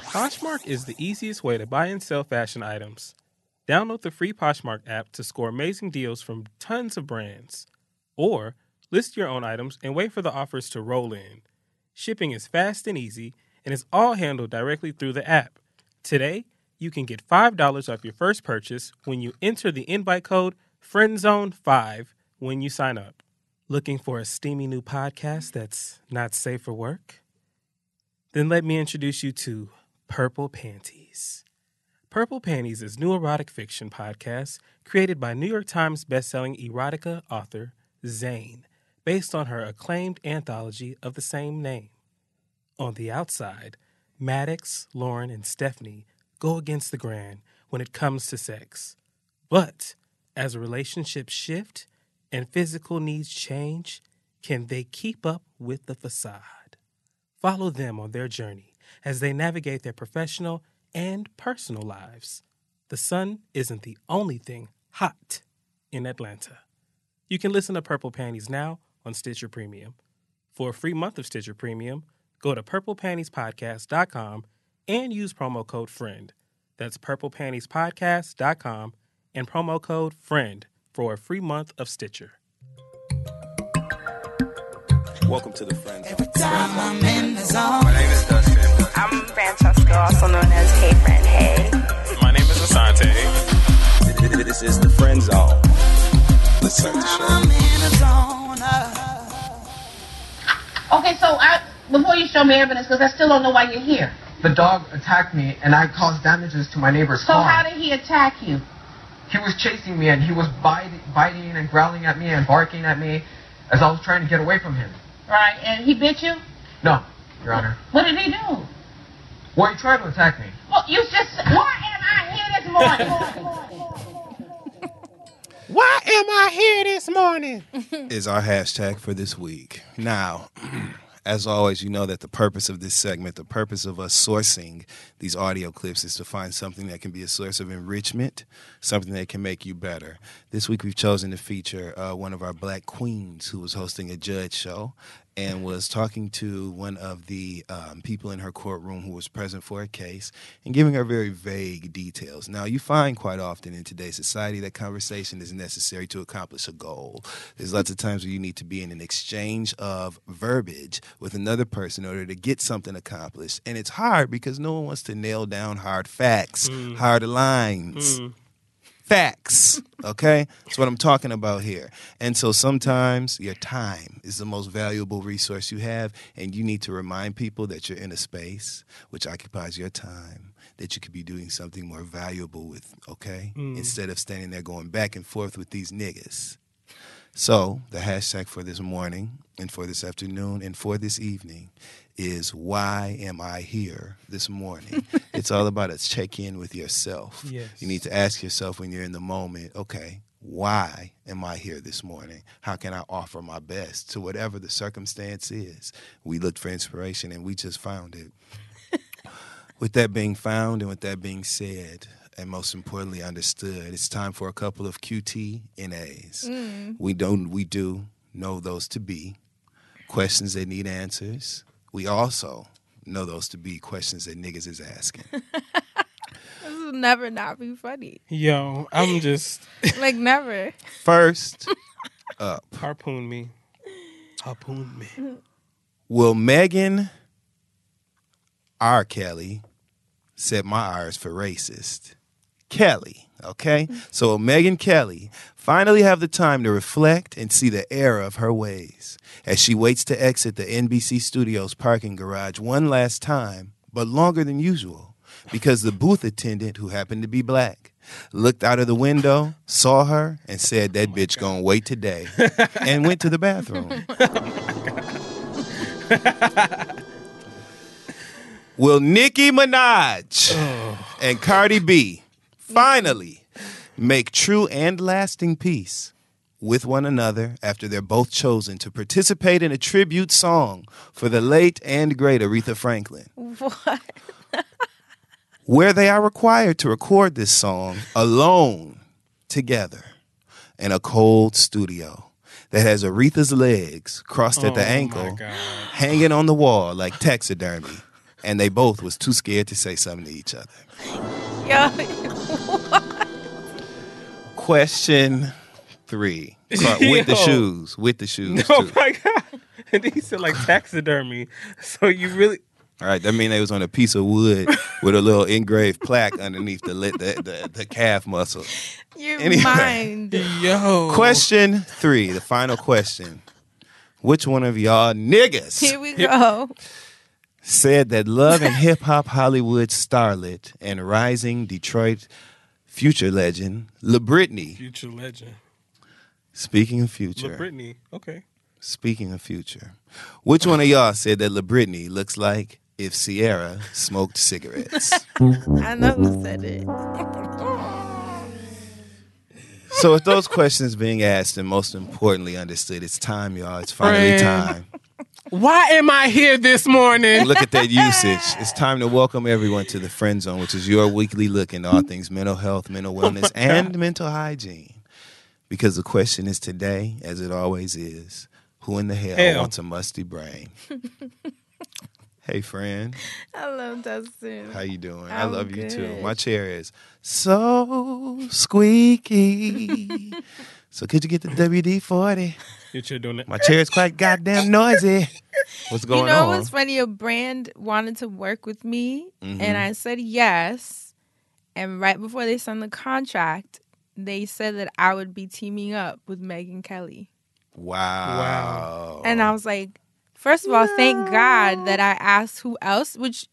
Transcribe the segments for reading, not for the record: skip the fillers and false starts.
Poshmark is the easiest way to buy and sell fashion items. Download the free Poshmark app to score amazing deals from tons of brands. Or list your own items and wait for the offers to roll in. Shipping is fast and easy, and it's all handled directly through the app. Today, you can get $5 off your first purchase when you enter the invite code FRIENDZONE5 when you sign up. Looking for a steamy new podcast that's not safe for work? Then let me introduce you to Purple Panties. Purple Panties is new erotic fiction podcast created by New York Times bestselling erotica author Zane, based on her acclaimed anthology of the same name. On the outside, Maddox, Lauren, and Stephanie go against the grain when it comes to sex. But as relationships shift and physical needs change, can they keep up with the facade? Follow them on their journey as they navigate their professional and personal lives. The sun isn't the only thing hot in Atlanta. You can listen to Purple Panties now on Stitcher Premium. For a free month of Stitcher Premium, go to purplepantiespodcast.com and use promo code FRIEND. That's purplepantiespodcast.com and promo code FRIEND for a free month of Stitcher. Welcome to the Friend Zone. Every time I'm in the zone. My name is Dustin. I'm Francesca, also known as Hey Friend Hey. My name is Asante. This is the Friend Zone. Let's start the show. I'm in the zone. Okay, so before you show me evidence, because I still don't know why you're here. The dog attacked me, and I caused damages to my neighbor's So car. how did he attack you? He was chasing me, and he was biting and growling at me and barking at me as I was trying to get away from him. Right, and he bit you? No, Your Honor. What did he do? Well, he tried to attack me. Well, you just... Why am I here this morning? Why am I here this morning? Is our hashtag for this week. Now, as always, you know that the purpose of this segment, the purpose of us sourcing these audio clips is to find something that can be a source of enrichment, something that can make you better. This week we've chosen to feature one of our black queens who was hosting a judge show and was talking to one of the people in her courtroom who was present for a case and giving her very vague details. Now, you find quite often in today's society that conversation is necessary to accomplish a goal. There's lots of times where you need to be in an exchange of verbiage with another person in order to get something accomplished. And it's hard because no one wants to nail down hard facts, hard lines. Facts, okay? That's what I'm talking about here. And so sometimes your time is the most valuable resource you have, and you need to remind people that you're in a space which occupies your time, that you could be doing something more valuable with, okay? Instead of standing there going back and forth with these niggas. So the hashtag for this morning and for this afternoon and for this evening is why am I here this morning? It's all about a check-in with yourself. Yes. You need to ask yourself when you're in the moment, okay, why am I here this morning? How can I offer my best to whatever the circumstance is? We looked for inspiration and we just found it. With that being found and with that being said, and most importantly understood, it's time for a couple of QT&As. We do know those to be questions that need answers. We also know those to be questions that niggas is asking. This will never not be funny. Yo, I'm just... Like, never. First up. Harpoon me. Harpoon me. Will Megan R. Kelly set my R's for racist? Kelly, okay? So will Megan Kelly finally have the time to reflect and see the error of her ways as she waits to exit the NBC Studios parking garage one last time, but longer than usual, because the booth attendant, who happened to be black, looked out of the window, saw her, and said, that bitch gonna wait today, and went to the bathroom. Will Nicki Minaj and Cardi B finally make true and lasting peace with one another after they're both chosen to participate in a tribute song for the late and great Aretha Franklin? What? Where they are required to record this song alone, together, in a cold studio that has Aretha's legs crossed at the ankle, hanging on the wall like taxidermy. and they both was too scared to say something to each other. Yo, Question 3. With the shoes. With the shoes, Oh too. my God. And he said like taxidermy. So you really... All right, that means they was on a piece of wood with a little engraved plaque underneath the calf muscle. your Anyway. mind. Yo. Question 3, the final question. Which one of y'all niggas Here we go. said that love and hip-hop Hollywood starlet and rising Detroit future legend, LaBritney. Future legend. Speaking of future. LaBritney. Okay. Speaking of future. Which one of y'all said that LaBritney looks like if Sierra smoked cigarettes? I know who said it. So with those questions being asked and most importantly understood, it's time, y'all. It's finally time. Why am I here this morning? Look at that usage. It's time to welcome everyone to the Friend Zone, which is your weekly look into all things mental health, mental wellness, and mental hygiene. Because the question is today, as it always is, who in the hell wants a musty brain? Hey, friend. Hello, Dustin. How you doing? I I'm love you too. good. My chair is so squeaky. So could you get the WD-40? Your chair doing that. My chair is quite goddamn noisy. What's going You know on? what's funny? A brand wanted to work with me, Mhm. and I said yes. And right before they signed the contract, they said that I would be teaming up with Megyn Kelly. Wow. And I was like, first of all, thank God that I asked who else, which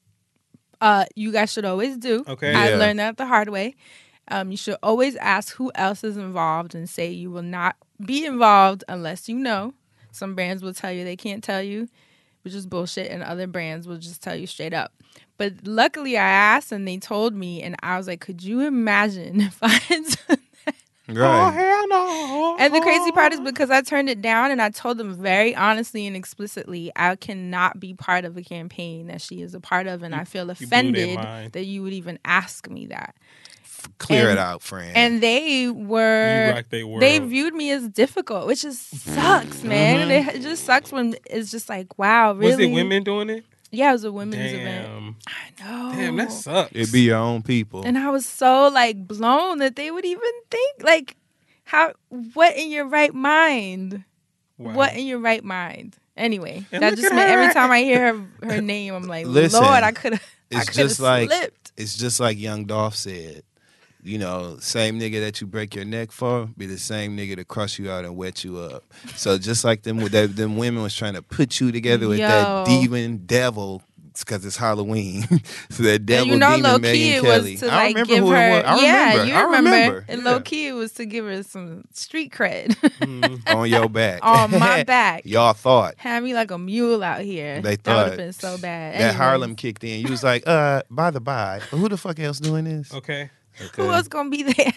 you guys should always do. Okay. I Yeah. learned that the hard way. You should always ask who else is involved and say you will not be involved unless you know. Some brands will tell you they can't tell you, which is bullshit, and other brands will just tell you straight up. But luckily I asked and they told me, and I was like, could you imagine if I had done that? Right. Hell no. And the crazy part is because I turned it down and I told them very honestly and explicitly, I cannot be part of a campaign that she is a part of, and I feel blew their offended mind. that you would even ask me that. Clear And- it out, friend. And they were, You rocked they world. they viewed me as difficult, which just sucks, man. And it just sucks when it's just like, wow, really? Was it women doing it? Yeah, it was a women's event. Damn. I know. Damn, that sucks. It be your own people. And I was so like blown that they would even think like, what in your right mind? Wow. What in your right mind? Anyway, And that look just at meant her. every time I hear her name, I'm like, Listen, Lord, I could have it's just like slipped. it's just like Young Dolph said. You know, same nigga that you break your neck for be the same nigga to crush you out and wet you up. So just like them women was trying to put you together with that Yo. demon devil because it's Halloween. So that devil And you know, demon low key Megyn it Kelly. was to I like remember give who her. it was. I yeah, remember. you I remember. And Yeah. low key it was to give her some street cred On your back. on my back. Y'all thought. Had me like a mule out here. They that would thought have been so bad. That Anyways, Harlem kicked in. You was like, by the by, who the fuck else doing this? Okay. Who else gonna be there?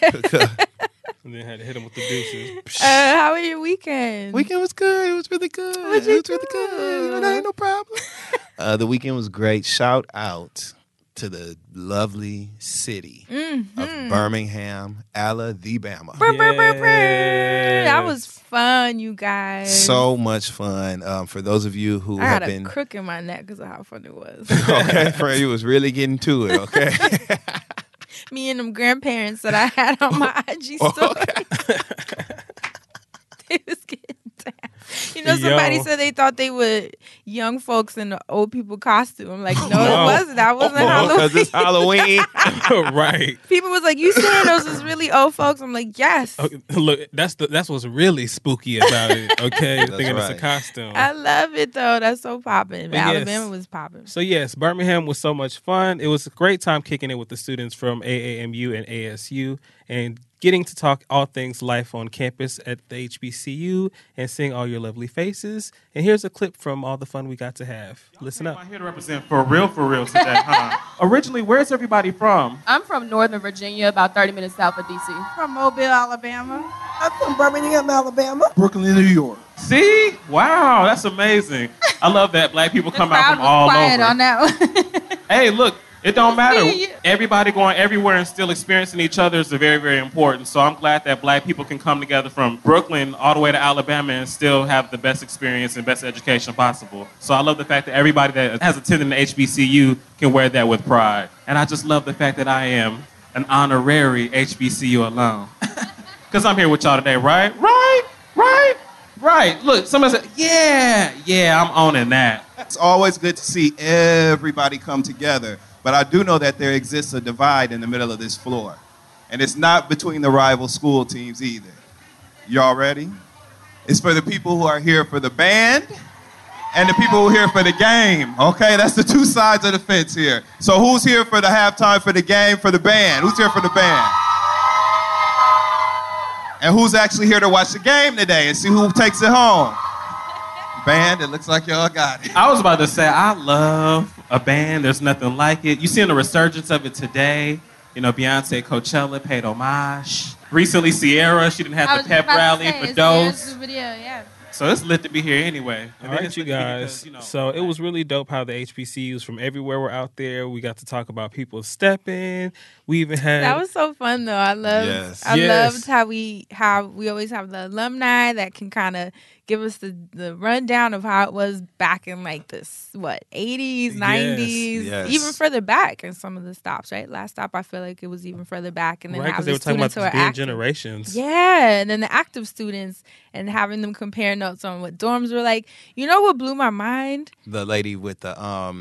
And then had to hit him with the deuces. How was your weekend? Weekend was good. It was really good. What'd It you was really good. do? You know, that ain't no problem. The weekend was great. Shout out to the lovely city of Birmingham, Alabama. Brr, brr, brr, brr. Yes. That was fun, you guys. So much fun. For those of you who I have had a been crook in my neck because of how fun it was. okay, friend, you was really getting to it. Okay. Me and them grandparents that I had on my IG story. They was getting down. You know, somebody Yo. said they thought they were young folks in the old people costume. I'm like, no, No. it wasn't. That wasn't Halloween. Because it's Halloween. Right. People was like, you saying those is really old folks? I'm like, yes. Okay, look, that's what's really spooky about it. Okay, That's thinking it's right. a costume. I love it though. That's so popping. But yes. Alabama was popping. So yes, Birmingham was so much fun. It was a great time kicking it with the students from AAMU and ASU and getting to talk all things life on campus at the HBCU and seeing all your lovely faces. And here's a clip from all the fun we got to have. Listen up. I'm here to represent for real today, huh? Originally, where's everybody from? I'm from Northern Virginia, about 30 minutes south of D.C. From Mobile, Alabama. I'm from Birmingham, Alabama. Brooklyn, New York. See? Wow, that's amazing. I love that black people come out from all over. on that one. Hey, look, It don't matter. Yeah. Everybody going everywhere and still experiencing each other is very, very important. So I'm glad that black people can come together from Brooklyn all the way to Alabama and still have the best experience and best education possible. So I love the fact that everybody that has attended the HBCU can wear that with pride. And I just love the fact that I am an honorary HBCU alum. Because I'm here with y'all today, right? Right. Look, somebody said, yeah, I'm owning that. It's always good to see everybody come together. But I do know that there exists a divide in the middle of this floor. And it's not between the rival school teams either. Y'all ready? It's for the people who are here for the band and the people who are here for the game. Okay, that's the two sides of the fence here. So who's here for the halftime for the game for the band? Who's here for the band? And who's actually here to watch the game today and see who takes it home? Band, it looks like y'all got it. I was about to say, I love a band. There's nothing like it. You seeing the resurgence of it today. You know, Beyonce Coachella paid homage. Recently, Sierra, she didn't have the pep rally for Dose. Video, yeah. So it's lit to be here anyway. All right, you guys. So it was really dope how the HBCUs from everywhere were out there. We got to talk about people stepping. We even had That was so fun though. I loved loved how we always have the alumni that can kind of give us the rundown of how it was back in like this 80s, 90s, even further back in some of the stops, right? Last stop I feel like it was even further back, and then right, because have they the were talking about students who are being active. generations. Yeah, and then the active students and having them compare notes on what dorms were like. You know what blew my mind? The lady with the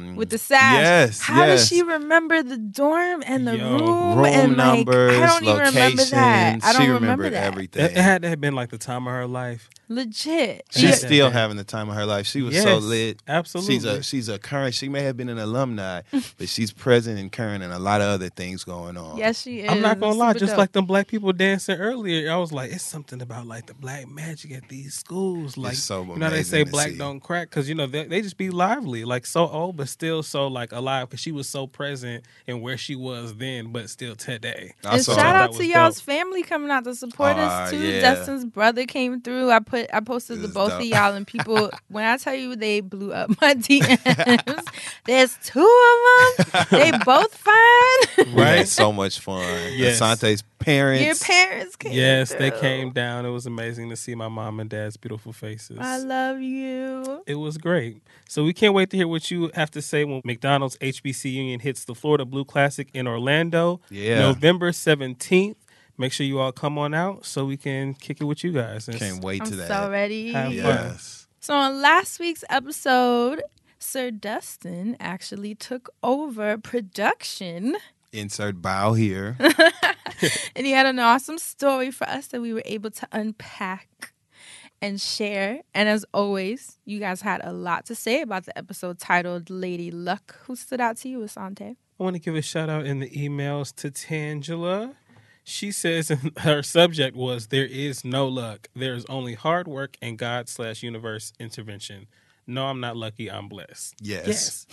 sash. Yes. How does she remember the dorm and the room numbers, and I don't even remember that. I don't she remember remembered that. everything. It had to have been like the time of her life. Legit. She's still having the time of her life. She was so lit. Absolutely. She's a current. She may have been an alumni, but she's present and current and a lot of other things going on. Yes, she is. I'm not gonna lie, Super just dope. like them black people dancing earlier, I was like, it's something about like the black magic at these schools. Like, It's so you know, they say amazing to black see. don't crack because you know they just be lively, like so old but still so like alive because she was so present in where she was then, but still today. And shout out to y'all's family coming out to support us too. yeah. Dustin's brother came through. I posted the both of y'all, and people, when I tell you they blew up my DMs, there's two of them. They both fine. We had so much fun. Yes. Asante's parents. Your parents came Yes, through. they came down. It was amazing to see my mom and dad's beautiful faces. I love you. It was great. So we can't wait to hear what you have to say when McDonald's HBC Union hits the Florida Blue Classic in Orlando, November 17th. Make sure you all come on out so we can kick it with you guys. Can't wait to I'm that. so ready. Have fun. Yes. So on last week's episode, Sir Dustin actually took over production. Insert bow here. And he had an awesome story for us that we were able to unpack and share. And as always, you guys had a lot to say about the episode titled Lady Luck. Who stood out to you, Asante? I want to give a shout out in the emails to Tangela. She says her subject was, there is no luck. There is only hard work and God/universe intervention. No, I'm not lucky. I'm blessed. Yes.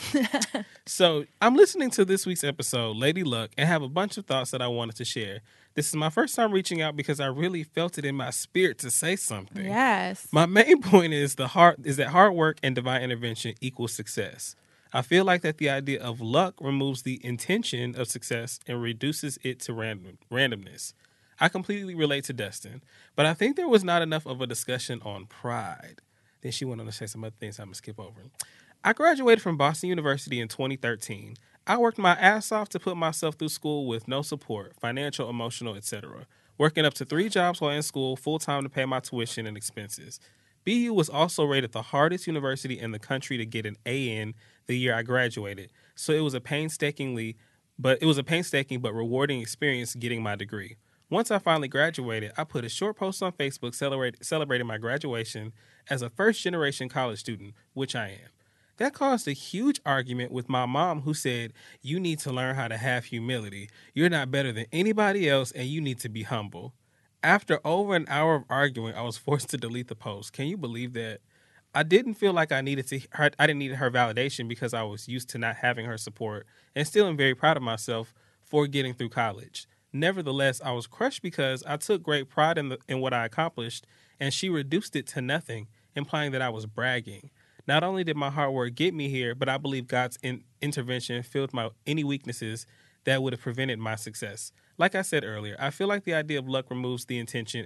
So I'm listening to this week's episode, Lady Luck, and have a bunch of thoughts that I wanted to share. This is my first time reaching out because I really felt it in my spirit to say something. Yes. My main point is that hard work and divine intervention equals success. I feel like that the idea of luck removes the intention of success and reduces it to randomness. I completely relate to Dustin, but I think there was not enough of a discussion on pride. Then she went on to say some other things I'm going to skip over. I graduated from Boston University in 2013. I worked my ass off to put myself through school with no support, financial, emotional, etc. Working up to 3 jobs while in school, full-time to pay my tuition and expenses. BU was also rated the hardest university in the country to get an A in the year I graduated. So it was a painstaking but rewarding experience getting my degree. Once I finally graduated, I put a short post on Facebook celebrating my graduation as a first-generation college student, which I am. That caused a huge argument with my mom, who said, "You need to learn how to have humility. You're not better than anybody else, and you need to be humble." After over an hour of arguing, I was forced to delete the post. Can you believe that? I didn't feel like I didn't need her validation because I was used to not having her support, and still am very proud of myself for getting through college. Nevertheless, I was crushed because I took great pride in what I accomplished, and she reduced it to nothing, implying that I was bragging. Not only did my hard work get me here, but I believe God's intervention filled any weaknesses that would have prevented my success. Like I said earlier, I feel like the idea of luck removes the intention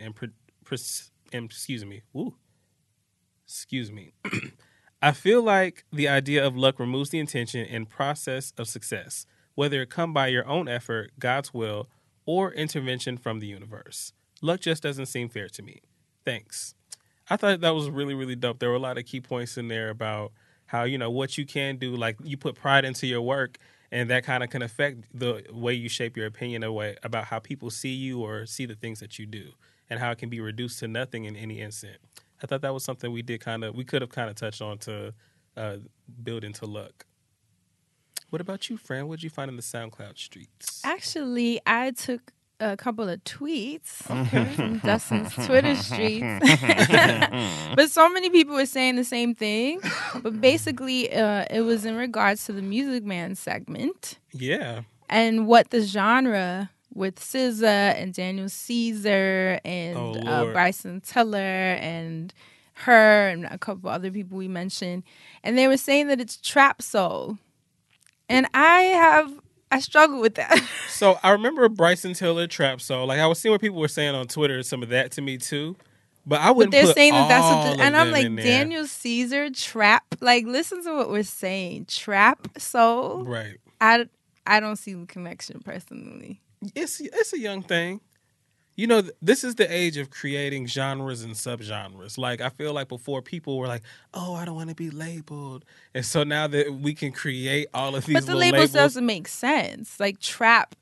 I feel like the idea of luck removes the intention and process of success, whether it come by your own effort, God's will, or intervention from the universe. Luck just doesn't seem fair to me. Thanks. I thought that was really, really dope. There were a lot of key points in there about how, what you can do, like you put pride into your work, and that kind of can affect the way you shape your opinion about how people see you or see the things that you do, and how it can be reduced to nothing in any instant. I thought that was something we could have kind of touched on to build into luck. What about you, Fran? What did you find in the SoundCloud streets? Actually, I took a couple of tweets from Dustin's Twitter streets. But so many people were saying the same thing. But basically, it was in regards to the Music Man segment. Yeah. And what the genre with SZA and Daniel Caesar and Bryson Tiller and her and a couple other people we mentioned. And they were saying that it's trap soul. And I struggle with that. So I remember Bryson Tiller trap soul. Like I was seeing what people were saying on Twitter, some of that to me too. But I wouldn't. But they're saying that that's what. And I'm like, Daniel Caesar trap. Like, listen to what we're saying. Trap soul. Right. I don't see the connection personally. It's a young thing. This is the age of creating genres and subgenres. Like, I feel like before people were like, oh, I don't want to be labeled. And so now that we can create all of these But the labels doesn't make sense. Like, trap.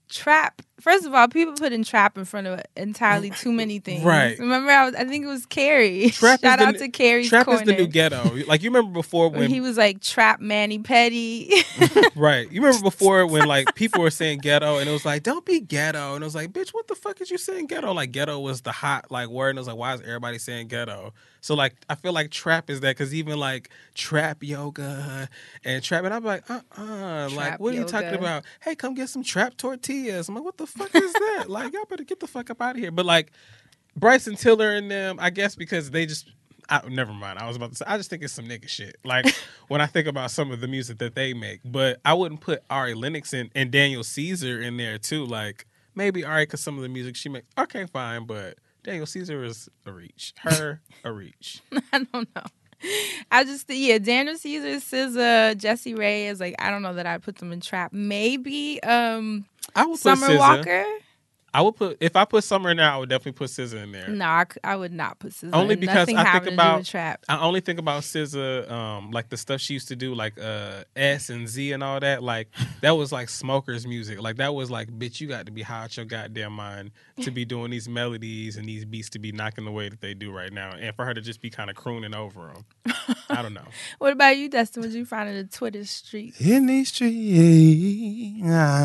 First of all, people put in trap in front of entirely too many things. Right. Remember, I think it was Carrie. Shout out to Carrie's Trap Corner. is the new ghetto. Like, you remember before when he was like trap Manny Petty. Right. You remember before when like people were saying ghetto and it was like, don't be ghetto. And it was like, bitch, what the fuck is you saying ghetto? Like, ghetto was the hot like word. And it was like, why is everybody saying ghetto? So like, I feel like trap is that because even like trap yoga and trap, and I'm like, like, what are you talking about? Hey, come get some trap tortillas. I'm like, what the fuck is that? Like, y'all better get the fuck up out of here. But like, Bryson Tiller and them, I guess because they just, never mind. I was about to say, I just think it's some nigga shit. Like, when I think about some of the music that they make. But I wouldn't put Ari Lennox and Daniel Caesar in there too. Like, maybe Ari, because some of the music she makes, okay, fine, but Daniel Caesar is a reach. Her, a reach. I don't know. I just, Daniel Caesar, SZA, Jessie Ray is like, I don't know that I'd put them in trap. Maybe I would Summer put SZA. Walker. I would put, if I put Summer in there, I would definitely put SZA in there. No, I would not put SZA. Only because Nothing I think about trap. I only think about SZA, like the stuff she used to do, like S and Z and all that. Like that was like smokers music. Like that was like, bitch, you got to be high out your goddamn mind to be doing these melodies and these beats to be knocking the way that they do right now, and for her to just be kind of crooning over them. I don't know. What about you, Dustin? What did you find in the Twitter streets? In these streets.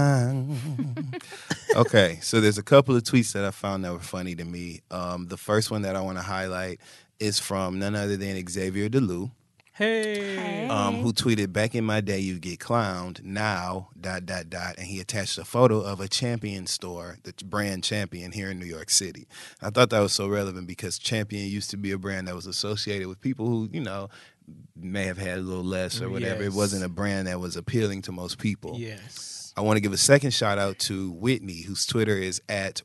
Okay, so there's a couple of tweets that I found that were funny to me. The first one that I want to highlight is from none other than Xavier DeLue. Hey. Who tweeted, back in my day, you get clowned, now, ... And he attached a photo of a Champion store, the brand Champion here in New York City. I thought that was so relevant because Champion used to be a brand that was associated with people who, may have had a little less or whatever. Yes. It wasn't a brand that was appealing to most people. Yes. I want to give a second shout out to Whitney, whose Twitter is at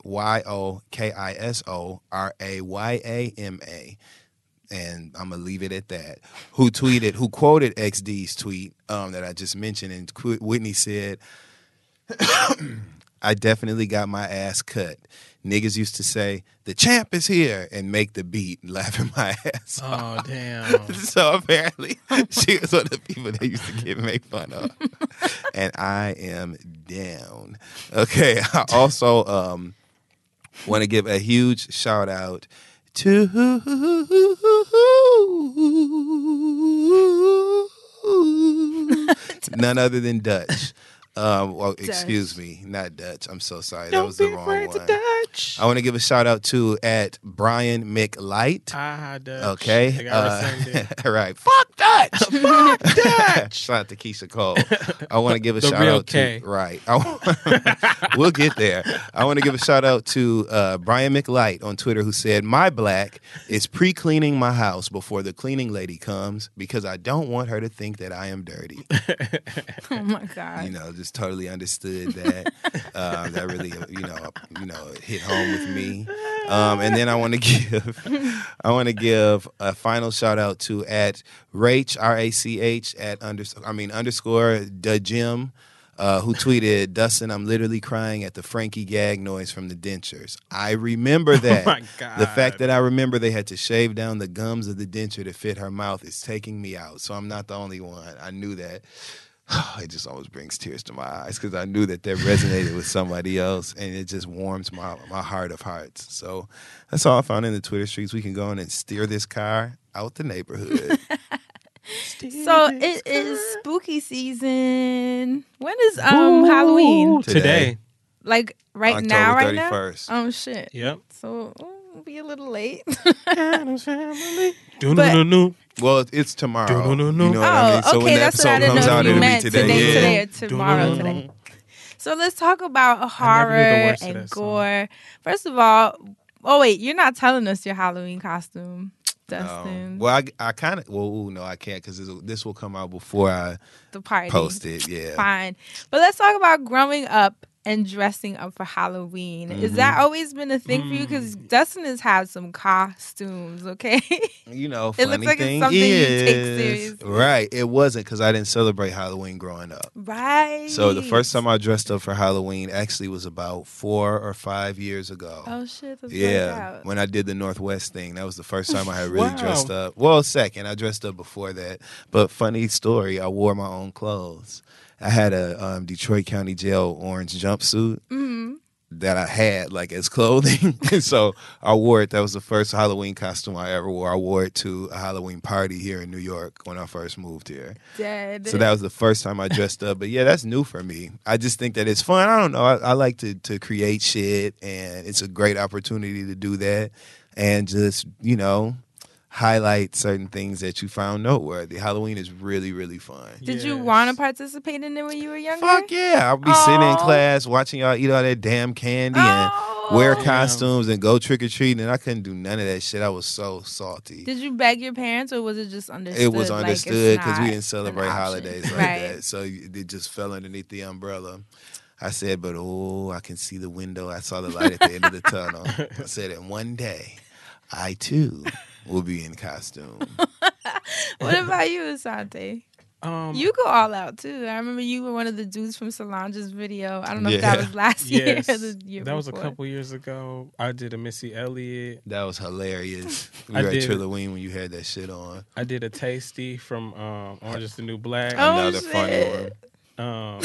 YOKISORAYAMA. And I'm going to leave it at that. Who quoted XD's tweet that I just mentioned. And Whitney said, I definitely got my ass cut. Niggas used to say, the champ is here, and make the beat, laughing my ass off. Oh, damn. So apparently, she was one of the people that used to get make fun of. And I am down. Okay, I also want to give a huge shout out to none other than Dutch. Well, excuse me, not Dutch. I'm so sorry. That was the wrong one. I want to give a shout out to at Brian McLight. Dutch. Okay. They got rescinded. Right. Fuck Dutch. Fuck Dutch. Shout out to Keisha Cole. I want to give a The shout real out K. to right. We'll get there. I want to give a shout out to Brian McLight on Twitter who said, "My black is pre-cleaning my house before the cleaning lady comes because I don't want her to think that I am dirty." Oh my God. You know, just totally understood that. That really, hit home with me. And then I want to give a final shout out to at Rach RACH at underscore the Jim. Who tweeted, "Dustin, I'm literally crying at the Frankie gag noise from the dentures." I remember that. Oh my God. The fact that I remember they had to shave down the gums of the denture to fit her mouth is taking me out. So I'm not the only one. I knew that. It just always brings tears to my eyes because I knew that resonated with somebody else, and it just warms my heart of hearts. So that's all I found in the Twitter streets. We can go in and steer this car out the neighborhood. So it is spooky season. When is Halloween? Today. Like right October now, right 31st. now? Oh shit. Yep. So we'll be a little late. Well, it's tomorrow. You know what Oh, I mean? So when okay, the that's what I episode didn't comes know. out, You it'll be meant today or tomorrow today. So let's talk about the horror words to and that song. gore. First of all, wait, you're not telling us your Halloween costume, Dustin. Well, I kind of. Well, no, I can't because this will come out before I The party. post it. Yeah. Fine. But let's talk about growing up and dressing up for Halloween. Has that always been a thing for you? Because Dustin has had some costumes, okay? You know, It funny looks like it's thing something you take is, seriously. right? It wasn't because I didn't celebrate Halloween growing up. Right. So the first time I dressed up for Halloween actually was about 4 or 5 years ago. Oh, shit. That's Yeah, when I did the Northwest thing, that was the first time I had really dressed up. Well, second, I dressed up before that. But funny story, I wore my own clothes. I had a Detroit County Jail orange jumpsuit that I had like as clothing. So I wore it. That was the first Halloween costume I ever wore. I wore it to a Halloween party here in New York when I first moved here. Dead. So that was the first time I dressed up. But yeah, that's new for me. I just think that it's fun. I don't know. I like to create shit, and it's a great opportunity to do that and just, highlight certain things that you found noteworthy. Halloween is really, really fun. Did you want to participate in it when you were younger? Fuck yeah. I'll be sitting in class watching y'all eat all that damn candy and wear costumes and go trick-or-treating, and I couldn't do none of that shit. I was so salty. Did you beg your parents, or was it just understood? It was like, understood it's because we not didn't celebrate an option? holidays like Right. that. So it just fell underneath the umbrella. I said, but I can see the window. I saw the light at the end of the tunnel. I said, and one day, I too will be in costume. What about you, Asante? You go all out too. I remember you were one of the dudes from Solange's video. I don't know if that was last year or the year that was a before. couple years ago. I did a Missy Elliott. That was hilarious. We I were at did. Trilloween when you had that shit on. I did a Tasty from Orange is the New Black. Another funny one.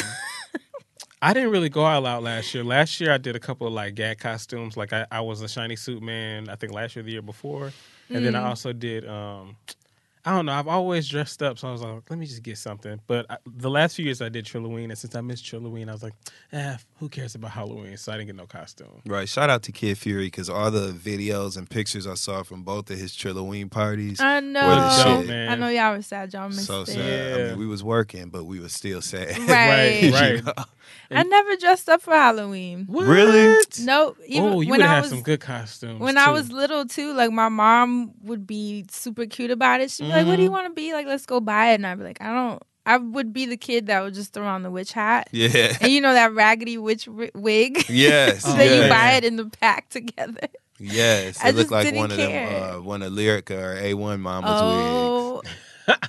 I didn't really go all out last year. Last year I did a couple of like gag costumes. Like I was a shiny suit man, I think last year or the year before. And then I also did I don't know. I've always dressed up, so I was like, let me just get something. But the last few years I did Trilloween, and since I missed Trilloween, I was like, who cares about Halloween? So I didn't get no costume. Right. Shout out to Kid Fury because all the videos and pictures I saw from both of his Trilloween parties I know. were the shit. man. I know y'all were sad. Y'all missed So it. sad. Yeah. I mean, we was working, but we was still sad. Right. Right. I never dressed up for Halloween. What? Really? No. Even Oh, you when would I have was some good costumes. when too. I was little too, like my mom would be super cute about it. She'd be like, "What do you want to be? Like, let's go buy it." And I'd be like, I would be the kid that would just throw on the witch hat. Yeah. And you know that raggedy witch wig? Yes. So then you yes. buy it in the pack together. Yes. I It looked just like didn't one of care. them, one of Lyrica or A1 Mama's Oh, wigs.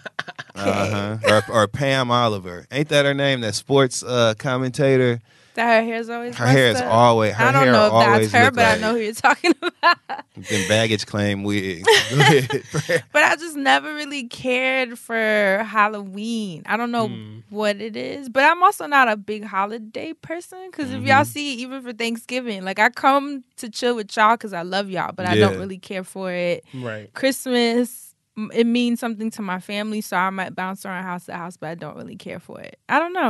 Or Pam Oliver. Ain't that her name? That sports commentator. that her hair's always Her hair is messed up. always. Her I don't hair know if always that's her, look but I like know who you're talking about. them baggage claim wigs. Go ahead. But I just never really cared for Halloween. I don't know what it is, but I'm also not a big holiday person. Because if y'all see, even for Thanksgiving, like I come to chill with y'all because I love y'all, but I don't really care for it. right. Christmas, it means something to my family, so I might bounce around house to house, but I don't really care for it. I don't know.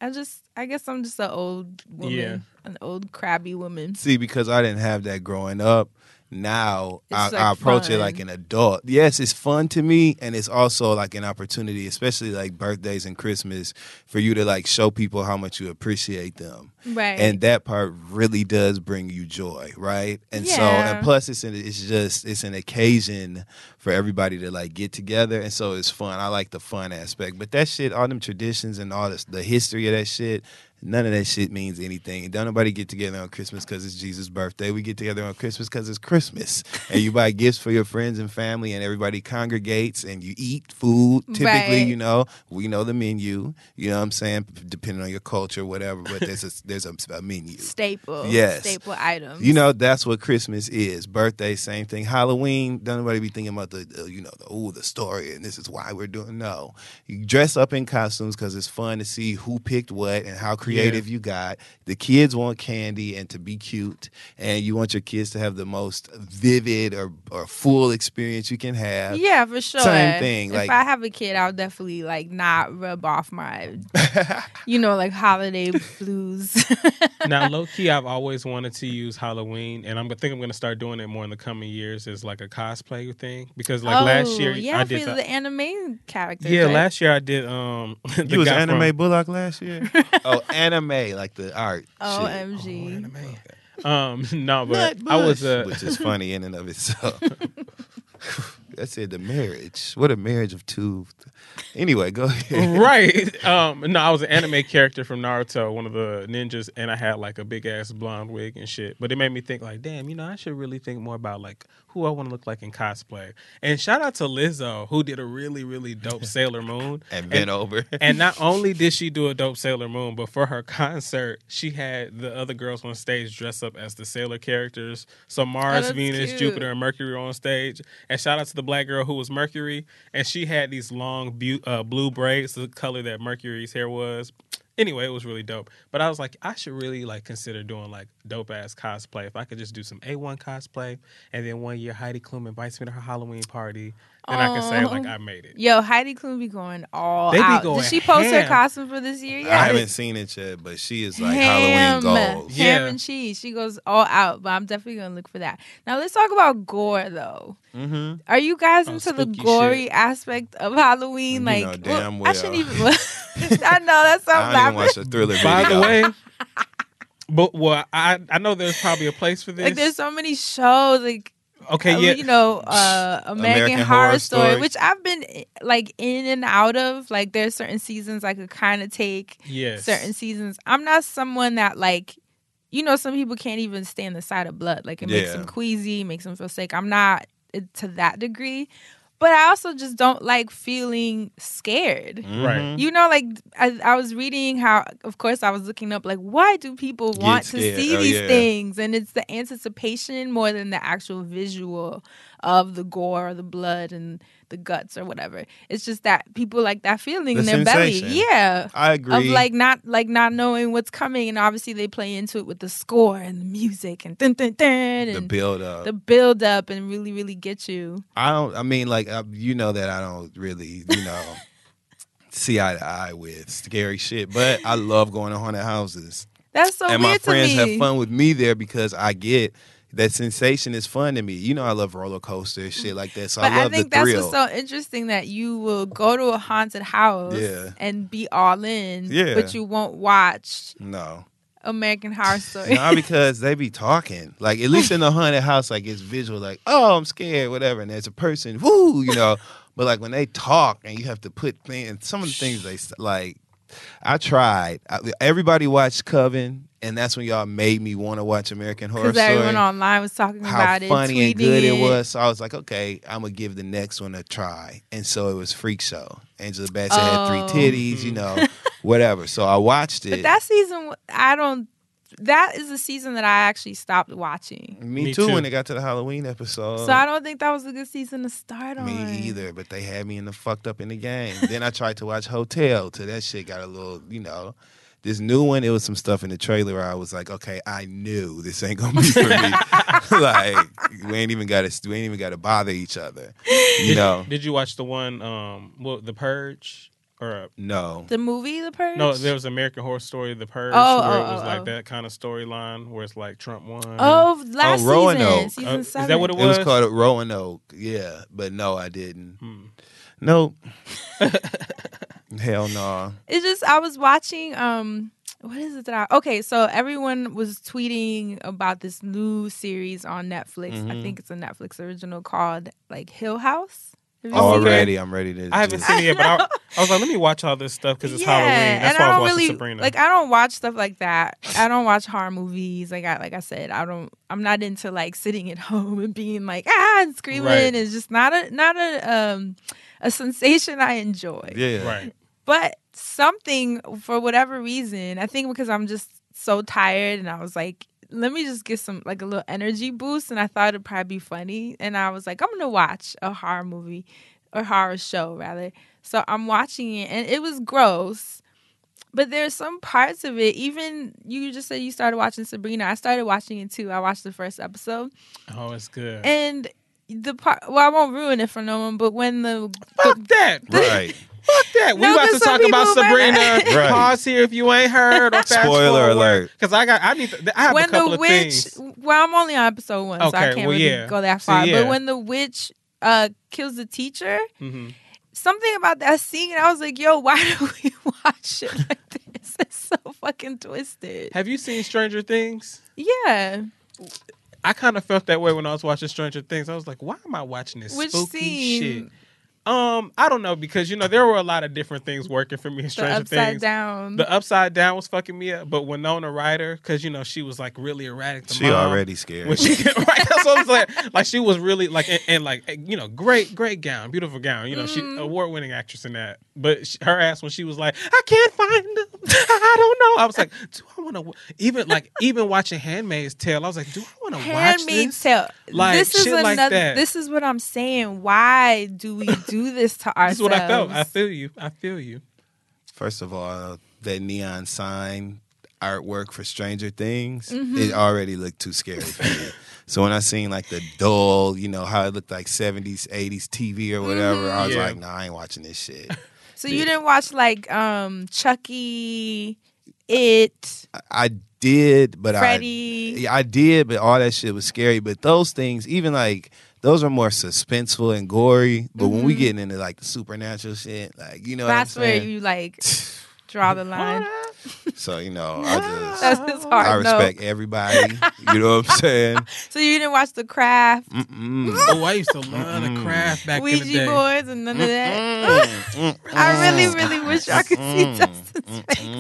I guess I'm just an old woman, an old crabby woman. See, because I didn't have that growing up, now It's I like approach it fun. like an adult. Yes, it's fun to me, and it's also like an opportunity, especially like birthdays and Christmas, for you to like show people how much you appreciate them. Right. And that part really does bring you joy, right? And so, Yeah. and plus, it's an occasion for everybody to like get together, and so it's fun. I like the fun aspect, but that shit, all them traditions and all this, the history of that shit. None of that shit means anything. Don't nobody get together on Christmas because it's Jesus' birthday. We get together on Christmas because it's Christmas. And you buy gifts for your friends and family, and everybody congregates, and you eat food. Typically, Right. you know, we know the menu. You know what I'm saying? Depending on your culture, whatever. But there's a menu. Staple. Yes. Staple items. You know, that's what Christmas is. Birthday, same thing. Halloween, don't nobody be thinking about the story and this is why we're doing. No. You dress up in costumes because it's fun to see who picked what and how creative you got. The kids want candy and to be cute, and you want your kids to have the most vivid or full experience you can have. Yeah, for sure. Same thing. If Like, I have a kid, I'll definitely like not rub off my, like holiday blues. Now, low key, I've always wanted to use Halloween, and I think I'm going to start doing it more in the coming years as like a cosplay thing. Because like last year, yeah, I for did the anime characters. Yeah, right? last year I did. The you was guy Anime from- Bullock last year? Oh, anime, like the art. OMG. No, but I was which is funny in and of itself. That's it. The marriage. What a marriage of two. Anyway, go ahead. right. No, I was an anime character from Naruto, one of the ninjas, and I had like a big ass blonde wig and shit. But it made me think like, damn, I should really think more about like who I want to look like in cosplay. And shout out to Lizzo, who did a really, really dope Sailor Moon. And bent over. And not only did she do a dope Sailor Moon, but for her concert, she had the other girls on stage dress up as the Sailor characters. So Mars, that's Venus, cute. Jupiter, and Mercury were on stage. And shout out to the black girl who was Mercury. And she had these long blue braids, the color that Mercury's hair was. Anyway, it was really dope. But I was like, I should really like consider doing like dope ass cosplay. If I could just do some A1 cosplay, and then one year Heidi Klum invites me to her Halloween party, then I can say like I made it. Yo, Heidi Klum be going all They be out. going Did she post her ham. costume for this year? I haven't seen it yet, but she is like Halloween Ham goals. and cheese. She goes all out, but I'm definitely gonna look for that. Now let's talk about gore, though. Mm-hmm. Are you guys into the spooky gory shit. aspect of Halloween? You Like, know damn I shouldn't even. well. I know that's so I don't even watch the Thriller video. By the way, but I know there's probably a place for this. like there's so many shows like. Okay, yeah. American Horror Story, which I've been like in and out of. Like there's certain seasons I could kind of take. Yes. Certain seasons. I'm not someone that like, some people can't even stand the sight of blood. Like it makes Yeah. them queasy, makes them feel sick. I'm not to that degree. But I also just don't like feeling scared. Right. Like I was reading how, of course, I was looking up, like, why do people want to scared. see Oh, these yeah. things? And it's the anticipation more than the actual visual of the gore or the blood and the guts or whatever. It's just that people like that feeling The in their belly. sensation. Yeah. I agree. Of not knowing what's coming. And obviously they play into it with the score and the music and dun dun dun. The And build up. the build up and really, really get you. You know that I don't really, see eye to eye with scary shit, but I love going to haunted houses. That's so and weird my friends to me. have fun with me there because I get that sensation is fun to me. I love roller coasters, shit like that. So But I love think the that's thrill. what's so interesting, that you will go to a haunted house Yeah. and be all in, Yeah. but you won't watch No. American Horror Story. No, because they be talking. Like, at least in the haunted house, like, it's visual, like, oh, I'm scared, whatever. And there's a person, woo, But, like, when they talk and you have to put things, some of the things they, like, I tried. Everybody watched Coven, and that's when y'all made me want to watch American Horror Because Story. everyone online was talking How about it, funny and tweeting good it was. So I was like, okay, I'm going to give the next one a try. And so it was Freak Show. Angela Bassett had 3 titties, whatever. So I watched it. But that season, that is the season that I actually stopped watching. Me too, when it got to the Halloween episode. So I don't think that was a good season to start on. Me either, but they had me in the fucked up in the game. Then I tried to watch Hotel till that shit got a little, This new one, it was some stuff in the trailer where I was like, okay, I knew this ain't gonna be for me. Like, we ain't even gotta bother each other. Did you watch the one, The Purge? Or No. The movie The Purge? no, there was American Horror Story, The Purge, Oh, where oh, it was oh, like oh. that kind of storyline where it's like Trump won. Oh, last Roanoke. season. Is Season that what 7. it It was called Roanoke. Yeah, but no, I didn't. Nope. Hell no. It's just I was watching what is it that okay, so everyone was tweeting about this new series on Netflix. I think it's a Netflix original called like Hill House. Have you seen it? Already, I'm ready to. I haven't seen it yet, but I was like, let me watch all this stuff because it's Halloween. That's and why I I was don't watching really Sabrina. like. I don't watch stuff like that. I don't watch horror movies. Like I said, I'm not into like sitting at home and being like and screaming. Right. It's just not a sensation I enjoy. Yeah. Right. But something for whatever reason, I think because I'm just so tired, and I was like, let me just get some like a little energy boost, and I thought it'd probably be funny, and I was like, I'm gonna watch a horror movie or horror show rather. So I'm watching it, and it was gross. But there's some parts of it. Even you just said you started watching Sabrina. I started watching it too. I watched the first episode, Oh, it's good. and the part. Well, I won't ruin it for no one. But when Fuck that. Right. Fuck that. We No, about 'cause to some talk about people might Sabrina. not- Right. Pause here if you ain't heard or fast Spoiler alert. Because I have when a couple the of witch, things. well, I'm only on episode 1, so I Okay, can't well, really yeah. go that So, far. yeah. But when the witch kills the teacher, Mm-hmm. something about that scene, I was like, yo, why do we watch it like this? It's so fucking twisted. Have you seen Stranger Things? Yeah. I kind of felt that way when I was watching Stranger Things. I was like, why am I watching this Which spooky scene? shit? I don't know, because there were a lot of different things working for me in The Stranger upside Things. down. The upside down was fucking me up, but Winona Ryder, because she was like really erratic. She already scared. When she right, that's what I'm saying. Like she was really like, and like great gown, beautiful gown. She award winning actress in that. But her ass when she was like, I can't find them. I don't know. I was like, do I want to even watching Handmaid's Tale? I was like, do I want to watch Handmaid's this? Tale. Like, this is shit like another. that. This is what I'm saying. Why do we do this to ourselves? This is what I felt. I feel you. First of all, that neon sign artwork for Stranger Things, Mm-hmm. it already looked too scary for me. So when I seen like the dull, how it looked like 70s, 80s TV or whatever, I was Yeah. like, nah, I ain't watching this shit. So you didn't watch like Chucky, It, I did, but Freddy? I did, but all that shit was scary. But those things, even like those are more suspenseful and gory. But when we getting into like the supernatural shit, like that's what I'm where saying? you like draw the line. So I That's just his hard I respect everybody. You know what I'm saying? So you didn't watch The Craft, Oh, I used to love the Craft back in the Ouija day. boards, and none of that. I really wish I could see Justin's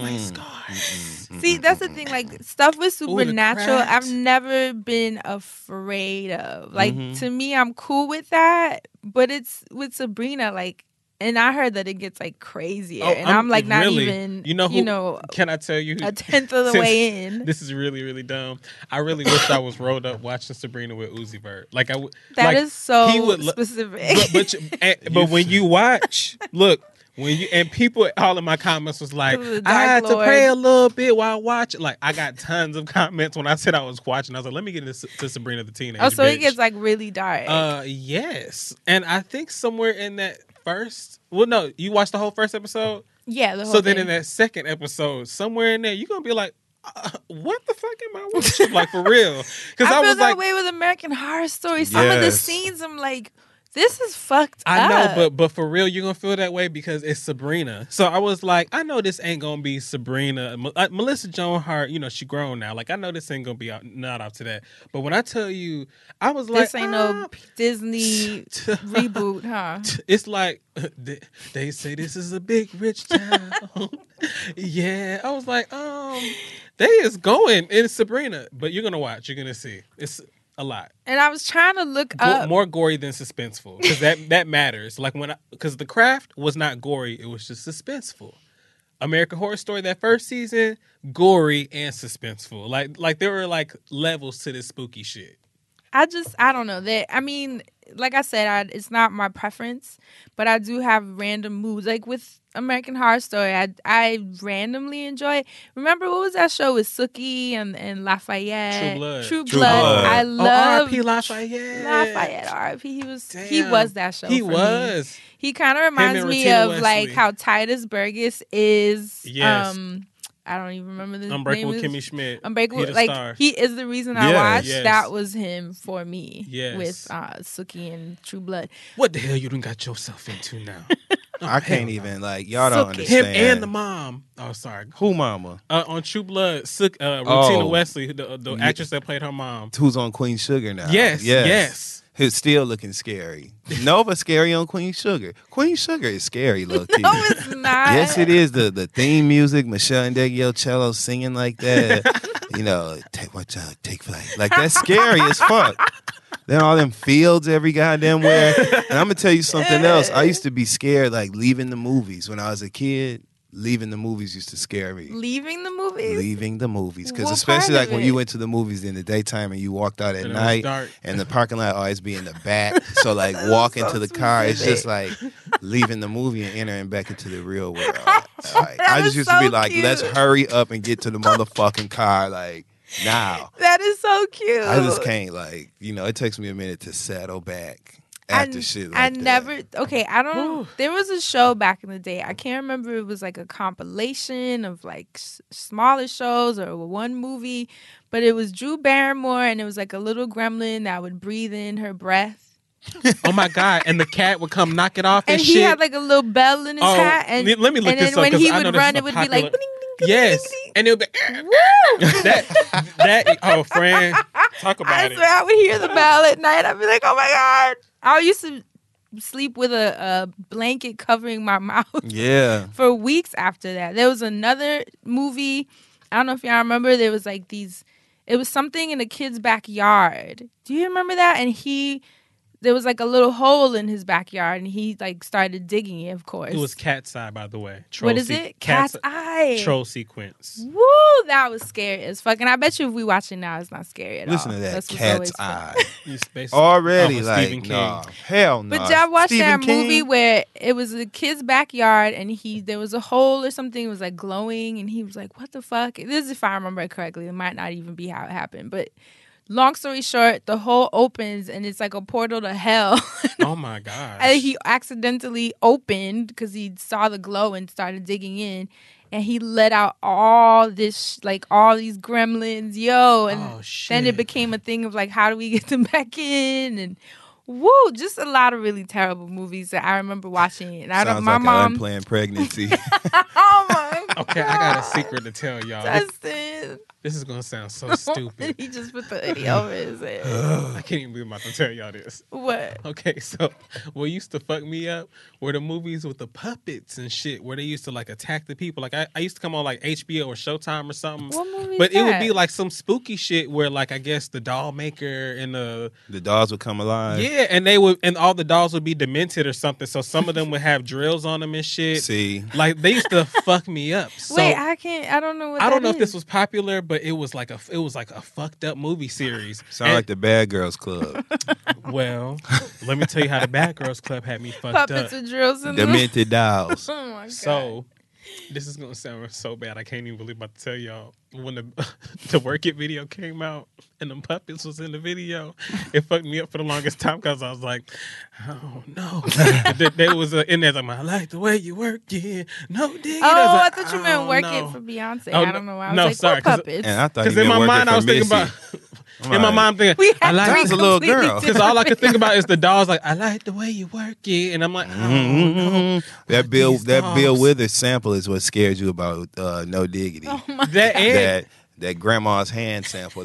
face. See, that's the thing. Like stuff with The supernatural, Craft. I've never been afraid of. Like to me, I'm cool with that. But it's with Sabrina, like, and I heard that it gets like crazier, and I'm like not really, even, can I tell you? a tenth of the Since way in. This is really, really dumb. I really wish I was rolled up watching Sabrina with Uzi Vert. Like I would. That like, is so he would specific. but when you watch, look. And people all in my comments was like, The I had Dark to pray a Lord. little bit while watching. Like I got tons of comments when I said I was watching. I was like, let me get to Sabrina the Teenage Oh, so Bitch. it gets like really dark. Yes, and I think somewhere in that first. Well, no, you watched the whole first episode. Yeah, the whole So then thing. in that second episode, somewhere in there, you're gonna be like, what the fuck am I watching? Like for real? Because I I feel was that like, way with American Horror Story. Some of the Yes. scenes, I'm like, this is fucked I up. know, but for real, you're gonna feel that way because it's Sabrina. So I was like, I know this ain't gonna be Sabrina. Melissa Joan Hart, she grown now. Like I know this ain't gonna be not out to that. But when I tell you, I was like, This ain't no Disney reboot, huh? It's like they say this is a big rich town. Yeah, I was like, they is going in Sabrina, but you're gonna watch. You're gonna see. It's a lot. And I was trying to look up. More gory than suspenseful because that matters. Like because The Craft was not gory, it was just suspenseful. American Horror Story, that first season, gory and suspenseful. Like there were like levels to this spooky shit. I don't know that. I mean, like I said, it's not my preference, but I do have random moods. Like with American Horror Story, I randomly enjoy it. Remember, what was that show with Sookie and Lafayette? True Blood. I love R.I.P. Lafayette. R.I.P. He was that show. He for was. Me. He kind of reminds me Regina of Wesley. like how Titus Burgess is. Yes. I don't even remember the Unbreakable name. Kimmy Schmidt. Unbreakable, like star. he is the reason I watched. Yes. That was him for me. Yes. With Sookie and True Blood. What the hell you done got yourself into now? I can't even y'all don't Sookie. understand. Him and the mom. Oh, sorry. Who mama? On True Blood, Regina Wesley, the actress that played her mom. Who's on Queen Sugar now? Yes. Who's still looking scary. Nova scary on Queen Sugar. Queen Sugar is scary, low key. No, it's not. Yes, it is. The theme music, Michelle and cello singing like that. Take flight. Like that's scary as fuck. Then all them fields every goddamn where. And I'm gonna tell you something else. I used to be scared like leaving the movies when I was a kid. Leaving the movies used to scare me. Leaving the movies? Leaving the movies. Because What especially part like of when it? you went to the movies in the daytime and you walked out at And it was night dark. and the parking lot always be in the back. So like walking to the car, it's just like leaving the movie and entering back into the real world. Like, I just is used to be so like, cute. let's hurry up and get to the motherfucking car like now. That is so cute. I just can't it takes me a minute to settle back after shit like that. I don't, there was a show back in the day. I can't remember if it was like a compilation of like smaller shows or one movie, but it was Drew Barrymore and it was like a little gremlin that would breathe in her breath. Oh my God. And the cat would come knock it off and, And shit. he had like a little bell in his hat. And let me look and this then up. when 'cause he I know would this run, is a it would popular- be like, bling, bling, yes. bling, And it would be, Woo! friend, talk about I it. swear I would hear the bell at night. I'd be like, oh my God. I used to sleep with a blanket covering my mouth Yeah. for weeks after that. There was another movie. I don't know if y'all remember. There was like it was something in a kid's backyard. Do you remember that? And there was like a little hole in his backyard and he like started digging it, of course. It was Cat's Eye, by the way. What is it? Cat's Eye. Troll sequence. Woo, that was scary as fuck. And I bet you if we watch it now, it's not scary at Listen all. to that That's what's Cat's always fun. Eye. Already Off of like Stephen King. no. Hell no. But y'all watched Stephen that King? movie where it was a kid's backyard and there was a hole or something. It was like glowing and he was like, what the fuck? This is if I remember it correctly. It might not even be how it happened. But long story short, the hole opens and it's like a portal to hell. Oh my God. And he accidentally opened because he saw the glow and started digging in. And he let out all this, like all these gremlins, and then it became a thing of like, how do we get them back in? And woo, just a lot of really terrible movies that I remember watching. And Sounds my like mom, an unplanned pregnancy. oh my God, Okay, I got a secret to tell y'all. Justin. This is gonna sound so stupid. He just put the hoodie over his head. I can't even believe I'm about to tell y'all this. What? Okay, so what used to fuck me up were the movies with the puppets and shit, where they used to like attack the people. Like I used to come on like HBO or Showtime or something. What movie But is it would that? be like some spooky shit where like I guess the doll maker and the dolls would come alive. yeah, and all the dolls would be demented or something. So some of them would have drills on them and shit. See, like they used to fuck me up. So, Wait, I don't know what I don't know that if this is. was popular, but it was like a fucked up movie series. sound like the Bad Girls Club. Well, let me tell you how the Bad Girls Club had me fucked Puppets up. with drills in them. Demented dolls. Oh my God. So, this is gonna sound so bad. I can't even believe I'm about to tell y'all. When the Work It video came out and them puppets was in the video, it fucked me up for the longest time because I was like, oh no. There was in there like, I like the way you work, yeah. No diggity. Oh, like, I thought you meant oh, Work no. It for Beyonce. Oh, I don't know why. I was no, like, sorry, what 'cause- puppets? And I thought Because you in meant my working mind, for I was thinking Missy. about. In my mind, I'm thinking, We I had like three That's a little completely girl. because all I could think about is the dolls. Like, I like the way you work it, and I'm like, oh no. That Bill These Bill dogs. Withers sample is what scared you about No Diggity. Oh my That and that grandma's hand sample.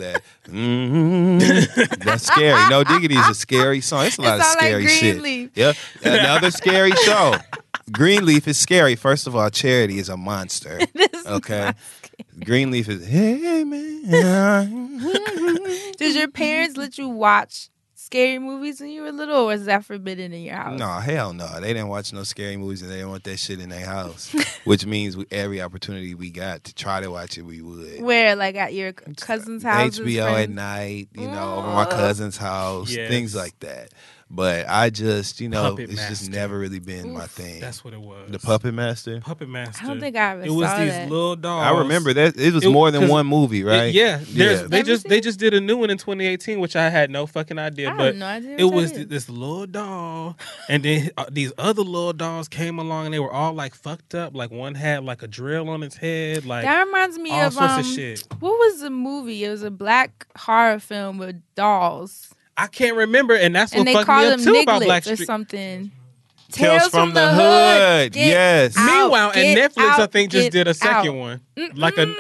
That's scary. No Diggity is a scary song. It's a lot of sound like scary shit. Greenleaf. Yeah, another scary show. Greenleaf is scary. First of all, Charity is a monster. Okay, Greenleaf is hey man. Did your parents let you watch scary movies when you were little, or was that forbidden in your house? No, hell no. They didn't watch no scary movies and they didn't want that shit in their house. Which means every opportunity we got to try to watch it, we would. Where, like at your cousin's house? HBO at night, over my cousin's house, Yes. things like that. But I just, Puppet it's just Master. never really been my thing. That's what it was. The Puppet Master. Puppet Master. I don't think I ever It was saw these that. little dolls. I remember that it was more than 'cause one movie, right? They just did a new one in 2018, which I had no fucking idea. I But have no idea it what was that is. this little doll, and then these other little dolls came along, and they were all like fucked up. Like one had like a drill on its head. Like That reminds me all of sorts of shit. What was the movie? It was a black horror film with dolls. I can't remember, and that's what And they fucked call me up them too about Nigglets Black or Street. something. Tales from the Hood. Get Yes. out, Meanwhile, and get Netflix, I out, think, just get did a second out. one. Like a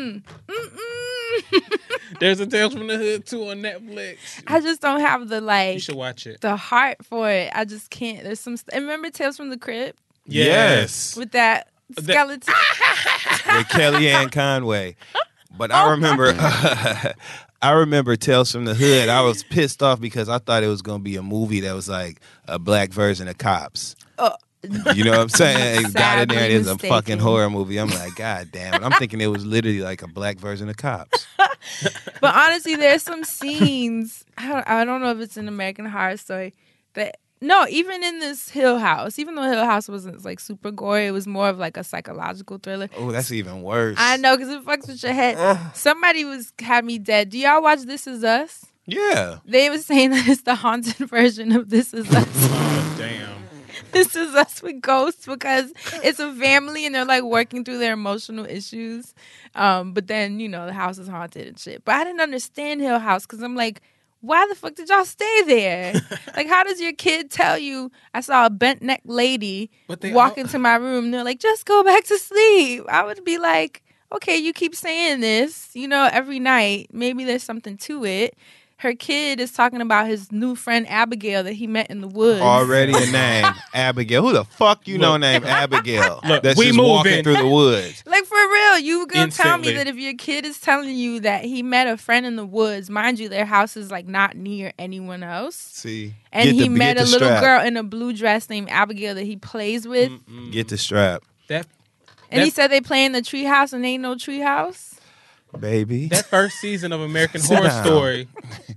there's a Tales from the Hood too on Netflix. I just don't have the You should watch it. the heart for it. I just can't. There's some. And remember Tales from the Crypt Yes. with that skeleton. With Kellyanne Conway. But I remember I remember Tales from the Hood. I was pissed off because I thought it was going to be a movie that was like a black version of Cops. You know what I'm saying? It got in there and it's a Sadly fucking mistaken. horror movie. I'm like, God damn it. I'm thinking it was literally like a black version of Cops. But honestly, there's some scenes. I don't know if it's an American Horror Story. That no, even in this Hill House, even though Hill House wasn't like super gory, it was more of like a psychological thriller. Oh, that's even worse. I know because it fucks with your head. Somebody had me dead. Do y'all watch This Is Us? Yeah. They were saying that it's the haunted version of This Is Us. Oh, damn. This Is Us with ghosts because it's a family and they're like working through their emotional issues. But then, the house is haunted and shit. But I didn't understand Hill House because I'm like, why the fuck did y'all stay there? Like, how does your kid tell you, I saw a bent neck lady walk into my room and they're like, just go back to sleep. I would be like, okay, you keep saying this, every night. Maybe there's something to it. Her kid is talking about his new friend Abigail that he met in the woods. Already a name. Abigail. Who the fuck you know named Abigail? Look, that's we just walking moving. through the woods. Like, for real, you gonna tell me Instantly. that if your kid is telling you that he met a friend in the woods, mind you, their house is like not near anyone else. See. And he met get a the little strap. girl in a blue dress named Abigail that he plays with. Get the strap. And he said they play in the treehouse and ain't no treehouse. Baby. That first season of American Sit Horror down. Story,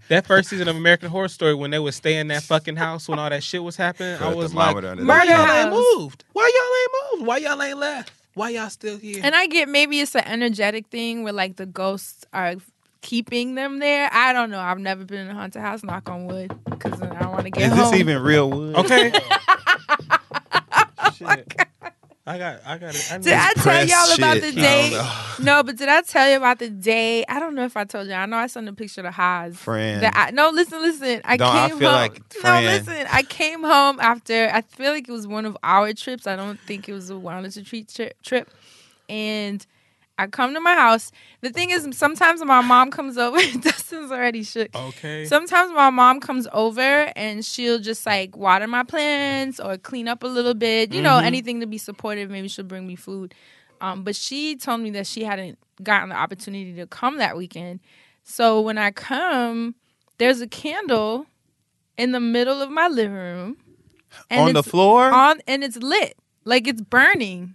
when they would stay in that fucking house when all that shit was happening, I Put was the like, thermometer under why the y'all chin. ain't moved? Why y'all ain't moved? Why y'all ain't left? Why y'all still here? And I get maybe it's an energetic thing where like the ghosts are keeping them there. I don't know. I've never been in a haunted house, knock on wood, because I don't want to get Is home. this even real wood? Okay. Shit. I got it. Did I tell y'all about the shit. day? I No, but did I tell you about the day? I don't know if I told you. I know I sent a picture to Haas. Friend. No, listen. I Don't I came feel home. like No, friend. listen. I came home after. I feel like it was one of our trips. I don't think it was a wellness retreat trip. And I come to my house. The thing is, sometimes when my mom comes over, Dustin's already shook. Okay. Sometimes my mom comes over and she'll just like water my plants or clean up a little bit. You know, anything to be supportive. Maybe she'll bring me food. But she told me that she hadn't gotten the opportunity to come that weekend. So when I come, there's a candle in the middle of my living room. And On the it's floor? and it's lit. Like it's burning.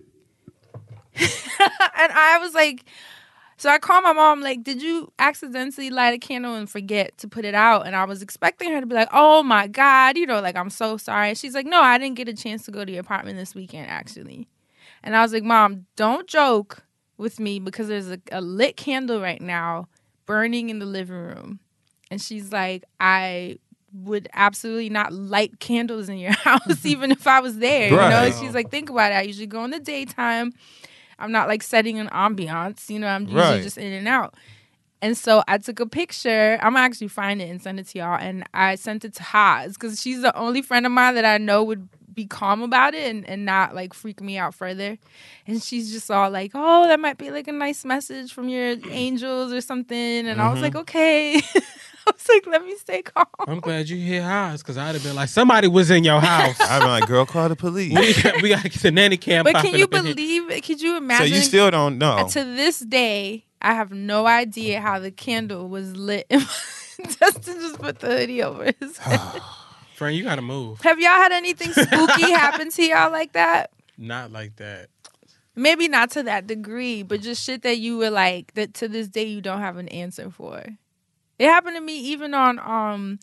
And I was like, so I called my mom, like, did you accidentally light a candle and forget to put it out? And I was expecting her to be like, oh my God, like, I'm so sorry. She's like, no, I didn't get a chance to go to your apartment this weekend, actually. And I was like, Mom, don't joke with me because there's a lit candle right now burning in the living room. And she's like, I would absolutely not light candles in your house, even if I was there. You know, Right. and she's like, think about it. I usually go in the daytime. I'm not like setting an ambiance, I'm usually Right. just in and out. And so I took a picture. I'm gonna actually find it and send it to y'all. And I sent it to Haas because she's the only friend of mine that I know would be calm about it and not like freak me out further. And she's just all like, oh, that might be like a nice message from your angels or something. And I was like, okay. I was like, let me stay calm. I'm glad you hit highs because I'd have been like, somebody was in your house. I'm like, girl, call the police. we got to get the nanny cam. But can popping you up in here. believe it? Could you So imagine? you still don't know. To this day, I have no idea how the candle was lit. Dustin just put the hoodie over his head. Friend, you got to move. Have y'all had anything spooky happen to y'all like that? Not like that. Maybe not to that degree, but just shit that you were like, that to this day you don't have an answer for. It happened to me even on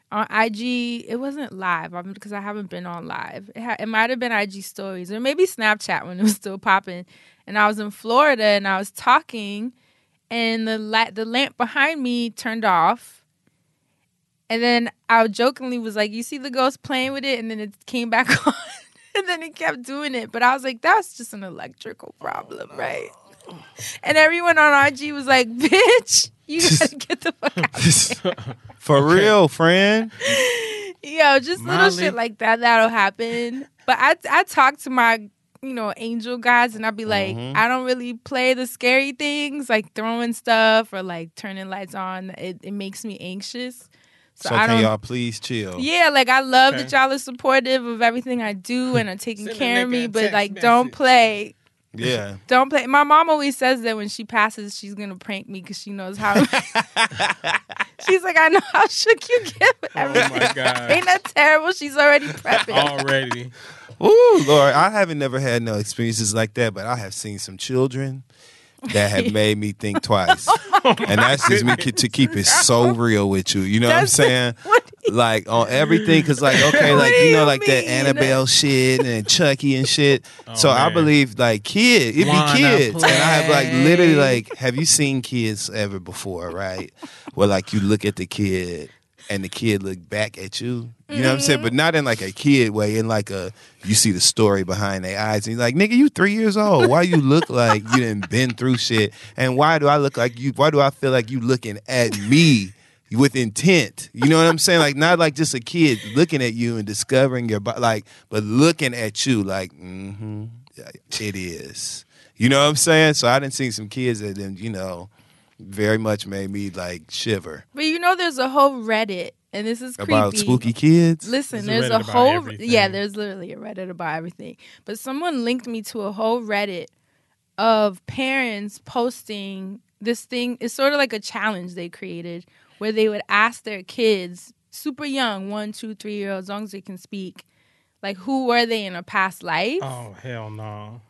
on IG. It wasn't live because I haven't been on live. It might have been IG stories or maybe Snapchat when it was still popping. And I was in Florida and I was talking, and the lamp behind me turned off. And then I jokingly was like, "You see the ghost playing with it?" And then it came back on, and then it kept doing it. But I was like, "That's just an electrical problem, right?" And everyone on IG was like, "Bitch, you gotta get the fuck out of here." For real, friend. Yo, just little shit like that'll happen. But I talk to my, angel guys, and I'll be like, I don't really play the scary things, like throwing stuff or like turning lights on. It makes me anxious. So can y'all please chill? Yeah, like I love that y'all are supportive of everything I do and are taking care of me, but like don't play. Yeah. Don't play. My mom always says that when she passes, she's going to prank me because she knows how. She's like, I know how shook you get with everything. Oh, my God. Ain't that terrible? She's already prepping. Already. Ooh, Lord, I haven't never had no experiences like that, but I have seen some children that have made me think twice. And that's just me to keep it so real with you. You know what I'm saying? Like on everything, because like, okay, like, like that Annabelle shit and Chucky and shit. So man. I believe like kids, it'd be kids. And I have like literally like, have you seen kids ever before, right? Where like you look at the kid and the kid look back at you. You know what I'm saying? But not in like a kid way, in like you see the story behind their eyes. And you're like, nigga, you 3 years old. Why you look like you done been through shit? And why do I look like you? Why do I feel like you looking at me with intent? You know what I'm saying? Like not like just a kid looking at you and discovering your body, like, but looking at you like, it is. You know what I'm saying? So I done seen some kids that then, very much made me like shiver. But there's a whole Reddit. And this is creepy. About spooky kids? Listen, there's a whole... Yeah, there's literally a Reddit about everything. But someone linked me to a whole Reddit of parents posting this thing. It's sort of like a challenge they created where they would ask their kids, super young, 1, 2, 3 year olds, as long as they can speak, like, who were they in a past life? Oh, hell no.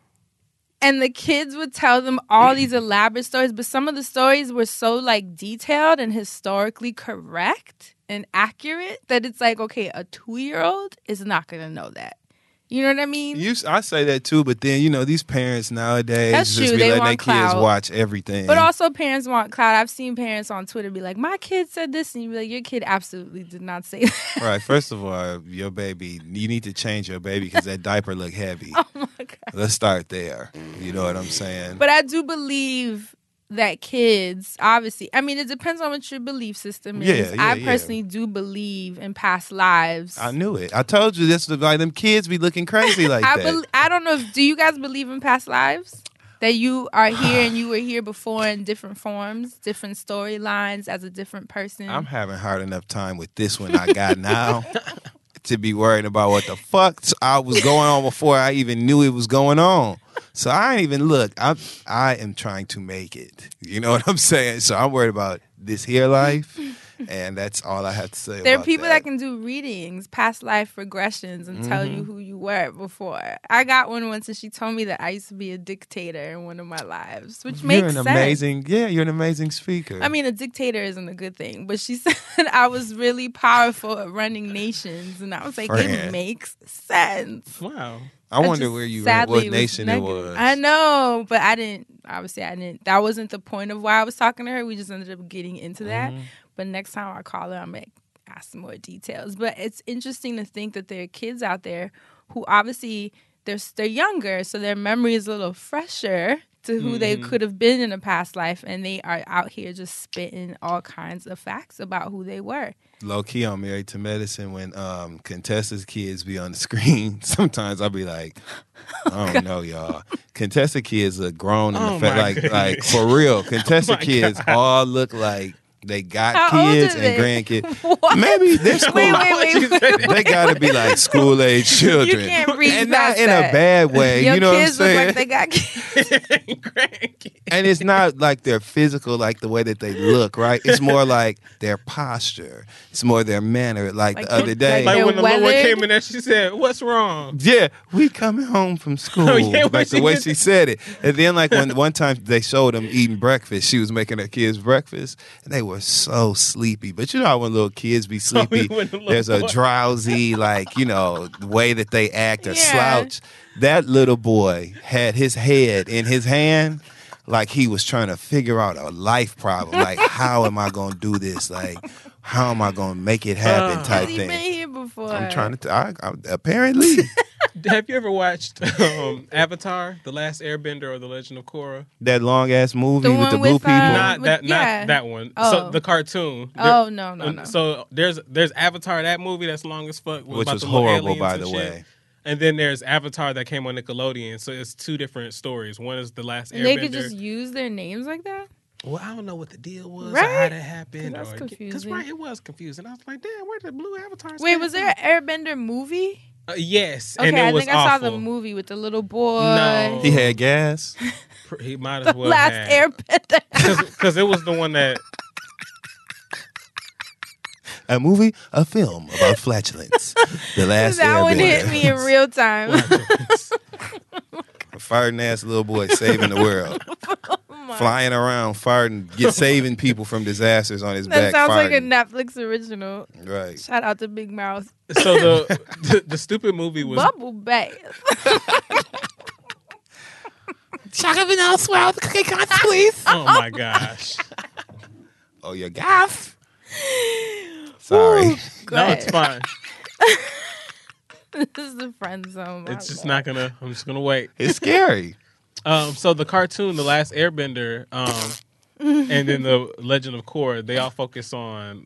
And the kids would tell them all these elaborate stories, but some of the stories were so, like, detailed and historically correct and accurate that it's like, okay, a 2-year-old is not going to know that. You know what I mean? I say that too, but then, these parents nowadays That's just true. be They letting their want clout. kids watch everything. But also parents want clout. I've seen parents on Twitter be like, my kid said this, and you be like, your kid absolutely did not say that. Right. First of all, your baby, you need to change your baby because that diaper look heavy. Oh, my God. Let's start there. You know what I'm saying? But I do believe that kids, obviously, I mean, it depends on what your belief system is. I personally do believe in past lives. I knew it. I told you this was like them kids be looking crazy like that. I don't know. Do you guys believe in past lives? That you are here and you were here before in different forms, different storylines as a different person? I'm having hard enough time with this one I got now to be worried about what the fuck I was going on before I even knew it was going on. So I ain't even look. I am trying to make it. You know what I'm saying? So I'm worried about this here life, and that's all I have to say. There are people that can do readings, past life regressions, and tell you who you were before. I got one once, and she told me that I used to be a dictator in one of my lives, which makes sense. You're an amazing speaker. I mean, a dictator isn't a good thing, but she said I was really powerful at running nations, and I was like, it makes sense. Wow. I wonder where you read what nation it was. I know, but I didn't. That wasn't the point of why I was talking to her. We just ended up getting into that. But next time I call her, I'm going to ask some more details. But it's interesting to think that there are kids out there who obviously they're younger, so their memory is a little fresher to who they could have been in a past life, and they are out here just spitting all kinds of facts about who they were. Low key on Married to Medicine, when Contessa's kids be on the screen, sometimes I'll be like, I don't know, y'all. Contessa kids are grown in the fact, like for real. Contessa kids all look like they got kids and grandkids. What? Maybe they're school. Wait. They gotta be like school age children. You can't read and not in a bad way. Your you know kids what I'm saying? look like they got kids. And it's not like they're physical, like the way that they look, right? It's more like their posture. It's more their manner. Like the other day. Like when the little one came in there, she said, "What's wrong?" Yeah, we coming home from school. Oh, yeah, like the way she said it. And then like when one time they showed them eating breakfast, she was making her kids breakfast, and they were so sleepy. But you know how when little kids be sleepy, there's a drowsy, like, you know, way that they act or slouch. That little boy had his head in his hand like he was trying to figure out a life problem. Like, how am I going to do this? Like, how am I going to make it happen type Has he thing. been here before? I'm trying to, apparently. Have you ever watched Avatar, The Last Airbender, or The Legend of Korra? That long-ass movie The with the one blue with, people? Not yeah. that one. Oh. So the cartoon. Oh, no. So there's Avatar, that movie that's long as fuck. Which about was the little horrible, aliens by and the shit. way. And then there's Avatar that came on Nickelodeon. So it's two different stories. One is The Last And Airbender. they could just use their names like that? Well, I don't know what the deal was or Right? how that happened. That's Because confusing. it was confusing. I was like, damn, where did the blue avatars Wait, come was from? there an Airbender movie? Yes, Okay, and it I was think I saw awful. the movie with the little boy. No. He had gas? He might as The well Last have. Airbender. Because it was the one that... A movie? A film about flatulence. The Last That one hit Airbender. me in real time. A farting ass little boy saving the world. Oh Flying around, farting, saving people from disasters on his That back. sounds like a farting. Netflix original. Right. Shout out to Big Mouth. So the stupid movie was... Bubble Bath. Chocolate and swell the cookie cuts, please. Oh my gosh. Oh, you gaff. Sorry. No, it's fine. This is the friend zone. It's just not gonna... I'm just gonna wait. It's scary. So the cartoon, The Last Airbender, and then The Legend of Korra, they all focus on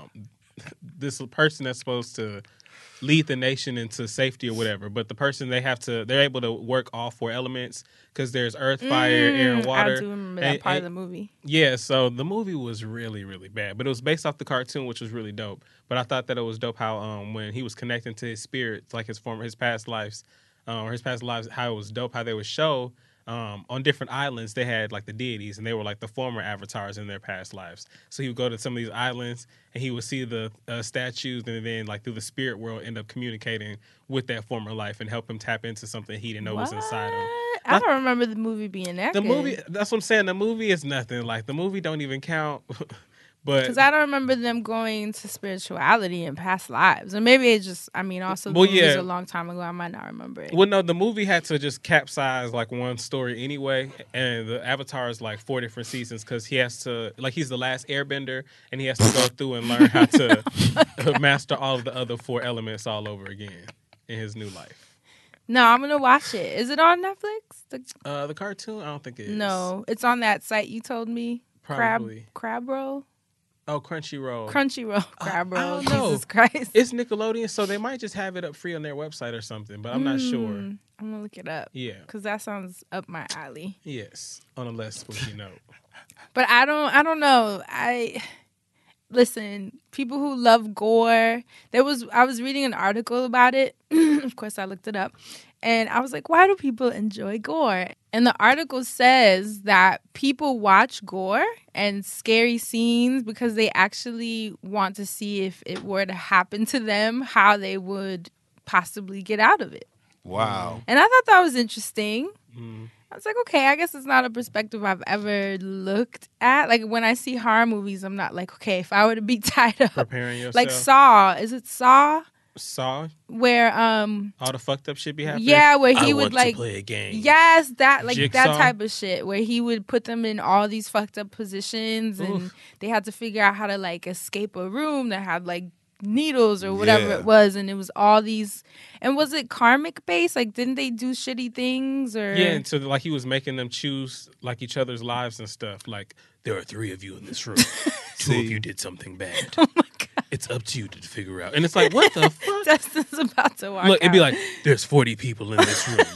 this person that's supposed to lead the nation into safety or whatever. But the person they're able to work all four elements because there's earth, fire, air, and water. I do remember that part of the movie. Yeah, so the movie was really, really bad. But it was based off the cartoon, which was really dope. But I thought that it was dope how when he was connecting to his spirits, like his past lives, how it was dope how they would show on different islands they had like the deities, and they were like the former avatars in their past lives. So he would go to some of these islands and he would see the statues, and then like through the spirit world end up communicating with that former life and help him tap into something he didn't know was inside him. I don't remember the movie being that The good. movie, that's what I'm saying. The movie is nothing. Like the movie don't even count. But because I don't remember them going to spirituality in past lives, and maybe it just. I mean, also the Well, movie's yeah. a long time ago. I might not remember it. Well, no, the movie had to just capsize like one story anyway, and the Avatar is like 4 different seasons because he has to, like, he's the last Airbender, and he has to go through and learn how to master all of the other 4 elements all over again in his new life. No, I'm gonna watch it. Is it on Netflix? The cartoon, I don't think it is. No, it's on that site you told me. Probably. Crab roll. Oh, Crunchyroll. Crunchyroll, crab roll. I don't know. Jesus Christ. It's Nickelodeon, so they might just have it up free on their website or something, but I'm not sure. I'm gonna look it up. Yeah. Because that sounds up my alley. Yes, on a less spooky note. But I don't know. Listen, people who love gore. I was reading an article about it. Of course, I looked it up. And I was like, why do people enjoy gore? And the article says that people watch gore and scary scenes because they actually want to see if it were to happen to them, how they would possibly get out of it. Wow. And I thought that was interesting. I was like, okay, I guess it's not a perspective I've ever looked at. Like, when I see horror movies, I'm not like, okay, if I were to be tied up. Preparing yourself. Like Saw. Is it Saw? Saw? Where, all the fucked up shit be happening? yeah, where he I would want like. to play a game. Yes, that, like, Jigsaw? that type of shit. Where he would put them in all these fucked up positions and they had to figure out how to, like, escape a room that had, like, needles or whatever Yeah. it was, and it was all these. And was it karmic based? Like, didn't they do shitty things or? Yeah, and so like he was making them choose like each other's lives and stuff. Like, there are 3 of you in this room. 2 of you did something bad. Oh my God. It's up to you to figure out. And it's like, what the fuck? Justin's about to walk Look, it'd be out. like, there's 40 people in this room.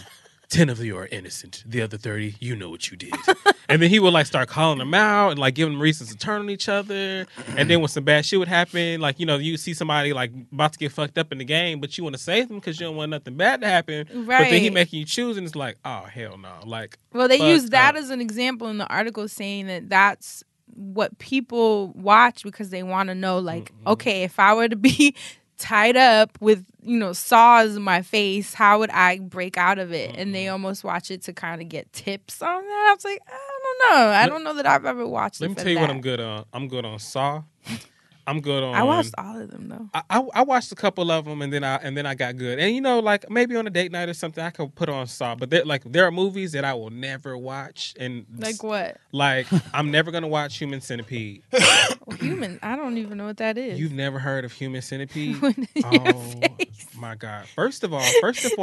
10 of you are innocent. The other 30, you know what you did. And then he would like start calling them out and like giving them reasons to turn on each other. And then when some bad shit would happen, like, you know, you see somebody like about to get fucked up in the game, but you want to save them because you don't want nothing bad to happen. Right. But then he making you choose, and it's like, oh, hell no. Like, well, they use that up. as an example in the article, saying that that's what people watch because they want to know, like, okay, if I were to be tied up with, you know, saws in my face, how would I break out of it? And they almost watch it to kind of get tips on that. I was like, I don't know. I don't know that I've ever watched it. Let me tell you what I'm good on. I'm good on Saw. I'm good on. I watched all of them though. I watched a couple of them, and then I got good. And you know, like maybe on a date night or something, I could put on Saw. But there are movies that I will never watch. And like what? Like I'm never gonna watch Human Centipede. Human? I don't even know what that is. You've never heard of Human Centipede? Oh my God! First and foremost,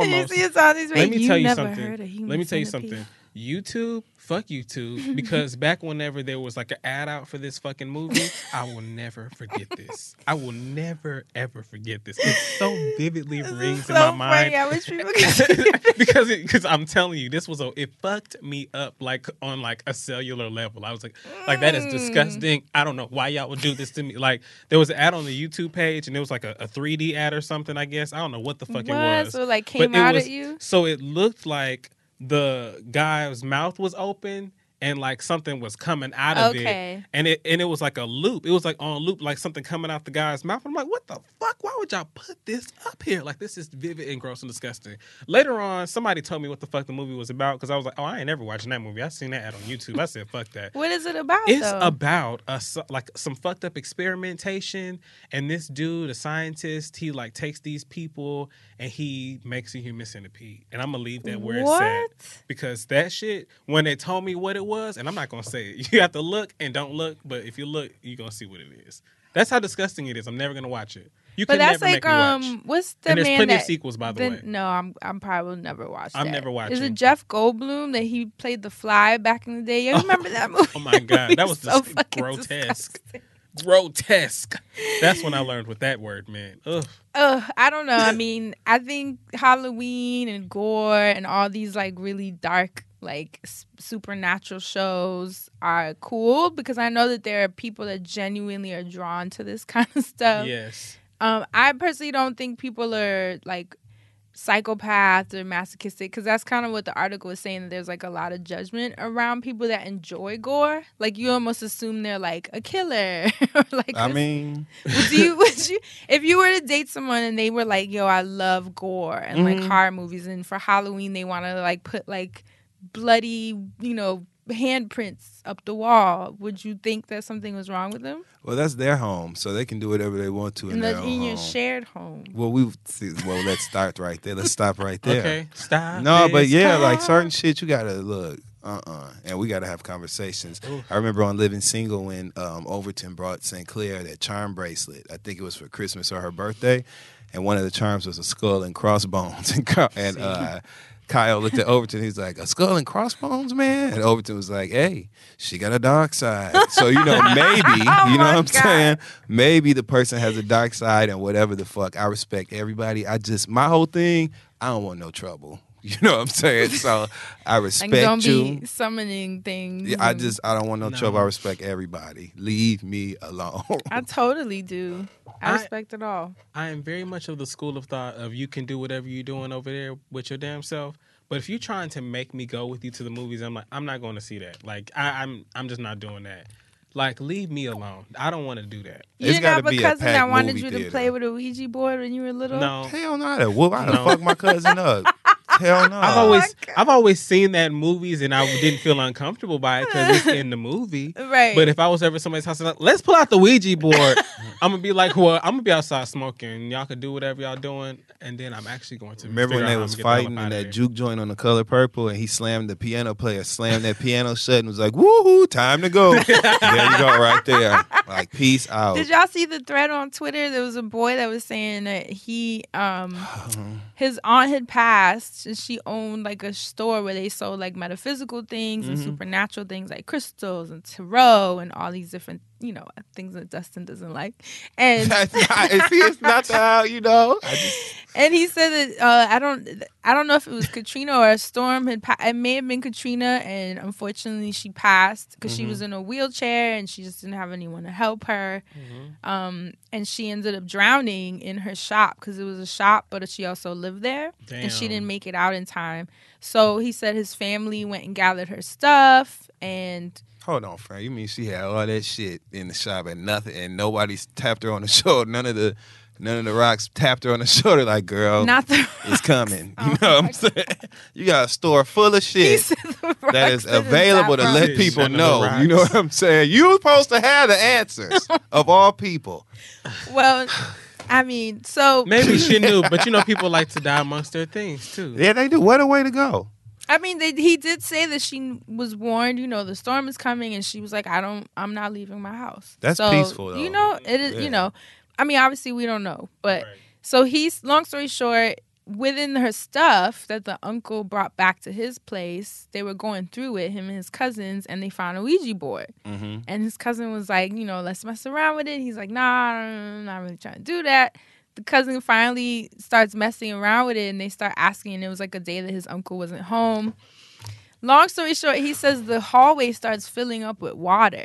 let me tell you something. Let me tell you something. YouTube, fuck YouTube, because back whenever there was like an ad out for this fucking movie, I will never forget this. I will never ever forget this. It so vividly rings in my mind. I wish people could see it. because I'm telling you, it fucked me up like on like a cellular level. I was like that is disgusting. I don't know why y'all would do this to me. Like there was an ad on the YouTube page, and it was like a 3D ad or something. I guess I don't know what the fuck it was. So like came out at you. So it looked like the guy's mouth was open and like something was coming out of it, and it was like a loop. It was like on loop, like something coming out the guy's mouth. I'm like, what the fuck? Why would y'all put this up here? Like this is vivid and gross and disgusting. Later on, somebody told me what the fuck the movie was about because I was like, oh, I ain't never watching that movie. I seen that ad on YouTube. I said, fuck that. What is it about? It's about like some fucked up experimentation, and this dude, a scientist, he like takes these people and he makes a human centipede. And I'm gonna leave that where it's at because that shit. When they told me what it was, and I'm not gonna say it. You have to look and don't look, but if you look, you're gonna see what it is. That's how disgusting it is. I'm never gonna watch it. You can never make me watch. What's the and there's man plenty that, of sequels, by the way. No, I'm probably will never watch that. I'm never watching. Is it Jeff Goldblum that he played the Fly back in the day? You remember that movie? Oh my God, that was so grotesque. Grotesque. That's when I learned what that word meant. Ugh. I don't know. I mean, I think Halloween and gore and all these like really dark like supernatural shows are cool because I know that there are people that genuinely are drawn to this kind of stuff. Yes. I personally don't think people are like psychopaths or masochistic because that's kind of what the article was saying, that there's like a lot of judgment around people that enjoy gore. Like you almost assume they're like a killer. Or like I mean, would you if you were to date someone and they were like, yo, I love gore and like horror movies, and for Halloween they want to like put like bloody, you know, handprints up the wall, would you think that something was wrong with them? Well, that's their home, so they can do whatever they want to in their own home. In your shared home. Well, let's start right there. Let's stop right there. Okay, stop. No, but yeah, like certain shit, you gotta look. And we gotta have conversations. Ooh. I remember on Living Single when Overton brought St. Clair that charm bracelet. I think it was for Christmas or her birthday, and one of the charms was a skull and crossbones. And Kyle looked at Overton. He's like, a skull and crossbones, man? And Overton was like, hey, she got a dark side. So, you know, maybe, you know what I'm saying? Maybe the person has a dark side and whatever the fuck. I respect everybody. My whole thing, I don't want no trouble. You know what I'm saying? So I respect like don't you. Be summoning things. Yeah, I don't want no trouble. I respect everybody. Leave me alone. I totally do. I respect it all. I am very much of the school of thought of you can do whatever you're doing over there with your damn self. But if you're trying to make me go with you to the movies, I'm like, I'm not going to see that. Like I'm just not doing that. Like, leave me alone. I don't want to do that. You didn't have a cousin that wanted you to play with a Ouija board when you were little? No. Hell no. I'd have fucked my cousin up. Hell no. I've always seen that in movies, and I didn't feel uncomfortable by it because it's in the movie. Right. But if I was ever at somebody's house, and like, let's pull out the Ouija board, I'm going to be like, well, I'm going to be outside smoking. Y'all can do whatever y'all doing, and then I'm actually going to remember when they was fighting in that juke joint on The Color Purple, and he slammed the piano player, slammed that piano shut, and was like, woohoo, time to go. There you go, right there. Like, peace out. Did y'all see the thread on Twitter? There was a boy that was saying that he, his aunt had passed, and she owned like a store where they sold like metaphysical things and supernatural things like crystals and tarot and all these different, things that Dustin doesn't like. And it's not how, and he said that I don't know if it was Katrina or a storm it may have been Katrina, and unfortunately she passed because she was in a wheelchair and she just didn't have anyone to help her. And she ended up drowning in her shop because it was a shop, but she also lived there. Damn. And she didn't make it out in time. So he said his family went and gathered her stuff and. Hold on, Frank. You mean she had all that shit in the shop and nothing, and nobody tapped her on the shoulder? None of the rocks tapped her on the shoulder like, girl, it's coming. You know what I'm saying? You got a store full of shit that is available to let people know. You know what I'm saying? You're supposed to have the answers of all people. Well, I mean, so. Maybe she knew, but people like to die amongst their things, too. Yeah, they do. What a way to go. I mean, he did say that she was warned, the storm is coming, and she was like, I'm not leaving my house. That's peaceful, though. It is, I mean, obviously we don't know, but so long story short, within her stuff that the uncle brought back to his place, they were going through it, him and his cousins, and they found a Ouija board. And his cousin was like, let's mess around with it. He's like, nah, I'm not really trying to do that. The cousin finally starts messing around with it, and they start asking, and it was like a day that his uncle wasn't home. Long story short, he says the hallway starts filling up with water.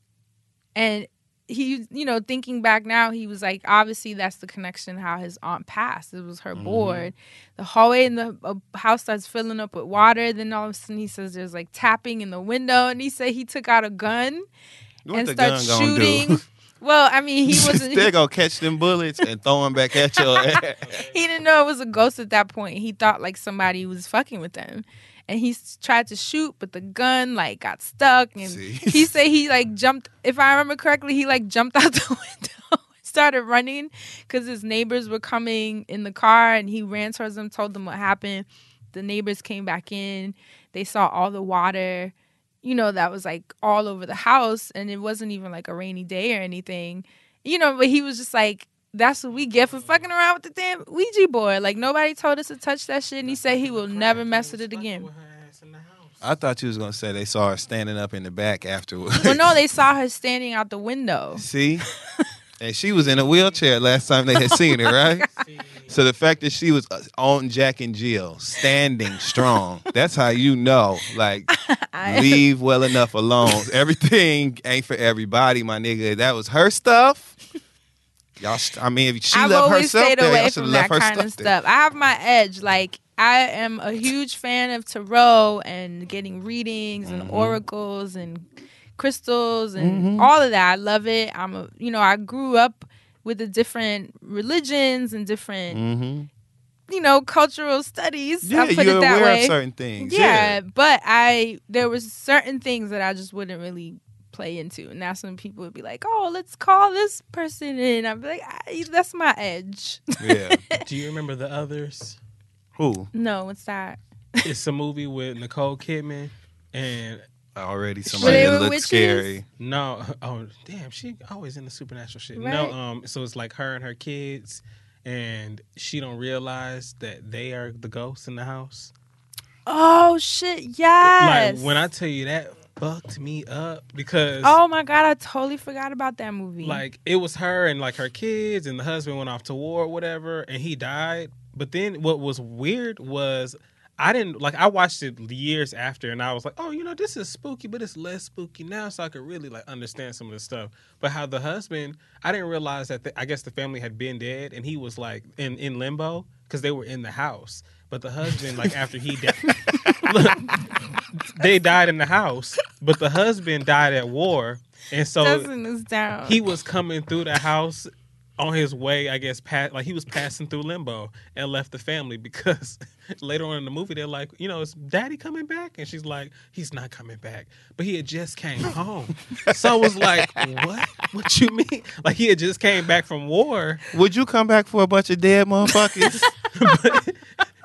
And he, thinking back now, he was like, obviously that's the connection how his aunt passed. It was her board. The hallway in the house starts filling up with water. Then all of a sudden he says there's like tapping in the window, and he said he took out a gun and started shooting. Well, I mean, he wasn't. They're going to catch them bullets and throw them back at your ass. He didn't know it was a ghost at that point. He thought like somebody was fucking with them. And he tried to shoot, but the gun got stuck. And he said he jumped, if I remember correctly, he jumped out the window, started running because his neighbors were coming in the car, and he ran towards them, told them what happened. The neighbors came back in. They saw all the water. That was all over the house, and it wasn't even a rainy day or anything, but he was just like, that's what we get for fucking around with the damn Ouija board. Nobody told us to touch that shit, and he said he will never mess with it again. I thought you was going to say they saw her standing up in the back afterwards. Well, no, they saw her standing out the window. See? And she was in a wheelchair last time they had seen her, right? So the fact that she was on Jack and Jill, standing strong, that's how leave well enough alone. Everything ain't for everybody, my nigga. That was her stuff. Y'all, if she left herself there, y'all should have left her kind of stuff. I have my edge. I am a huge fan of tarot and getting readings and oracles and crystals and all of that. I love it. I grew up with the different religions and different, cultural studies. Yeah, I'll put you're it that aware way. of certain things. Yeah, but there was certain things that I just wouldn't really play into, and that's when people would be like, "Oh, let's call this person in." I'd be like, "That's my edge." Yeah. Do you remember The Others? Who? No, what's that? It's a movie with Nicole Kidman and already somebody that looks witches? scary. No, oh damn, she always in the supernatural shit. Right. No, so it's her and her kids, and she don't realize that they are the ghosts in the house. Oh shit! Yes. When I tell you that fucked me up because oh my god, I totally forgot about that movie. It was her and her kids, and the husband went off to war or whatever, and he died. But then what was weird was I didn't I watched it years after, and I was like, oh, this is spooky, but it's less spooky now, so I could really understand some of the stuff. But how the husband, I didn't realize that I guess the family had been dead, and he was in limbo because they were in the house. But the husband, after he died, they died in the house, but the husband died at war, and so he was coming through the house on his way, I guess, he was passing through limbo and left the family because later on in the movie, they're like, is daddy coming back? And she's like, he's not coming back. But he had just came home. So I was like, what? What you mean? He had just came back from war. Would you come back for a bunch of dead motherfuckers?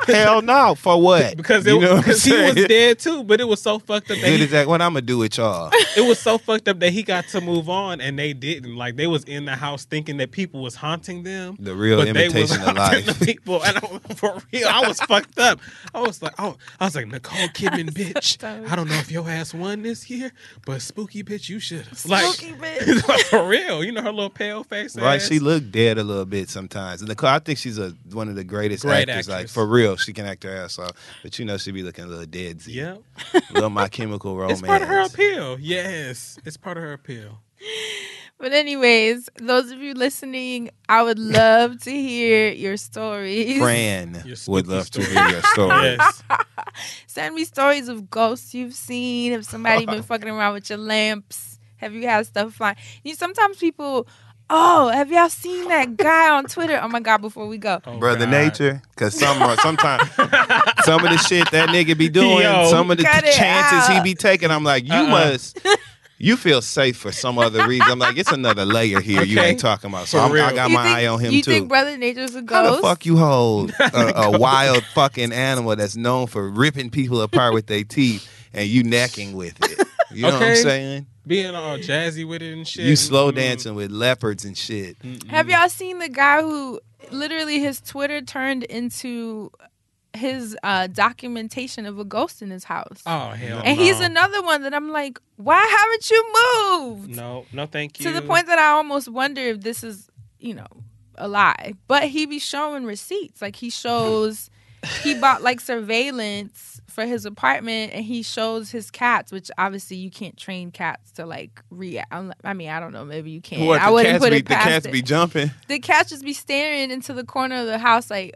Hell no. For what? Because You know what I'm he was saying? dead too, but it was so fucked up that Good as that. What I'm gonna do with y'all? it was so fucked up that he got to move on and they didn't. Like they was in the house thinking that people was haunting them. The real but they was imitation of haunting life. the people. And for real, I was fucked up. I was like, Nicole Kidman, bitch. I don't know if your ass won this year, but spooky bitch, you should have. Like, Spooky bitch. for real, you know her little pale face. Right, ass. she looked dead a little bit sometimes. And Nicole, I think she's one of the greatest Great actors. Like actress. for real, she can act her ass off. But you know, she be looking a little dead. Yep. Little My Chemical Romance. It's part of her appeal. Yes, it's part of her appeal. But anyways, those of you listening, I would love to hear your stories. Fran Your would spooky love to story. hear your story. Yes. Send me stories of ghosts you've seen. Have somebody been fucking around with your lamps? Have you had stuff flying? Sometimes people, have y'all seen that guy on Twitter? Oh my God, before we go. Oh, Brother God. Nature, because sometimes some of the shit that nigga be doing, Yo. some of the Cut it chances he out. be taking, I'm like, you feel safe for some other reason. I'm like, it's another layer here you Okay. ain't talking about. For So real. I got You my think- eye on him you too. think Brother Nature's a How ghost? the fuck you hold a wild fucking animal that's known for ripping people apart with their teeth and you necking with it? You know what I'm Okay. saying? Being all jazzy with it and shit. You slow Mm. dancing with leopards and shit. Have y'all seen the guy who literally his Twitter turned into his documentation of a ghost in his house? Oh hell. And no. he's another one that I'm like, why haven't you moved? No, thank you. To the point that I almost wonder if this is, a lie. But he be showing receipts. Like he bought like surveillance for his apartment and he shows his cats, which obviously you can't train cats to like react. I mean, I don't know, maybe you can. What, I wouldn't put the it past cats it. be jumping? The cats just be staring into the corner of the house like,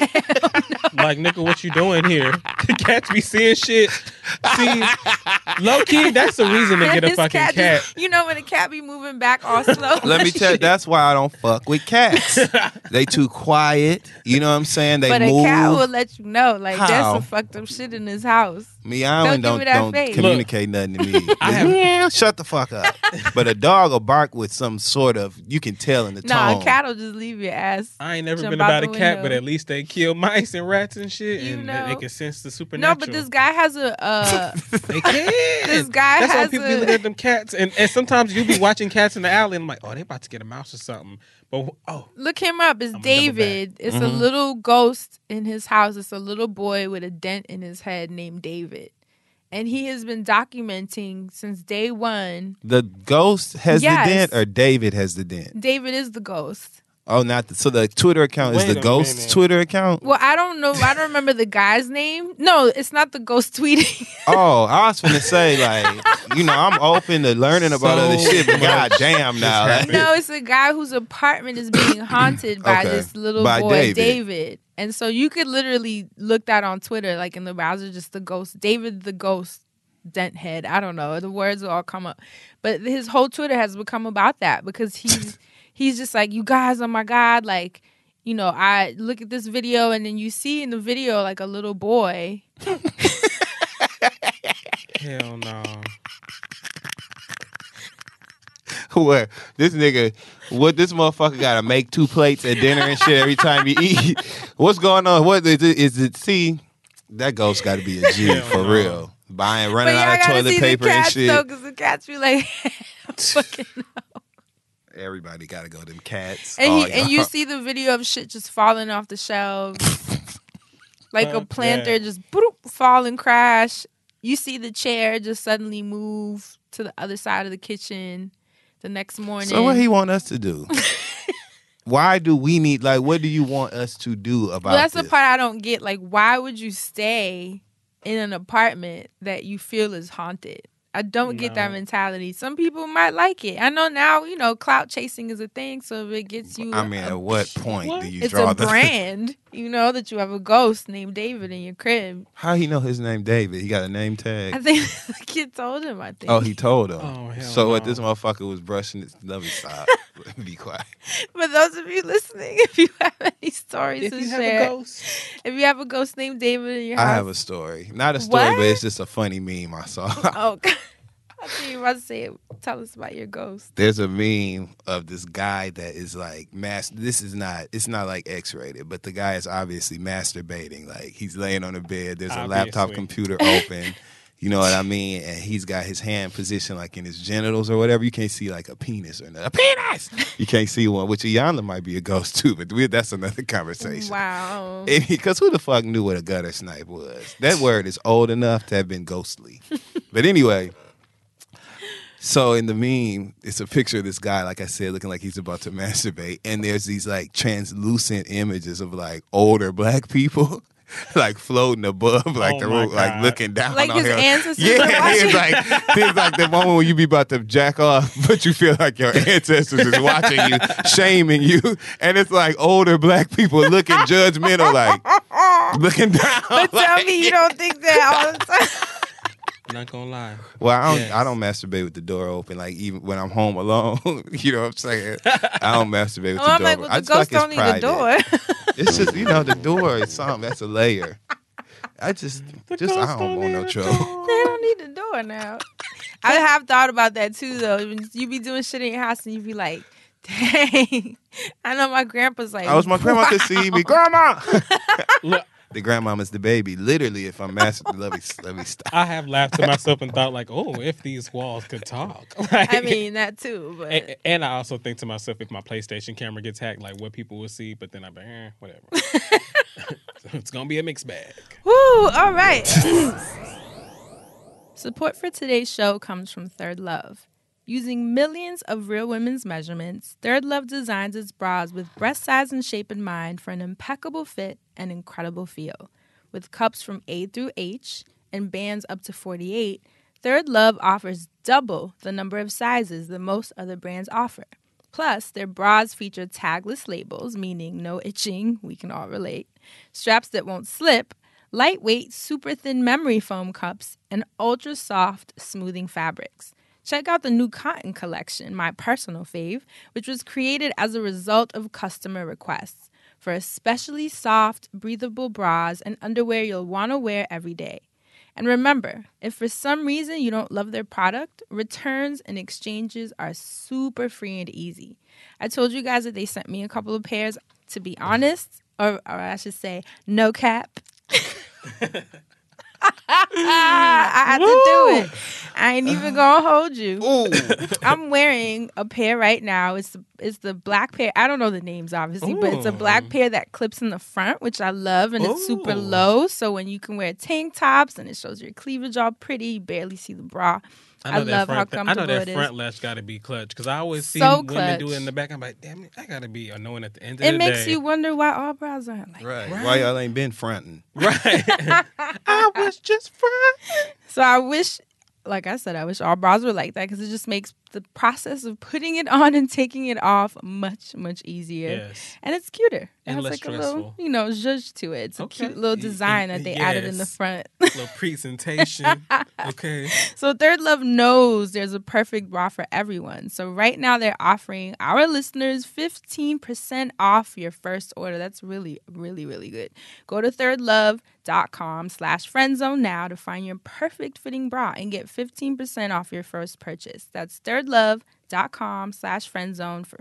Like, nigga, what you doing here? Cats be seeing shit. See, low key, that's the reason to get a his fucking cat. just- when a cat be moving back all slow. Let me tell you, that's why I don't fuck with cats. They too quiet. You know what I'm saying? They But move. a cat will let you know, like, there's How? some fucked up shit in his house. Meowing Don't give me that don't face. communicate nothing to me. Yeah, shut the fuck up. But a dog will bark with some sort of, you can tell in the Nah, tone. a cat will just leave your ass. I ain't never jump been out about the a cat, window. but at least they kill mice and rats and shit, You and know. they can sense the supernatural. No, but this guy has a They can. this guy That's why has people be looking at them cats, and sometimes you be watching cats in the alley, and I'm like, oh, they about to get a mouse or something. But look him up. It's I'm gonna double David. It's a Mm-hmm. little ghost in his house. It's a little boy with a dent in his head named David. And he has been documenting since day one. The ghost has Yes. the dent or David has the dent? David is the ghost. Oh, not the, so the Twitter account is Wait the a ghost's minute. Twitter account? Well, I don't know. I don't remember the guy's name. No, it's not the ghost tweeting. Oh, I was finna say, like, I'm open to learning about So other shit, but much goddamn now. has happened. No, it's a guy whose apartment is being haunted by Okay. this little By boy, David. David. And so you could literally look that on Twitter, like in the browser, just the ghost, David the ghost, dent head. I don't know. The words will all come up. But his whole Twitter has become about that because he's just like, you guys, oh my God, like, I look at this video and then you see in the video like a little boy. hell no. Where this motherfucker gotta make 2 plates at dinner and shit every time you eat. What's going on? What is it? See, that ghost gotta be a G Hell for no. real. Running But y'all out of gotta toilet see paper the and cats shit. though, because the cats be like, fucking Everybody gotta go them cats. And, Oh, and you y'all. see the video of shit just falling off the shelves. Like a Fuck planter that. just boop, fall and crash. You see the chair just suddenly move to the other side of the kitchen the next morning. So what he want us to do? Why do we need, like, what do you want us to do about Well, that's this? the part I don't get. Like, why would you stay in an apartment that you feel is haunted? I don't get that No. mentality. Some people might like it. I know now, clout chasing is a thing. So if it gets you, I mean, at what point do you it's draw a the brand, that you have a ghost named David in your crib. How he know his name David? He got a name tag. I think the kid told him, I think. Oh, he told him. Oh, hell so what no. this motherfucker was brushing his let me stop. Be quiet. For those of you listening, if you have any stories If to you have share, a ghost, if you have a ghost named David in your house, I have a story. Not a story, What? but it's just a funny meme I saw. Oh, God. thought you were about to say, tell us about your ghost. There's a meme of this guy that is like it's not like X-rated, but the guy is obviously masturbating. Like he's laying on the bed. There's a laptop computer open. You know what I mean? And he's got his hand positioned like in his genitals or whatever. You can't see like a penis or nothing. A penis! You can't see one, which Iyanla might be a ghost too, but that's another conversation. Wow. Because who the fuck knew what a gutter snipe was? That word is old enough to have been ghostly. But anyway, so in the meme, it's a picture of this guy, like I said, looking like he's about to masturbate. And there's these like translucent images of like older black people. Like floating above, like the room, like looking down like on his him. ancestors. Yeah, it's like the moment when you be about to jack off, but you feel like your ancestors is watching you, shaming you, and it's like older black people looking judgmental, like looking down. But tell me you don't think that all the time. Not gonna lie. Well, I don't masturbate with the door open. Like even when I'm home alone, you know what I'm saying? I don't masturbate with the door. I'm like, well, the ghost don't need a door. It's just the door is something that's a layer. I don't want no trouble. They don't need the door now. I have thought about that too, though. When you be doing shit in your house and you be like, dang. I know my grandpa's like, I was my grandma could see me. Grandma! Look, the grandmama's the baby. Literally, if I'm masturbating, let me stop. I have laughed to myself and thought like, oh, if these walls could talk. Like, I mean, that too. But and I also think to myself, if my PlayStation camera gets hacked, like what people will see. But then I'm like, whatever. It's going to be a mixed bag. Woo, all right. Support for today's show comes from Third Love. Using millions of real women's measurements, Third Love designs its bras with breast size and shape in mind for an impeccable fit and incredible feel. With cups from A through H and bands up to 48, Third Love offers double the number of sizes that most other brands offer. Plus, their bras feature tagless labels, meaning no itching, we can all relate, straps that won't slip, lightweight, super thin memory foam cups, and ultra soft, smoothing fabrics. Check out the new cotton collection, my personal fave, which was created as a result of customer requests for especially soft, breathable bras and underwear you'll want to wear every day. And remember, if for some reason you don't love their product, returns and exchanges are super free and easy. I told you guys that they sent me a couple of pairs. To be honest, or I should say, no cap. I had to do it. I ain't even gonna hold you. I'm wearing a pair right now. It's the black pair. I don't know the names obviously, but it's a black pair that clips in the front, which I love, and it's super low. So when you can wear tank tops and it shows your cleavage all pretty, you barely see the bra. I love how comfortable it is. I know that front lash got to be clutch because I always see so women do it in the back. I'm like, damn it, I got to be annoying at the end of the day. It makes you wonder why all bras aren't like right. that. Why y'all ain't been fronting? Right. I was just fronting. So I wish, like I said, I wish all bras were like that because it just makes the process of putting it on and taking it off much, much easier. Yes. And it's cuter. And it has less like stressful. a little, zhuzh to it. It's a cute little design that they added in the front. Little presentation. Okay. So Third Love knows there's a perfect bra for everyone. So right now they're offering our listeners 15% off your first order. That's really, really, really good. Go to thirdlove.com/friendzone now to find your perfect fitting bra and get 15% off your first purchase. That's thirdlove.com/friendzone for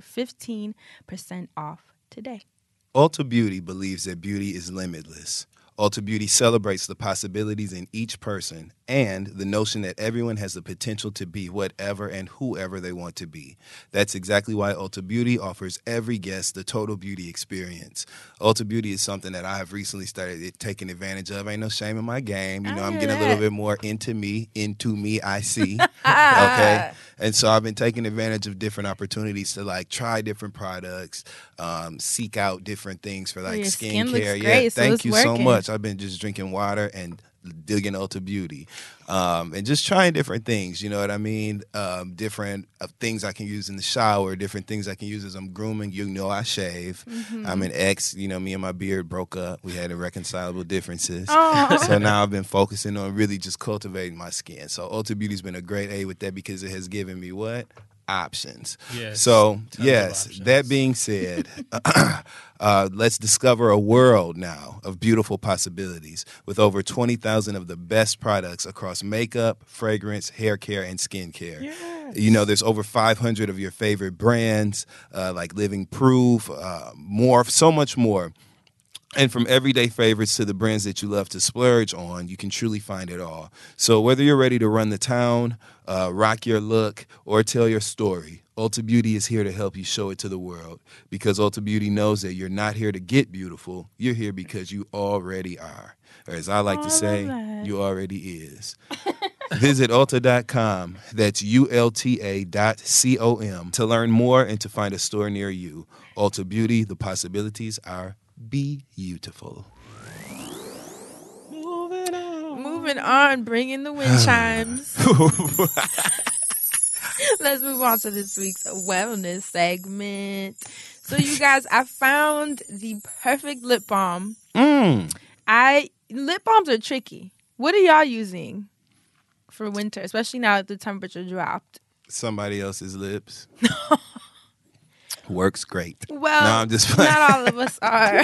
15% off today. Ulta Beauty believes that beauty is limitless. Ulta Beauty celebrates the possibilities in each person and the notion that everyone has the potential to be whatever and whoever they want to be. That's exactly why Ulta Beauty offers every guest the total beauty experience. Ulta Beauty is something that I have recently started taking advantage of. Ain't no shame in my game. You know, I'm getting a little bit more into me, I see. Okay? And so I've been taking advantage of different opportunities to like try different products, seek out different things for like skincare. Great, so thank you so working. much. I've been just drinking water and digging Ulta Beauty and just trying different things, you know what I mean? Different things I can use in the shower, different things I can use as I'm grooming. You know I shave. Mm-hmm. I'm an ex. You know, me and my beard broke up. We had irreconcilable differences. Oh. So now I've been focusing on really just cultivating my skin. So Ulta Beauty's been a great aid with that because it has given me what? options. Yes, So, tons of yes, options. that being said, let's discover a world now of beautiful possibilities with over 20,000 of the best products across makeup, fragrance, hair care, and skincare. Yes. You know, there's over 500 of your favorite brands like Living Proof, more, so much more. And from everyday favorites to the brands that you love to splurge on, you can truly find it all. So whether you're ready to run the town, rock your look, or tell your story, Ulta Beauty is here to help you show it to the world. Because Ulta Beauty knows that you're not here to get beautiful. You're here because you already are. Or as I like to say, you already is. Visit Ulta.com, that's ULTA.com, to learn more and to find a store near you. Ulta Beauty, the possibilities are beautiful. Moving on, bringing the wind chimes. Let's move on to this week's wellness segment. So, you guys, I found the perfect lip balm. Lip balms are tricky. What are y'all using for winter, especially now that the temperature dropped? Somebody else's lips. Works great. Well, no, I'm just playing. Not all of us are.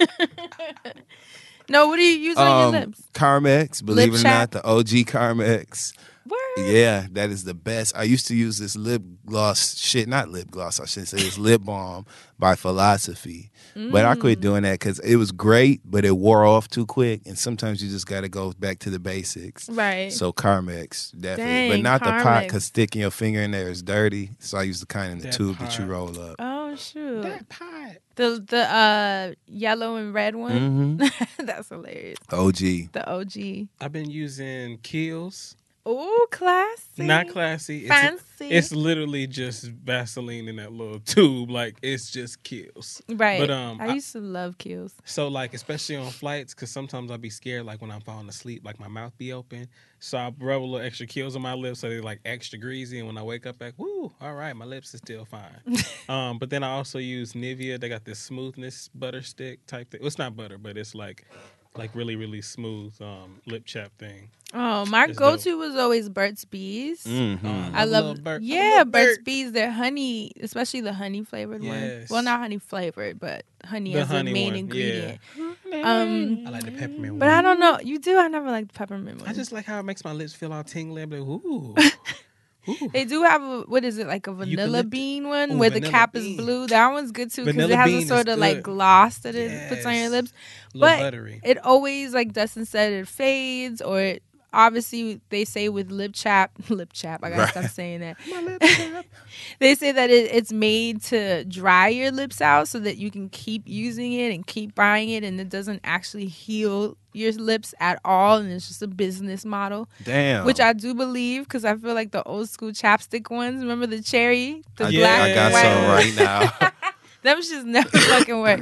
No, what do you use on your lips? Carmex, believe Lip it or not, the OG Carmex. Word. Yeah, that is the best. I used to use this lip gloss, not lip gloss, I shouldn't say, this lip balm by Philosophy. But I quit doing that because it was great, but it wore off too quick. And sometimes you just got to go back to the basics. Right. So Carmex, definitely. Dang, but not Carmex. the pot because sticking your finger in there is dirty. So I use the kind in the That tube pot. that you roll up. Oh, shoot. That pot. The yellow and red one? Mm-hmm. That's hilarious. OG. The OG. I've been using Kiehl's. Oh, classy. Not classy. Fancy. It's literally just Vaseline in that little tube. Like, it's just Kiehl's. Right. But I used to love Kiehl's. So, like, especially on flights, because sometimes I'll be scared, like, when I'm falling asleep, like, my mouth be open. So I'll rub a little extra Kiehl's on my lips so they're, like, extra greasy. And when I wake up, like, woo, all right, my lips are still fine. But then I also use Nivea. They got this smoothness butter stick type thing. Well, it's not butter, but it's, like really, really smooth lip chap thing. Oh, my It's go-to dope. was always Burt's Bees. Mm-hmm. I love little Burt. Yeah, Little Burt's Burt. Bees. They're honey, especially the honey flavored one. Yes. Well, not honey flavored, but honey The as honey a main one, ingredient. I like the peppermint But one. I don't know. You do? I never liked the peppermint one. I just like how it makes my lips feel all tingly. I'm like, ooh. Ooh. They do have a, what is it, like a vanilla Eucalyptus? bean one Ooh, where the vanilla cap bean. is blue. That one's good too because it Vanilla has bean a is sort of like good. gloss that it puts on your Yes. lips. A little But buttery. it always, like Dustin said, it fades or it, obviously they say with lip chap, I gotta stop saying that. My lip chap. They say that it's made to dry your lips out so that you can keep using it and keep buying it and it doesn't actually heal your lips at all and it's just a business model. Damn. Which I do believe because I feel like the old school chapstick ones, remember the cherry? The I black got and white some ones? right now. Them just never fucking work.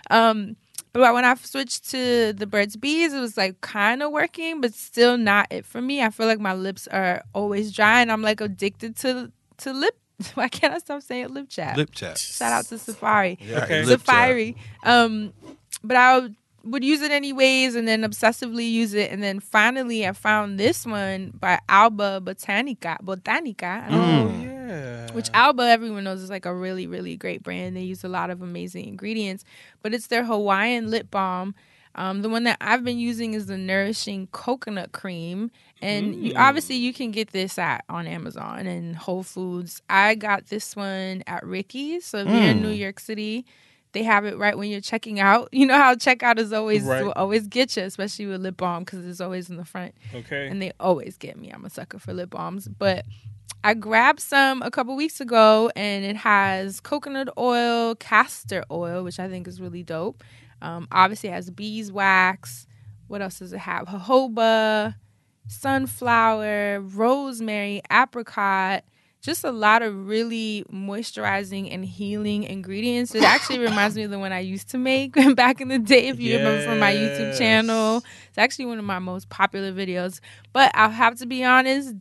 But when I switched to the Burt's Bees, it was like kind of working, but still not it for me. I feel like my lips are always dry and I'm like addicted to lip. Why can't I stop saying lip chap? Lip chap. Shout out to Safari. Yeah, Okay. lip chap. Safari. But I would use it anyways and then obsessively use it. And then finally I found this one by Alba Botanica. I don't know. Oh, yeah. Which Alba, everyone knows, is like a really, really great brand. They use a lot of amazing ingredients. But it's their Hawaiian lip balm. The one that I've been using is the Nourishing Coconut Cream. And obviously you can get this on Amazon and Whole Foods. I got this one at Ricky's. So if you're in New York City, they have it right when you're checking out. You know how checkout is always Right. will always get you, especially with lip balm because it's always in the front. Okay. And they always get me. I'm a sucker for lip balms. But I grabbed some a couple weeks ago, and it has coconut oil, castor oil, which I think is really dope. Obviously, it has beeswax. What else does it have? Jojoba, sunflower, rosemary, apricot. Just a lot of really moisturizing and healing ingredients. It actually reminds me of the one I used to make back in the day, if you remember from my YouTube Yes. channel. It's actually one of my most popular videos. But I'll have to be honest,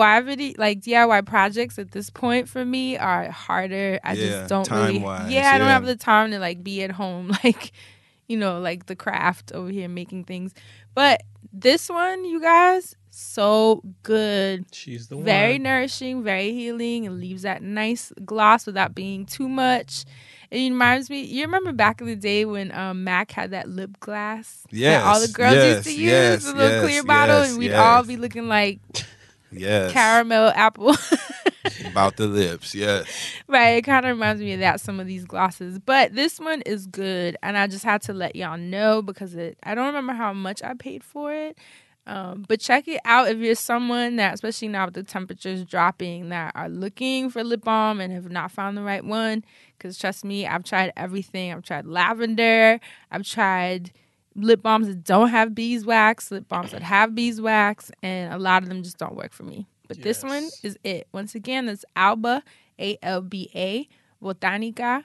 DIY projects at this point for me are harder. I Yeah, just don't really. time-wise, I don't yeah. have the time to like be at home, like, you know, like the craft over here making things. But this one, you guys, So good. She's the Very one. nourishing, very healing, and leaves that nice gloss without being too much. It reminds me, you remember back in the day when MAC had that lip glass that all the girls used to use, the little clear bottle, and we'd all be looking like caramel apple. About the lips, yes. Right, it kind of reminds me of that, some of these glosses. But this one is good, and I just had to let y'all know because I don't remember how much I paid for it. But check it out if you're someone that, especially now with the temperatures dropping, that are looking for lip balm and have not found the right one. Because trust me, I've tried everything. I've tried lavender. I've tried lip balms that don't have beeswax, lip balms that have beeswax, and a lot of them just don't work for me. But this one is it. Once again, it's Alba, ALBA, Botanica,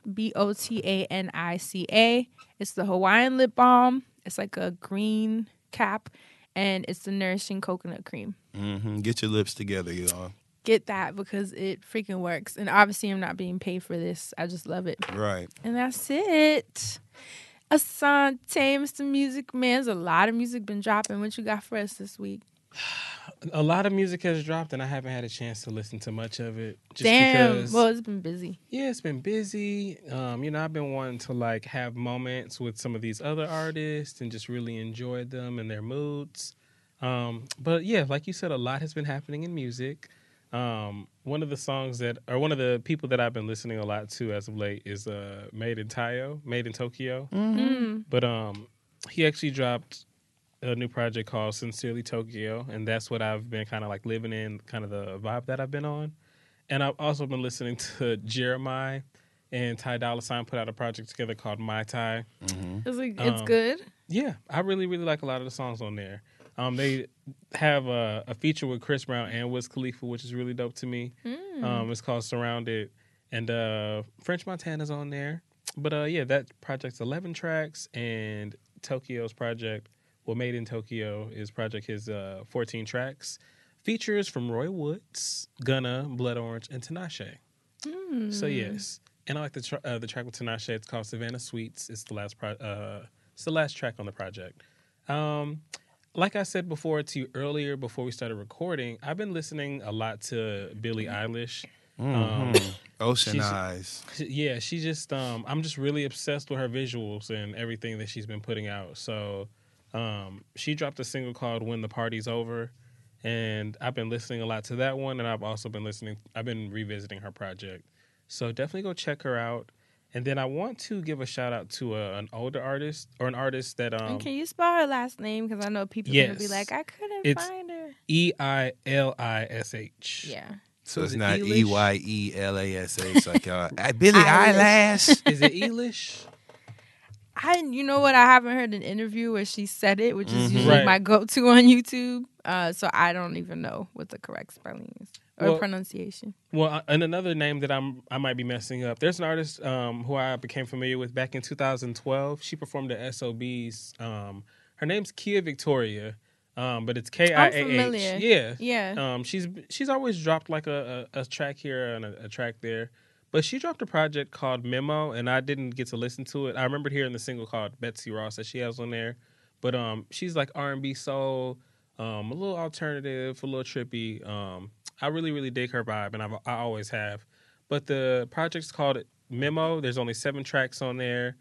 BOTANICA. It's the Hawaiian lip balm. It's like a green cap. And it's the nourishing coconut cream. Mm-hmm. Get your lips together, y'all. Get that because it freaking works. And obviously, I'm not being paid for this. I just love it. Right. And that's it. Asante, Mr. Music Man. There's a lot of music been dropping. What you got for us this week? A lot of music has dropped, and I haven't had a chance to listen to much of it. Just Damn. Because, well, it's been busy. Yeah, it's been busy. I've been wanting to like have moments with some of these other artists and just really enjoy them and their moods. But yeah, like you said, a lot has been happening in music. One of the people that I've been listening a lot to as of late is Made in Tokyo. Mm-hmm. But he actually dropped a new project called Sincerely Tokyo, and that's what I've been kind of like living in, kind of the vibe that I've been on. And I've also been listening to Jeremiah and Ty Dolla $ign put out a project together called My Ty. Mm-hmm. It's good? Yeah, I really, really like a lot of the songs on there. They have a feature with Chris Brown and Wiz Khalifa, which is really dope to me. It's called Surrounded, and French Montana's on there. But that project's 11 tracks, and Tokyo's project, Made in Tokyo, his 14 tracks. Features from Roy Woods, Gunna, Blood Orange, and Tinashe. So yes, and I like the track with Tinashe. It's called Savannah Suites. It's the last track on the project. Like I said before to you earlier, before we started recording, I've been listening a lot to Billie Eilish. Ocean Eyes. Yeah, she just I'm just really obsessed with her visuals and everything that she's been putting out. So she dropped a single called When the Party's Over, and I've been listening a lot to that one, and I've been revisiting her project. So definitely go check her out. And then I want to give a shout out to an older artist, or an artist that And can you spell her last name? Because I know people are going to be like, I couldn't find her. Eilish. Yeah. So it's not Eyelash like Billie Eyelash. Is it Eilish? You know what? I haven't heard an interview where she said it, which is usually my go-to on YouTube. So I don't even know what the correct spelling is or pronunciation. Well, and another name that I might be messing up. There's an artist who I became familiar with back in 2012. She performed at SOBs. Her name's Kia Victoria, but it's Kiah. I'm familiar. Yeah. She's always dropped like a track here and a track there. But she dropped a project called Memo, and I didn't get to listen to it. I remembered hearing the single called Betsy Ross that she has on there. But she's like R&B soul, a little alternative, a little trippy. I really, really dig her vibe, and I always have. But the project's called Memo. There's only 7 tracks on there.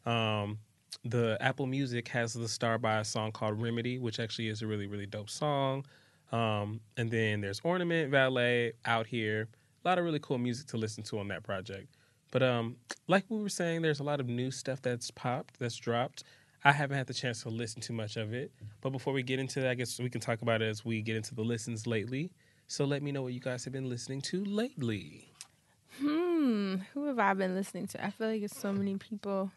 The Apple Music has the star by a song called Remedy, which actually is a really, really dope song. And then there's Ornament, Valet, Out Here. A lot of really cool music to listen to on that project. But like we were saying, there's a lot of new stuff that's dropped. I haven't had the chance to listen to much of it. But before we get into that, I guess we can talk about it as we get into the listens lately. So let me know what you guys have been listening to lately. Who have I been listening to? I feel like it's so many people.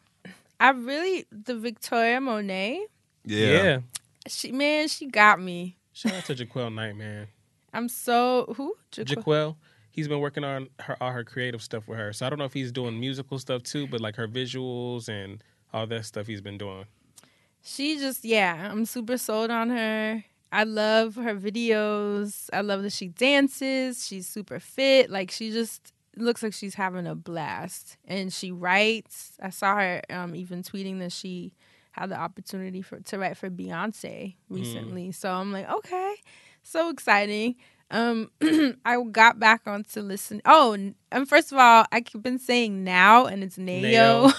The Victoria Monet. Yeah. She got me. Shout out to Jaquel Knight, man. Who? Jaquel. He's been working on all her creative stuff with her. So I don't know if he's doing musical stuff too, but like her visuals and all that stuff he's been doing. I'm super sold on her. I love her videos. I love that she dances. She's super fit. Like she just looks like she's having a blast. And she writes. I saw her even tweeting that she had the opportunity to write for Beyonce recently. So I'm like, okay. so exciting. I got back onto listen. Oh, first of all, I've been saying now, and it's Nayo.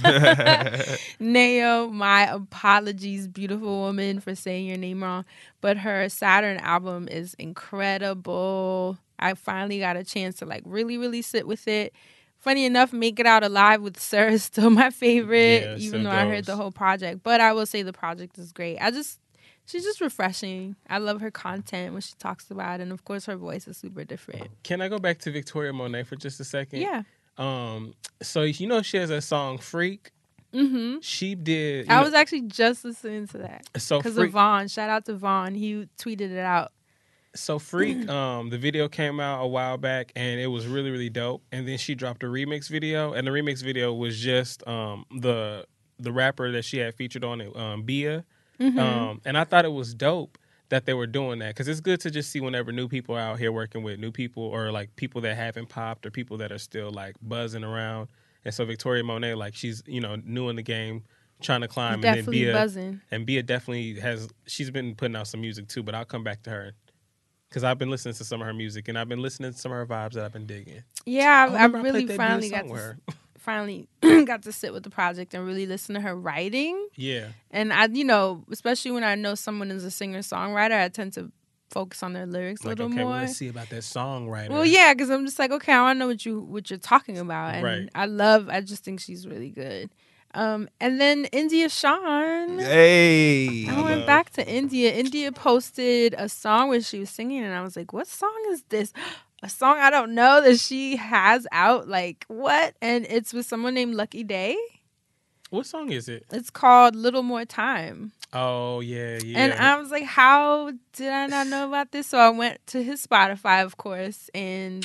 Nayo, my apologies, beautiful woman, for saying your name wrong. But her Saturn album is incredible. I finally got a chance to like really, really sit with it. Funny enough, Make It Out Alive with Sir is still my favorite, even though I heard the whole project. But I will say the project is great. She's just refreshing. I love her content when she talks about it. And, of course, her voice is super different. Can I go back to Victoria Monet for just a second? Yeah. So, you know she has that song, Freak? Mm-hmm. She did. I was actually just listening to that. So because of Vaughn. Shout out to Vaughn. He tweeted it out. So Freak, the video came out a while back, and it was really, really dope. And then she dropped a remix video, and the remix video was just the rapper that she had featured on it, Bia. Mm-hmm. And I thought it was dope that they were doing that, because it's good to just see whenever new people are out here working with new people, or like people that haven't popped, or people that are still like buzzing around. And so Victoria Monet, like she's new in the game, trying to climb, Definitely and then Bia buzzing. And Bia definitely she's been putting out some music too. But I'll come back to her, because I've been listening to some of her music, and I've been listening to some of her vibes that I've been digging. Yeah, I remember really played that finally Bia got song with her. finally got to sit with the project and really listen to her writing. Yeah. And I, especially when I know someone is a singer-songwriter, I tend to focus on their lyrics a little more. Well, let's see about that songwriter. Well, yeah, because I'm just like, okay, I want to know what you're talking about. And right. I just think she's really good. And then India Shawn. Hey. I went back to India. India posted a song where she was singing, and I was like, what song is this? A song I don't know that she has out. Like, what? And it's with someone named Lucky Day. What song is it? It's called Little More Time. Oh, yeah. And I was like, how did I not know about this? So I went to his Spotify, of course, and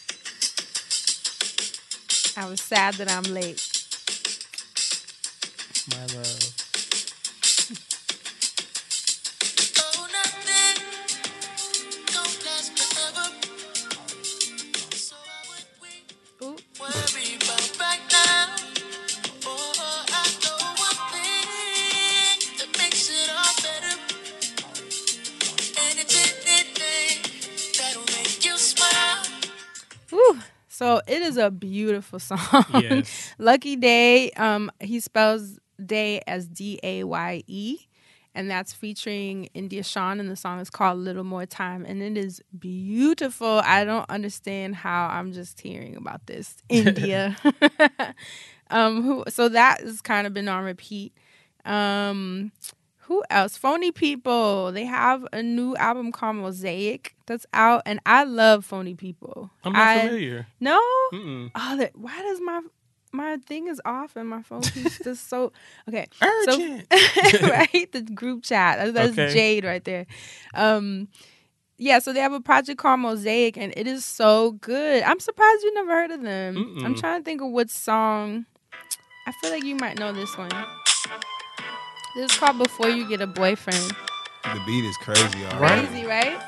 I was sad that I'm late. My love. Woo. So it is a beautiful song. Yes. Lucky Day, he spells day as Daye, and that's featuring India Shawn, and the song is called Little More Time, and it is beautiful. I don't understand how I'm just hearing about this. India. So that has kind of been on repeat. Who else? Phony People. They have a new album called Mosaic that's out, and I love Phony People. I'm not familiar. No? Mm-mm. Oh, why does my thing is off and my phone keeps just so... Okay. Urgent. So, right? The group chat. That's okay. Jade right there. Yeah, so they have a project called Mosaic, and it is so good. I'm surprised you never heard of them. Mm-mm. I'm trying to think of what song. I feel like you might know this one. This is called Before You Get a Boyfriend. The beat is crazy, all right. Crazy, right?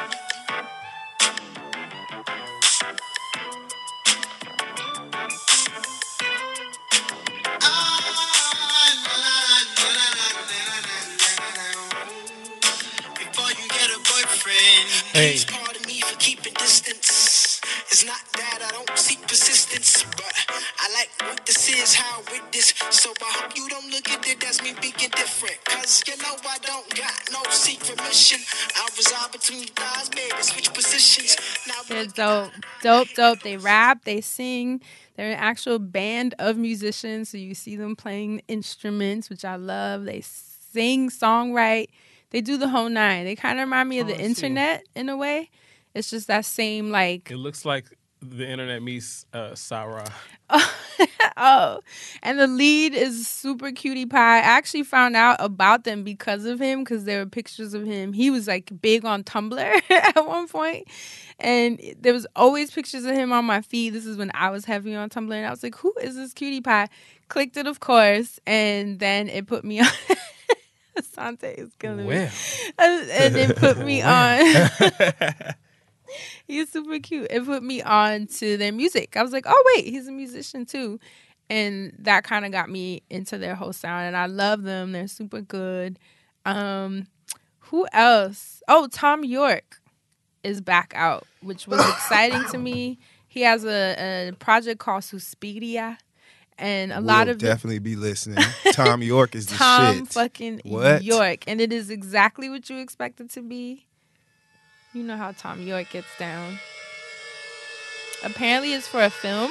Before you get a boyfriend, hey. Pardon me for keeping distance. It's not that I don't seek persistence, but I like what this is, how I witness. So I hope you don't look at it as me being different. Cause you know I don't got no secret mission. I reside between your thighs, baby, switch positions. Now they're dope. They rap, they sing. They're an actual band of musicians, so you see them playing instruments, which I love. They sing, songwrite. They do the whole nine. They kind of remind me of the internet in a way. It's just that same, like... It looks like the internet meets Sarah. Oh, and the lead is super cutie pie. I actually found out about them because of him, because there were pictures of him. He was like big on Tumblr at one point, and there was always pictures of him on my feed. This is when I was heavy on Tumblr, and I was like, who is this cutie pie? Clicked it, of course, and then it put me on... Asante is killing me. And it put me on... He's super cute. It put me on to their music. I was like, oh, wait, he's a musician too. And that kind of got me into their whole sound. And I love them. They're super good. Who else? Oh, Tom York is back out, which was exciting to me. He has a project called Suspiria, and a lot of definitely be listening. Tom York is the Tom shit. fucking What? York, and it is exactly what you expect it to be. You know how Tom York gets down. Apparently, it's for a film.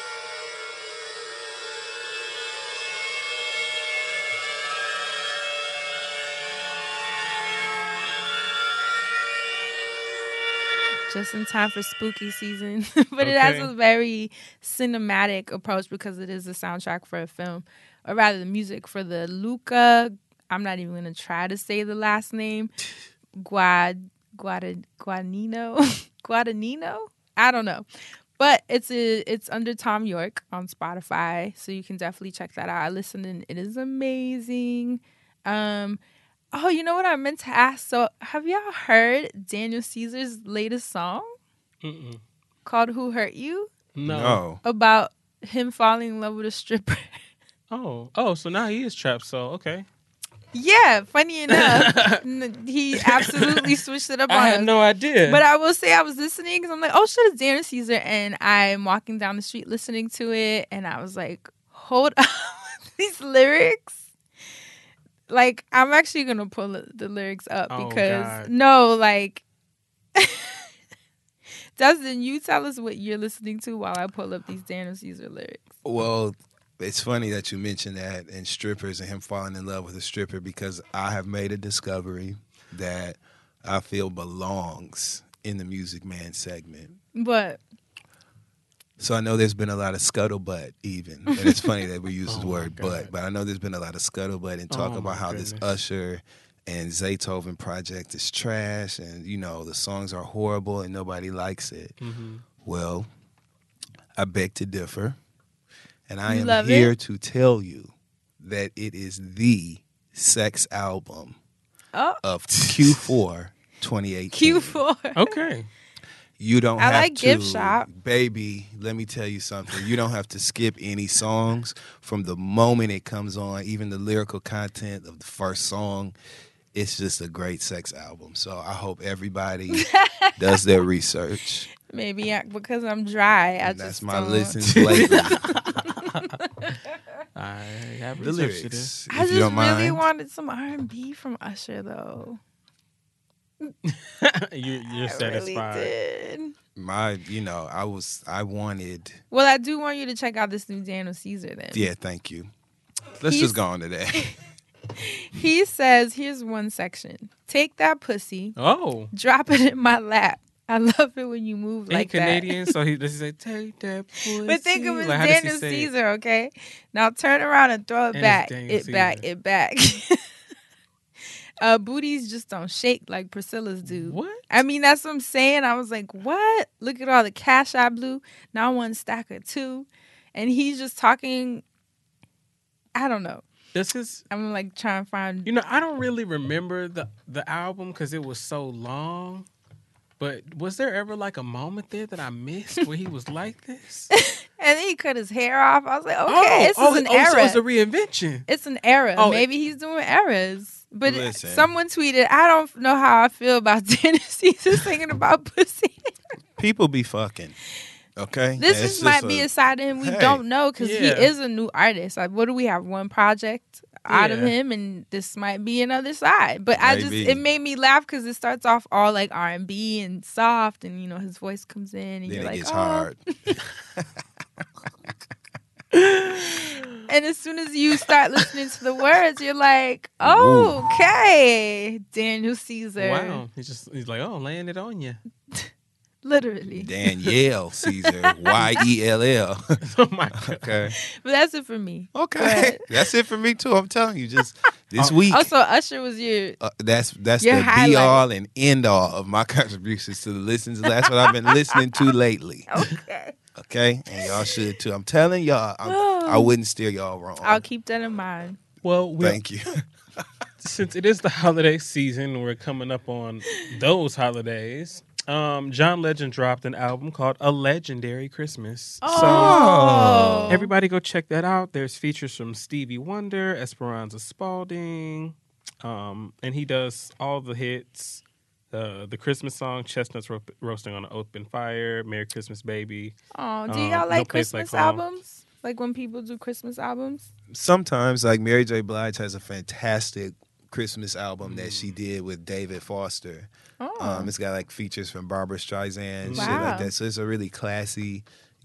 Just in time for spooky season. But it has a very cinematic approach because it is a soundtrack for a film. Or rather, the music for the Luca, I'm not even going to try to say the last name, Guadagnino? Guadagnino? I don't know. But it's under Tom York on Spotify, so you can definitely check that out. I listened and it is amazing. Oh, you know what I meant to ask? So, have y'all heard Daniel Caesar's latest song? Mm-mm. Called Who Hurt You? No. About him falling in love with a stripper. Oh, so now he is trapped, so okay. Yeah, funny enough, he absolutely switched it up on us. I had no idea. But I will say I was listening because I'm like, oh shit, it's Daniel Caesar. And I'm walking down the street listening to it. And I was like, hold up, these lyrics. Like, I'm actually going to pull the lyrics up because, Dustin, you tell us what you're listening to while I pull up these Daniel Caesar lyrics. Well, it's funny that you mentioned that and strippers and him falling in love with a stripper because I have made a discovery that I feel belongs in the Music Man segment. What? So I know there's been a lot of scuttlebutt even. And it's funny that we use the word but I know there's been a lot of scuttlebutt and talk about how this Usher and Zaytoven project is trash and, you know, the songs are horrible and nobody likes it. Mm-hmm. Well, I beg to differ. And I am here to tell you that it is the sex album of Q4 2018. Q4. Okay. You don't have like to, Gift Shop. Baby, let me tell you something. You don't have to skip any songs from the moment it comes on, even the lyrical content of the first song. It's just a great sex album. So I hope everybody does their research. Maybe because I'm dry. That's my listens lately. I have the lyrics. lyrics. I just really wanted some R&B from Usher, though. You're satisfied. Really did. I wanted. Well, I do want you to check out this new Daniel Caesar then. Yeah, thank you. Let's just go on to that. He says, here's one section. Take that pussy. Oh. Drop it in my lap. I love it when you move Ain't like Canadian, that. so he say, take that pussy. But think of it Like, as how does he Daniel say it? Caesar, okay? Now turn around and throw it And back. it's Daniel It back. Caesar. It back. Booties just don't shake like Priscilla's do. What? I mean, that's what I'm saying. I was like, what? Look at all the cash I blew. Now one stack of two. And he's just talking. I don't know. I'm like trying to find. You know, I don't really remember the album because it was so long. But was there ever like a moment there that I missed where he was like this? And then he cut his hair off. I was like, okay, this is an era. So it's a reinvention. It's an era. Oh, Maybe he's doing eras. But Listen. someone tweeted, I don't know how I feel about Daniel Caesar singing about pussy. People be fucking. Okay? This might be a side of him we don't know because he is a new artist. Like, what do we have? One project out of him, and this might be another side. But it made me laugh because it starts off all like R&B and soft, and you know his voice comes in, and then you're it like, gets oh. hard. And as soon as you start listening to the words, you're like, oh, okay, Daniel Caesar. Wow. He's like, oh, laying it on you. Literally. Danielle Caesar. YELL. Oh my God. Okay. But that's it for me. Okay. That's it for me too. I'm telling you, just this week. Also, Usher was your that's your the highlight. be all and end all of my contributions to the listens. That's what I've been listening to lately. Okay. Okay, and y'all should too. I'm telling y'all, I wouldn't steer y'all wrong. I'll keep that in mind. Well, thank you. Since it is the holiday season, we're coming up on those holidays. John Legend dropped an album called A Legendary Christmas. Oh. So everybody go check that out. There's features from Stevie Wonder, Esperanza Spalding, And he does all the hits. The Christmas song, Chestnuts Roasting on an Open Fire, Merry Christmas Baby. Oh, do y'all No like Place Like Christmas Home. albums? Like when people do Christmas albums? Sometimes, like Mary J. Blige has a fantastic Christmas album that she did with David Foster. Oh. It's got like features from Barbara Streisand, shit Wow. like that. So it's a really classy,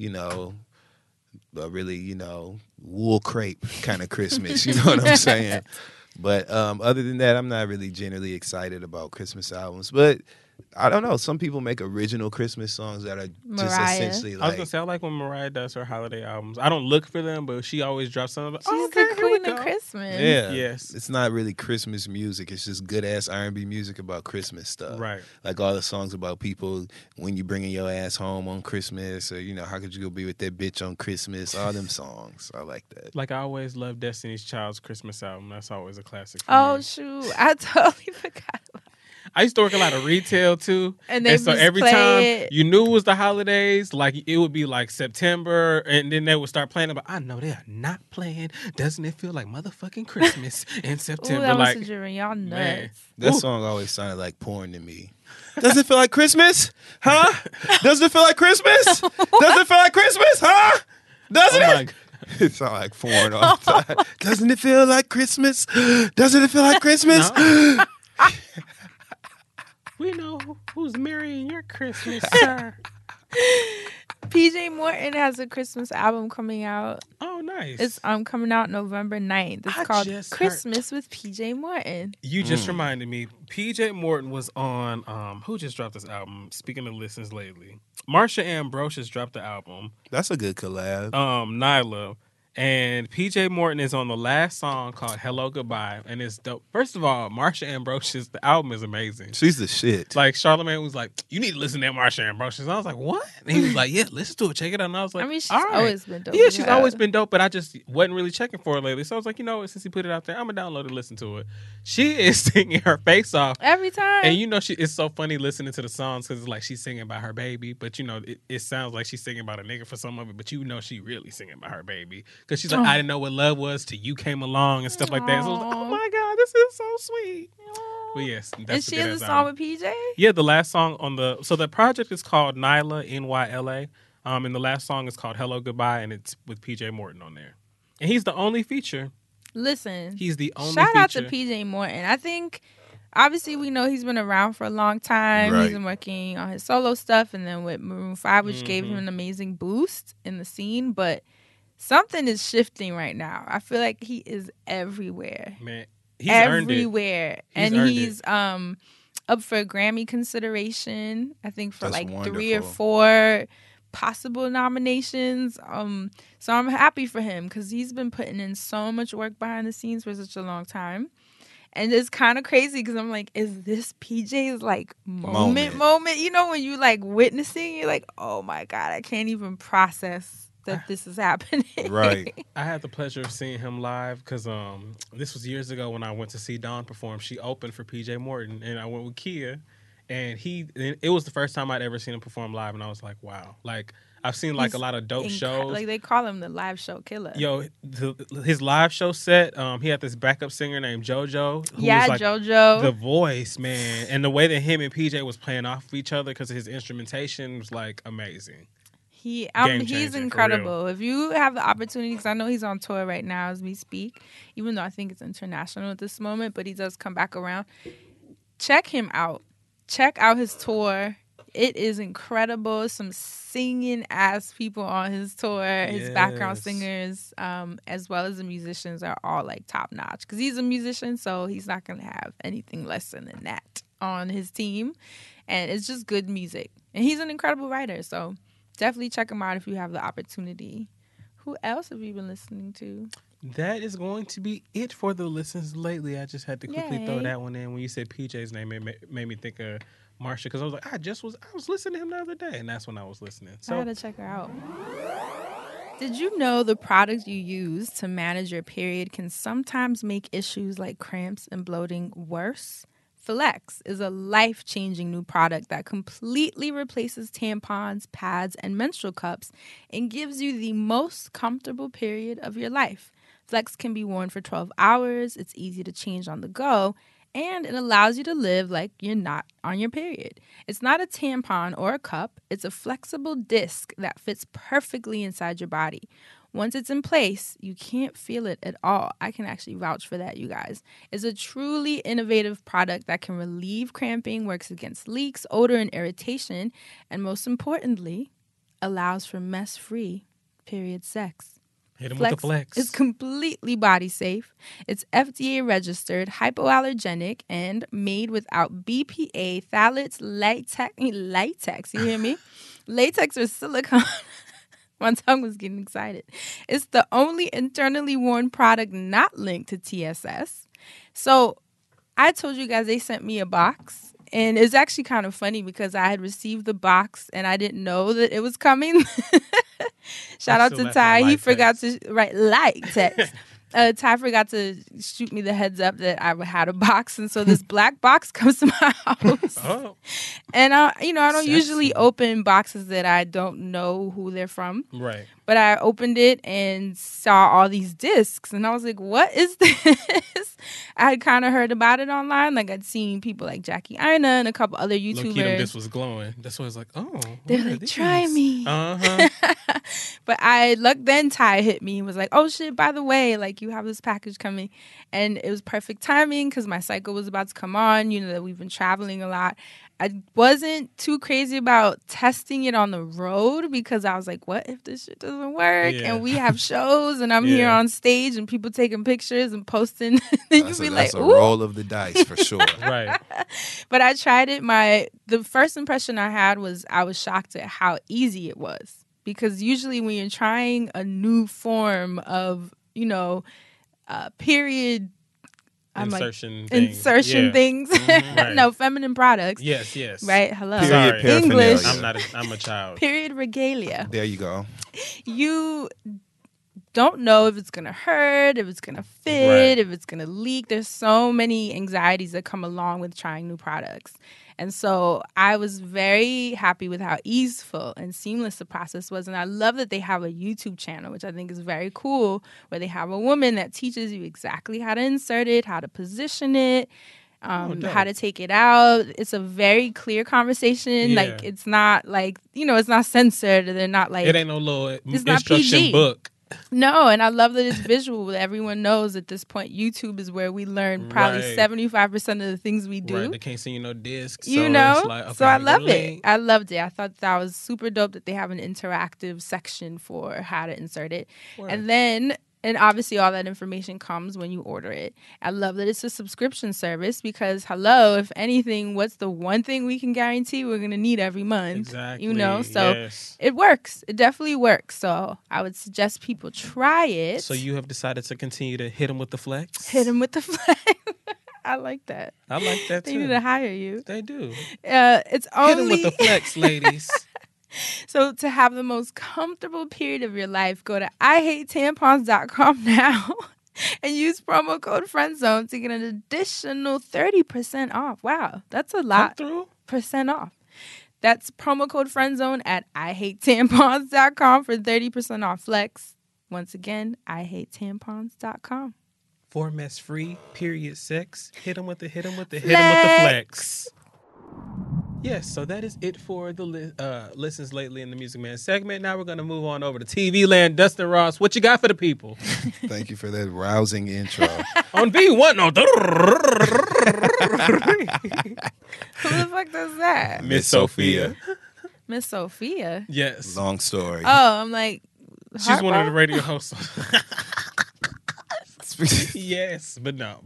a really, wool crepe kind of Christmas. You know what I'm saying? But other than that, I'm not really generally excited about Christmas albums. But I don't know. Some people make original Christmas songs that are just Mariah. essentially I was like. gonna say I like when Mariah does her holiday albums. I don't look for them, but she always drops something. She's okay, the here we queen of go. Christmas. Yeah. Yes. It's not really Christmas music. It's just good ass R&B music about Christmas stuff. Right. Like all the songs about people when you bringing your ass home on Christmas, or how could you go be with that bitch on Christmas? All them songs. I like that. Like I always love Destiny's Child's Christmas album. That's always a classic. For Oh me. shoot! I totally forgot. I used to work a lot of retail too, And they so just every play time it. you knew it was the holidays, like it would be like September, and then they would start playing. But I know they are not playing. Doesn't it feel like motherfucking Christmas in Ooh, September? that like, was a y'all nuts. man. That Ooh. song always sounded like porn to me. Does it feel like Christmas? Huh? Does it feel like Christmas? Does it feel like Christmas? Huh? Doesn't Oh it? my God. It sounds like porn all the time. Doesn't it feel like Christmas? Doesn't it feel like Christmas? No. We know who's marrying your Christmas, sir. PJ Morton has a Christmas album coming out. Oh, nice. It's coming out November 9th. It's I called just heard- Christmas with PJ Morton. You just reminded me. PJ Morton was on. Who just dropped this album? Speaking of listens lately, Marsha Ambrosius dropped the album. That's a good collab. Nyla. And PJ Morton is on the last song called Hello Goodbye, and it's dope. First of all, Marsha Ambrosius, the album is amazing. She's the shit. Like Charlamagne was like, "You need to listen to that Marsha Ambrosius." I was like, "What?" And he was like, "Yeah, listen to it, check it out." And I was like, I mean, she's "All right." always been dope. Yeah, with she's her. always been dope, but I just wasn't really checking for her lately. So I was like, since he put it out there, I'm gonna download it, listen to it. She is singing her face off every time, and it's so funny listening to the songs because it's like she's singing about her baby, but it sounds like she's singing about a nigga for some of it, but she really singing about her baby because she's like, I didn't know what love was till you came along and stuff like that. So I was like, oh my god, this is so sweet. But yes, that's and she has a song with PJ. Yeah, the last song on the project is called Nyla, NYLA. And the last song is called Hello Goodbye, and it's with PJ Morton on there. And he's the only feature. Listen, He's the only shout out feature. to PJ Morton. I think, obviously, we know he's been around for a long time. Right. He's been working on his solo stuff, and then with Maroon 5, which gave him an amazing boost in the scene. But something is shifting right now. I feel like he is everywhere. Man, he's earned it. Everywhere. He's And earned he's up for a Grammy consideration, I think, for That's like 3 or wonderful. 4 possible nominations. So I'm happy for him because he's been putting in so much work behind the scenes for such a long time. And it's kind of crazy because I'm like, is this PJ's like moment? When you like witnessing, you're like, oh my God, I can't even process that this is happening. Right. I had the pleasure of seeing him live because this was years ago when I went to see Dawn perform. She opened for PJ Morton, and I went with Kia. And it was the first time I'd ever seen him perform live, and I was like, wow. Like, I've seen like He's a lot of dope shows. Like they call him the live show killer. Yo, his live show set, he had this backup singer named JoJo. Who Yeah, was like JoJo. The voice, man. And the way that him and PJ was playing off of each other because his instrumentation was like amazing. He's Game-changing, for incredible. If you have the opportunity, because I know he's on tour right now as we speak, even though I think it's international at this moment, but he does come back around. Check him out. Check out his tour. It is incredible. Some singing ass people on his tour. His background Yes. singers, as well as the musicians, are all like top notch. Because he's a musician, so he's not going to have anything less than that on his team. And it's just good music. And he's an incredible writer. So definitely check him out if you have the opportunity. Who else have you been listening to? That is going to be it for the listens lately. I just had to quickly throw Yay. that one in. When you said PJ's name, it made me think of Marsha because I was like, I was listening to him the other day, and that's when I was listening. I So gotta check her out. Did you know the products you use to manage your period can sometimes make issues like cramps and bloating worse? Flex is a life-changing new product that completely replaces tampons, pads, and menstrual cups and gives you the most comfortable period of your life. Flex can be worn for 12 hours. It's easy to change on the go. And it allows you to live like you're not on your period. It's not a tampon or a cup. It's a flexible disc that fits perfectly inside your body. Once it's in place, you can't feel it at all. I can actually vouch for that, you guys. It's a truly innovative product that can relieve cramping, works against leaks, odor, and irritation, and most importantly, allows for mess-free period sex. Hit him with the flex. It's completely body safe. It's FDA registered, hypoallergenic, and made without BPA, phthalates, latex. You hear me? Latex or silicone. My tongue was getting excited. It's the only internally worn product not linked to TSS. So I told you guys they sent me a box. And it's actually kind of funny because I had received the box and I didn't know that it was coming. Shout out to Ty. He forgot to write latex. Ty forgot to shoot me the heads up that I had a box. And so this black box comes to my house. Oh. And, I don't usually open boxes that I don't know who they're from. Right. But I opened it and saw all these discs. And I was like, what is this? I had kind of heard about it online. Like, I'd seen people like Jackie Ina and a couple other YouTubers. Low-key, this was glowing. That's why I was like, oh. They're like, try me. Uh-huh. But then Ty hit me and was like, oh, shit, by the way, like, you have this package coming. And it was perfect timing because my cycle was about to come on. You know that we've been traveling a lot. I wasn't too crazy about testing it on the road because I was like, what if this shit doesn't work? Yeah. And we have shows and I'm here on stage and people taking pictures and posting. And you'd be like, that's a roll of the dice for sure. Right. But I tried it. The first impression I had was I was shocked at how easy it was. Because usually when you're trying a new form of, period insertion things. Mm-hmm, right. No, feminine products. Yes. Right? Hello. Period English. I'm a child. Period regalia. There you go. You don't know if it's going to hurt, if it's going to fit, if it's going to leak. There's so many anxieties that come along with trying new products. And so I was very happy with how easeful and seamless the process was. And I love that they have a YouTube channel, which I think is very cool, where they have a woman that teaches you exactly how to insert it, how to position it, how to take it out. It's a very clear conversation. Yeah. Like, it's not like, it's not censored. They're not like... It ain't no little it's instruction not PG. book. No, and I love that it's visual. Everyone knows at this point YouTube is where we learn probably 75% of the things we do. Right, they can't send you no discs. So I love it. I loved it. I thought that was super dope that they have an interactive section for how to insert it. Word. And obviously all that information comes when you order it. I love that it's a subscription service because, if anything, what's the one thing we can guarantee we're going to need every month? Exactly. So it works. It definitely works. So I would suggest people try it. So you have decided to continue to hit them with the flex? Hit them with the flex. I like that. I like that too. They need to hire you. They do. It's only... Hit them with the flex, ladies. So to have the most comfortable period of your life, go to IHateTampons.com now and use promo code FRIENDZONE to get an additional 30% off. Wow, that's a lot. % off. That's promo code FRIENDZONE at IHateTampons.com for 30% off flex. Once again, IHateTampons.com. For mess-free period sex. Hit them with the flex. Yes, so that is it for the listens lately in the Music Man segment. Now we're going to move on over to TV Land. Dustin Ross, what you got for the people? Thank you for that rousing intro. On V1, no. Who the fuck does that? Miss Sophia. Miss Sophia? Yes. Long story. Oh, I'm like... She's one of the radio hosts. Yes, but no.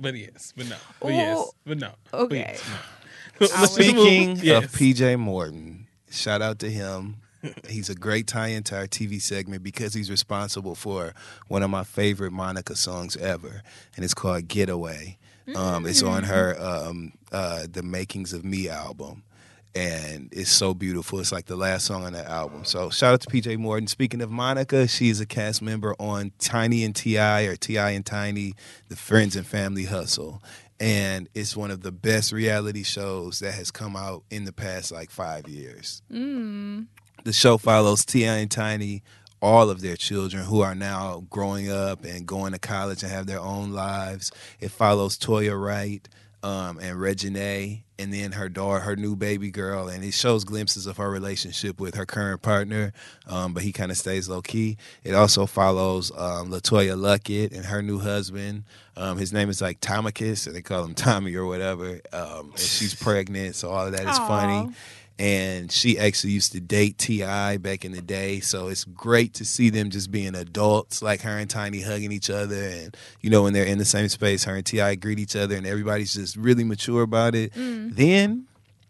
Okay. Speaking of PJ Morton, shout out to him. He's a great tie into our TV segment because he's responsible for one of my favorite Monica songs ever, and it's called Getaway. It's on her The Makings of Me album, and it's so beautiful. It's like the last song on that album. So shout out to PJ Morton. Speaking of Monica, she's a cast member on Tiny and T.I. or T.I. and Tiny, the Friends and Family Hustle. And it's one of the best reality shows that has come out in the past 5 years. The show follows T.I. and Tiny all of their children who are now growing up and going to college and have their own lives. It follows Toya Wright and Reginae, and then her daughter, her new baby girl, and it shows glimpses of her relationship with her current partner, but he kind of stays low key. It also follows LaToya Luckett and her new husband. His name is like Tomicus, and they call him Tommy or whatever. And she's pregnant, so all of that is funny. And she actually used to date T.I. back in the day, so it's great to see them just being adults, like her and Tiny hugging each other, and when they're in the same space, her and T.I. greet each other, and everybody's just really mature about it. Then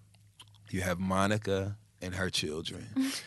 you have Monica and her children,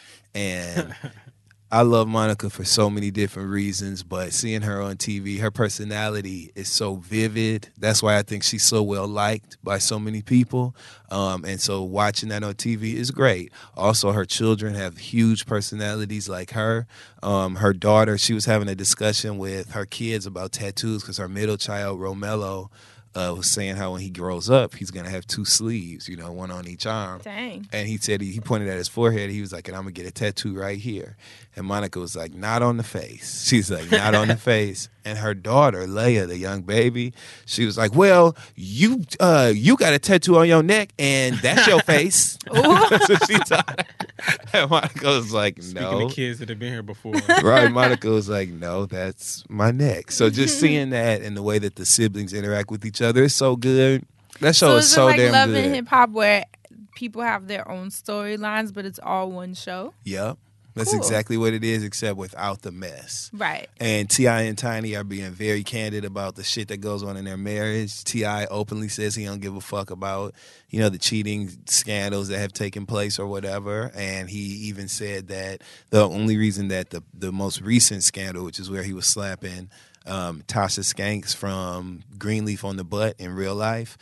and I love Monica for so many different reasons, but seeing her on TV, her personality is so vivid. That's why I think she's so well liked by so many people. And so watching that on TV is great. Also, her children have huge personalities like her. Her daughter, she was having a discussion with her kids about tattoos because her middle child, Romello, was saying how when he grows up, he's going to have 2 sleeves, one on each arm. Dang. And he said he pointed at his forehead. He was like, and I'm going to get a tattoo right here. And Monica was like, not on the face. She's like, not on the face. And her daughter, Leia, the young baby, she was like, well, you got a tattoo on your neck, and that's your face. So she thought. And Monica was like, no. Speaking of kids that have been here before. Right, Monica was like, no, that's my neck. So just seeing that and the way that the siblings interact with each other is so good. That show is so like damn Love good. and Hip Hop where people have their own storylines, but it's all one show? Yep. That's Cool. exactly what it is, except without the mess. Right. And T.I. and Tiny are being very candid about the shit that goes on in their marriage. T.I. openly says he don't give a fuck about, the cheating scandals that have taken place or whatever. And he even said that the only reason that the most recent scandal, which is where he was slapping Tasha Skanks from Greenleaf on the butt in real life,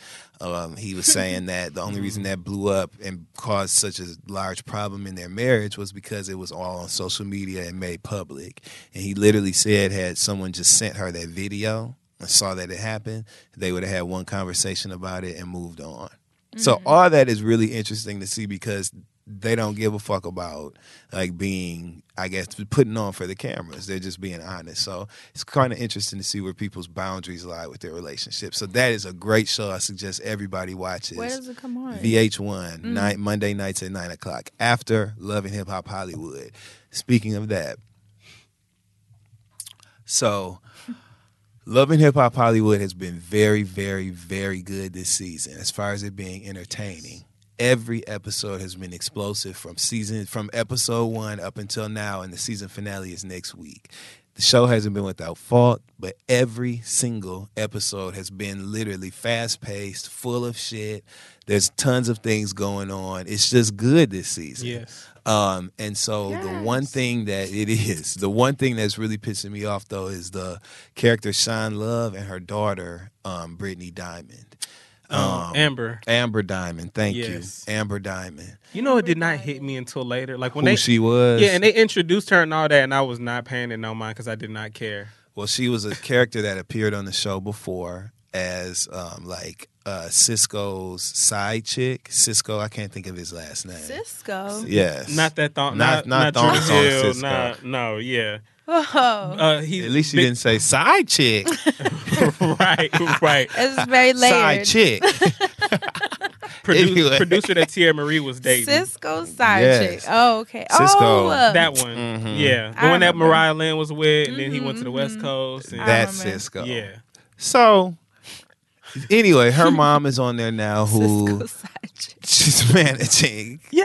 he was saying that the only reason that blew up and caused such a large problem in their marriage was because it was all on social media and made public. And he literally said had someone just sent her that video and saw that it happened, they would have had one conversation about it and moved on. So all that is really interesting to see because they don't give a fuck about like being, I guess, putting on for the cameras. They're just being honest. So it's kind of interesting to see where people's boundaries lie with their relationships. So that is a great show. I suggest everybody watches. Where does it come on? VH1, Monday nights at 9 o'clock after Love and Hip Hop Hollywood. Speaking of that, so Love and Hip Hop Hollywood has been very, very, very good this season as far as it being entertaining. Every episode has been explosive from episode 1 up until now, and the season finale is next week. The show hasn't been without fault, but every single episode has been literally fast-paced, full of shit. There's tons of things going on. It's just good this season. Yes. And so the one thing that's really pissing me off, though, is the character Sean Love and her daughter, Brittany Diamond. Amber Diamond. Thank you. Amber Diamond. It did not hit me until later. Like when she was. Yeah, and they introduced her and all that, and I was not paying it no mind because I did not care. Well, she was a character that appeared on the show before as Cisco's side chick. Cisco, I can't think of his last name. Cisco? Yes. Not that thong. Not thong song Cisco. No, yeah. Oh. At least you didn't say side chick. right. It's very layered. Side chick. Producer that Tia Marie was dating. Cisco's side chick. Oh, okay. Cisco. That one. Mm-hmm. Yeah. The one that Mariah Lynn was with, and then he went to the West Coast. And That's Cisco. Yeah. So, anyway, her mom is on there now who Cisco's side chick. she's managing. Yeah.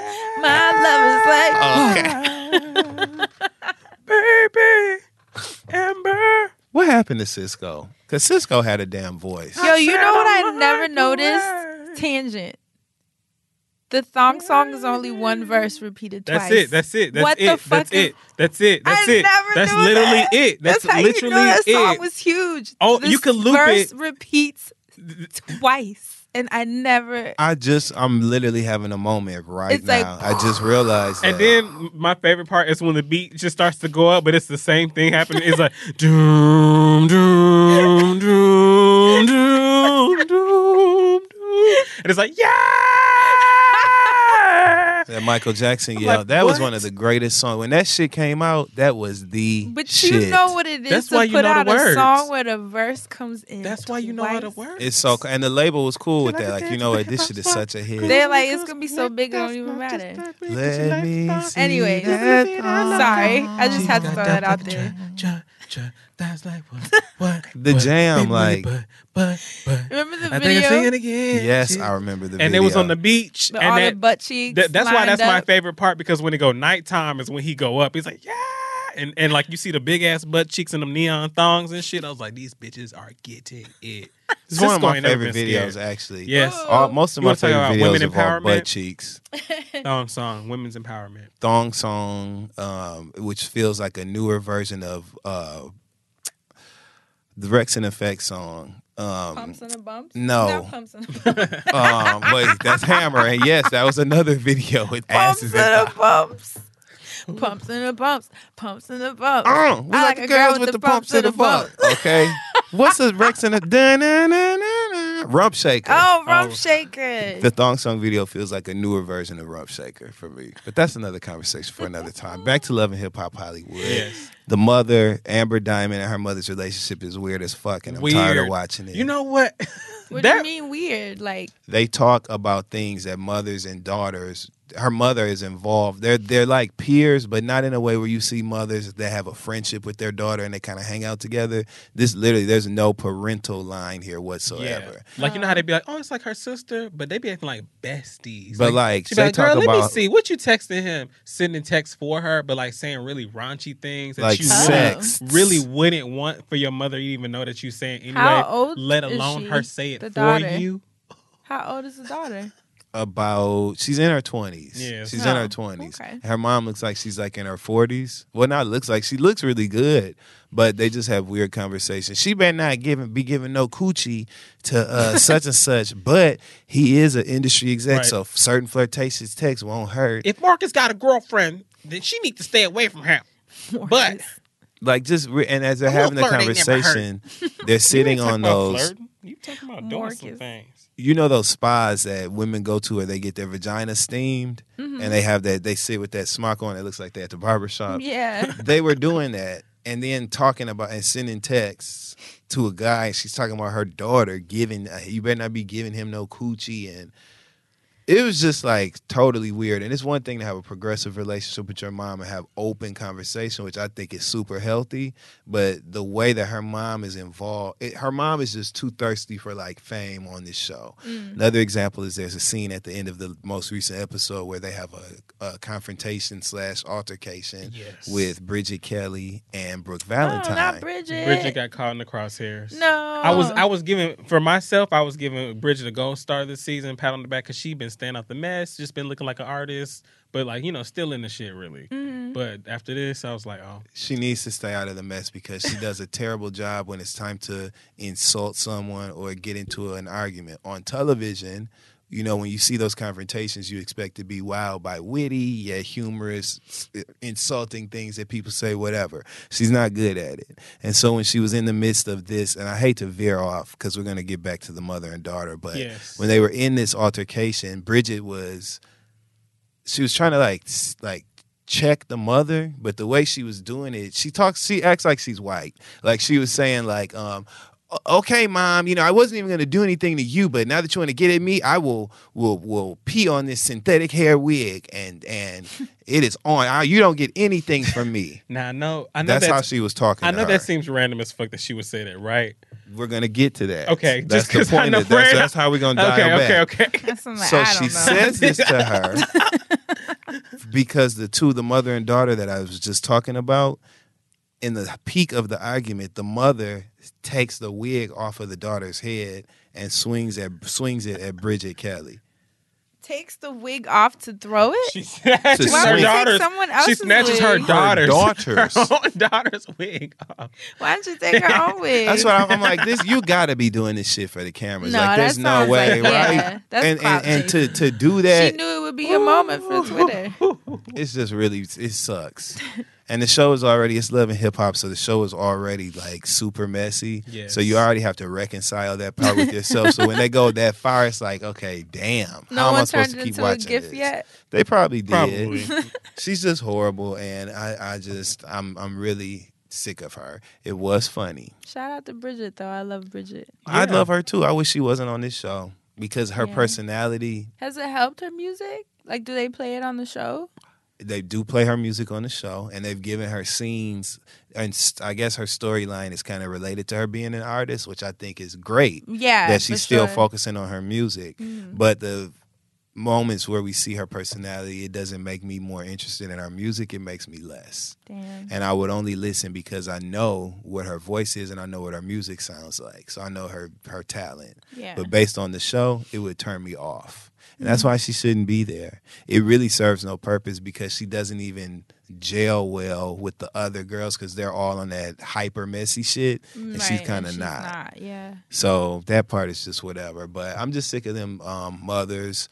My love is like... Baby, Amber. What happened to Cisco? Because Cisco had a damn voice. Yo, you know what I never noticed? Tangent. The thong song is only one verse repeated twice. That's it. What the fuck? That's it. I never That's knew literally that. it. That's how literally you know that song it. was huge. Oh, This you can loop verse it. repeats twice. And I never... I'm literally having a moment right It's like- now. I just realized that. And then my favorite part is when the beat just starts to go up, but it's the same thing happening. It's like doom, doom, doom, doom, doom, doom. And it's like, yeah! That Michael Jackson, I'm like, that was what? one of the greatest songs. When that shit came out, that was the But shit. you know what it is That's to why you put know the out a words. song where the verse comes in. That's why you know how to work. It's so, and the label was cool with Can I that. get Like, you that know to what? the This shit is hip-hop such a hit. They're like, it's gonna be so big, it don't even matter. Let me see. Anyways, that sorry, I just had to throw that out there. That's like what? The jam, like, Remember the I think I video? sing it again. yes, I remember the video. And it was on the beach. But and all that, the butt cheeks. that's why that's lined my up. favorite part, because when it go nighttime is when he go up. He's like, yeah. And like you see the big ass butt cheeks and them neon thongs and shit. I was like, these bitches are getting it. It's one of Cisco my ain't never favorite been videos, scared. actually. Yes. Most of You my wanna talk favorite about videos women involve empowerment? butt cheeks. Thong song, women's empowerment. Thong song, which feels like a newer version of the Rex and Effect song. Pumps and a bumps? No. Not pumps and a bumps. Wait, that's Hammer. And yes, that was another video with Pumps asses and and a bumps. Pumps and a bumps. Pumps and a bumps. we I like the girls with the pumps and the bumps. Okay. What's the Rex and the Rump Shaker? Oh, Rump Shaker. The thong song video feels like a newer version of Rump Shaker for me. But that's another conversation for another time. Back to Love and Hip Hop Hollywood. Yes. The mother, Amber Diamond, and her mother's relationship is weird as fuck, and I'm tired of Weird. watching it. You know what? What do you mean weird? Like, They talk about things that mothers and daughters. Her mother is involved. They're like peers, but not in a way where you see mothers that have a friendship with their daughter and they kind of hang out together. This literally, there's no parental line here whatsoever. Like, you know how they be like, oh, it's like her sister, but they be acting like besties. But like, she they be like, talk girl, let me about see. What you texting him? Sending texts for her, but like saying really raunchy things that like you sex. really wouldn't want for your mother to even know that you saying anyway. How old let is alone she, her say it the for daughter? you. how old is the daughter? She's in her 20s. Yeah. She's in her Oh, 20s. okay. Her mom looks like she's like in her 40s. Well, not looks like, she looks really good, but they just have weird conversations. She better not be giving no coochie to such and such, but he is an industry exec, Right. so certain flirtatious texts won't hurt. If Marcus got a girlfriend, then she need to stay away from him. But Like and as they're A little having the flirt ain't never conversation, they're sitting on those. You talking about doing some things. You know those spas that women go to where they get their vagina steamed, Mhm. and they have that, they sit with that smock on. It looks like they're at the barbershop. Yeah. They were doing that, and then talking about and sending texts to a guy. She's talking about her daughter giving. You better not be giving him no coochie, and it was just like totally weird. And it's one thing to have a progressive relationship with your mom and have open conversation, which I think is super healthy. But the way that her mom is involved, her mom is just too thirsty for like fame on this show. Another example is there's a scene at the end of the most recent episode where they have a confrontation / altercation with Bridget Kelly and Brooke Valentine. not Bridget. Bridget got caught in the crosshairs. No. I was giving, for myself, I was giving Bridget a gold star this season, pat on the back, because she been staying out the mess, just been looking like an artist, but like, you know, still in the shit really. Mhm. But after this, I was like, oh. She needs to stay out of the mess because she does a terrible job when it's time to insult someone or get into an argument. On television, you know, when you see those confrontations, you expect to be wowed by witty, yet humorous, insulting things that people say, whatever. She's not good at it. And so when she was in the midst of this, and I hate to veer off because we're going to get back to the mother and daughter, but when they were in this altercation, Bridget was trying to like check the mother, but the way she was doing it, she acts like she's white. Like she was saying like, okay, mom, you know, I wasn't even going to do anything to you, but now that you want to get at me, I will pee on this synthetic hair wig, and it is on. You don't get anything from me. Now I know that's how she was talking. I know to that her. seems random as fuck that she would say that, right? We're gonna get to that. Okay, that's just the 'cause I point. know That's how we're gonna dial back. Okay. That's something So I she don't know. says this to her because the mother and daughter that I was just talking about, in the peak of the argument, the mother takes the wig off of the daughter's head and swings it at Bridget Kelly. Takes the wig off to throw it? She snatches Why her would you take daughter's. someone She else's snatches her wig? daughter's. Her own daughter's wig off. Why don't you take her own wig? That's what I'm like. This, you got to be doing this shit for the cameras. No, like, there's that no sounds way, like- right? yeah, that's and to do that, She knew it would be a moment for Twitter. it's just really, it sucks. And the show is already, it's Love and Hip Hop, so the show is already like super messy. Yes. So you already have to reconcile that part with yourself. So when they go that far, it's like, okay, damn. No how am I one supposed turned to keep into a watching GIF this? yet? They probably did. Probably. She's just horrible, and I'm really sick of her. It was funny. Shout out to Bridget, though. I love Bridget. I Yeah. love her too. I wish she wasn't on this show because her Yeah. personality. Has it helped her music? Like, do they play it on the show? They do play her music on the show, and they've given her scenes, and I guess her storyline is kind of related to her being an artist, which I think is great. Yeah, that she's for still sure. focusing on her music, Mhm. but the moments where we see her personality, it doesn't make me more interested in her music. It makes me less. Damn. And I would only listen because I know what her voice is and I know what her music sounds like. So I know her talent. Yeah. But based on the show, it would turn me off. And that's why she shouldn't be there. It really serves no purpose because she doesn't even gel well with the other girls because they're all on that hyper messy shit. And she's Right, kind and of she's not. Yeah. So that part is just whatever. But I'm just sick of them mothers.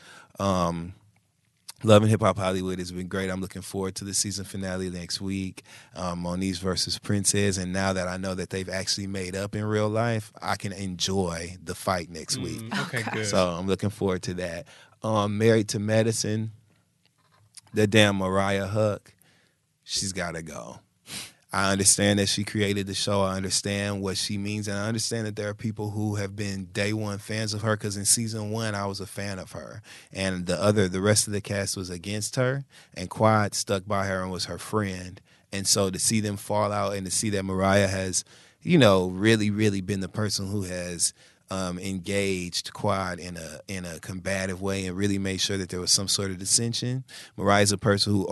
Love and Hip Hop Hollywood has been great. I'm looking forward to the season finale next week. Moniz versus Princess. And now that I know that they've actually made up in real life, I can enjoy the fight next week. Okay, good. So I'm looking forward to that. Married to Medicine, the damn Mariah Huck, she's got to go. I understand that she created the show. I understand what she means. And I understand that there are people who have been day one fans of her because in season 1, I was a fan of her. And the rest of the cast was against her. And Quad stuck by her and was her friend. And so to see them fall out and to see that Mariah has, really, really been the person who has engaged Quad in a combative way and really made sure that there was some sort of dissension. Mariah's a person who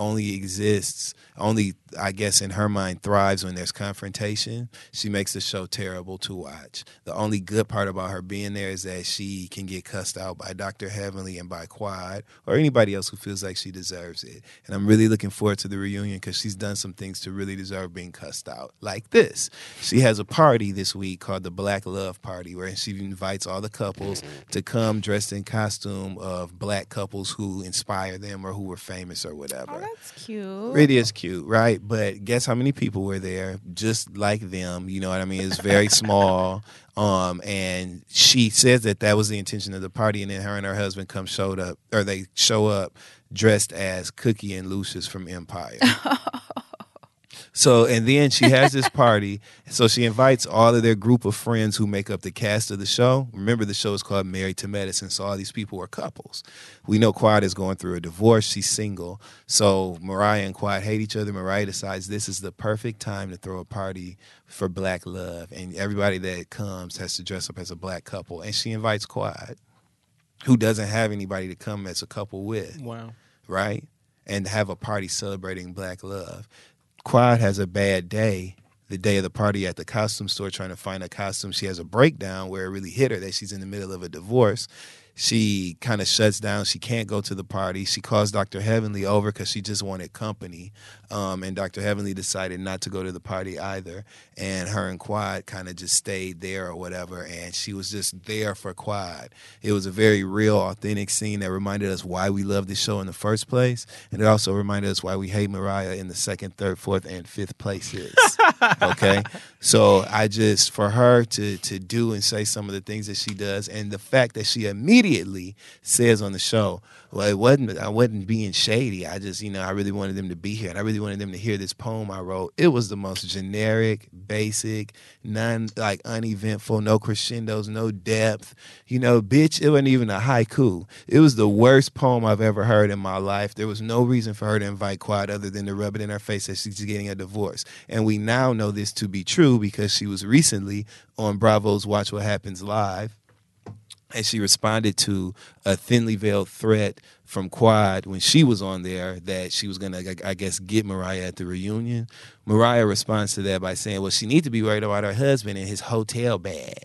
only I guess in her mind thrives when there's confrontation. She makes the show terrible to watch. The only good part about her being there is that she can get cussed out by Dr. Heavenly and by Quad or anybody else who feels like she deserves it. And I'm really looking forward to the reunion because she's done some things to really deserve being cussed out. Like this. She has a party this week called the Black Love Party where she invites all the couples to come dressed in costume of black couples who inspire them or who were famous or whatever. Oh, that's cute. It is cute, right? But guess how many people were there? Just like them, you know what I mean? It's very small. And she says that was the intention of the party, and then her and her husband they show up dressed as Cookie and Lucius from Empire. So, and then she has this party. So she invites all of their group of friends who make up the cast of the show. Remember, the show is called Married to Medicine. So all these people are couples. We know Quad is going through a divorce. She's single. So Mariah and Quad hate each other. Mariah decides this is the perfect time to throw a party for black love. And everybody that comes has to dress up as a black couple. And she invites Quad, who doesn't have anybody to come as a couple with. Wow. Right? And have a party celebrating black love. Quad has a bad day, the day of the party at the costume store trying to find a costume. She has a breakdown where it really hit her that she's in the middle of a divorce. She kind of shuts down. She can't go to the party. She calls Dr. Heavenly over because she just wanted company. And Dr. Heavenly decided not to go to the party either. And her and Quad kind of just stayed there or whatever. And she was just there for Quad. It was a very real, authentic scene that reminded us why we love this show in the first place. And it also reminded us why we hate Mariah in the 2nd, 3rd, 4th, and 5th places. Okay? So for her to do and say some of the things that she does, and the fact that she immediately says on the show, well, I wasn't being shady. I just, I really wanted them to be here. And I really wanted them to hear this poem I wrote. It was the most generic, basic, uneventful, no crescendos, no depth. Bitch, it wasn't even a haiku. It was the worst poem I've ever heard in my life. There was no reason for her to invite Quad other than to rub it in her face that she's getting a divorce. And we now know this to be true because she was recently on Bravo's Watch What Happens Live. And she responded to a thinly veiled threat from Quad when she was on there that she was going to, I guess, get Mariah at the reunion. Mariah responds to that by saying, well, she needs to be worried about her husband and his hotel bag.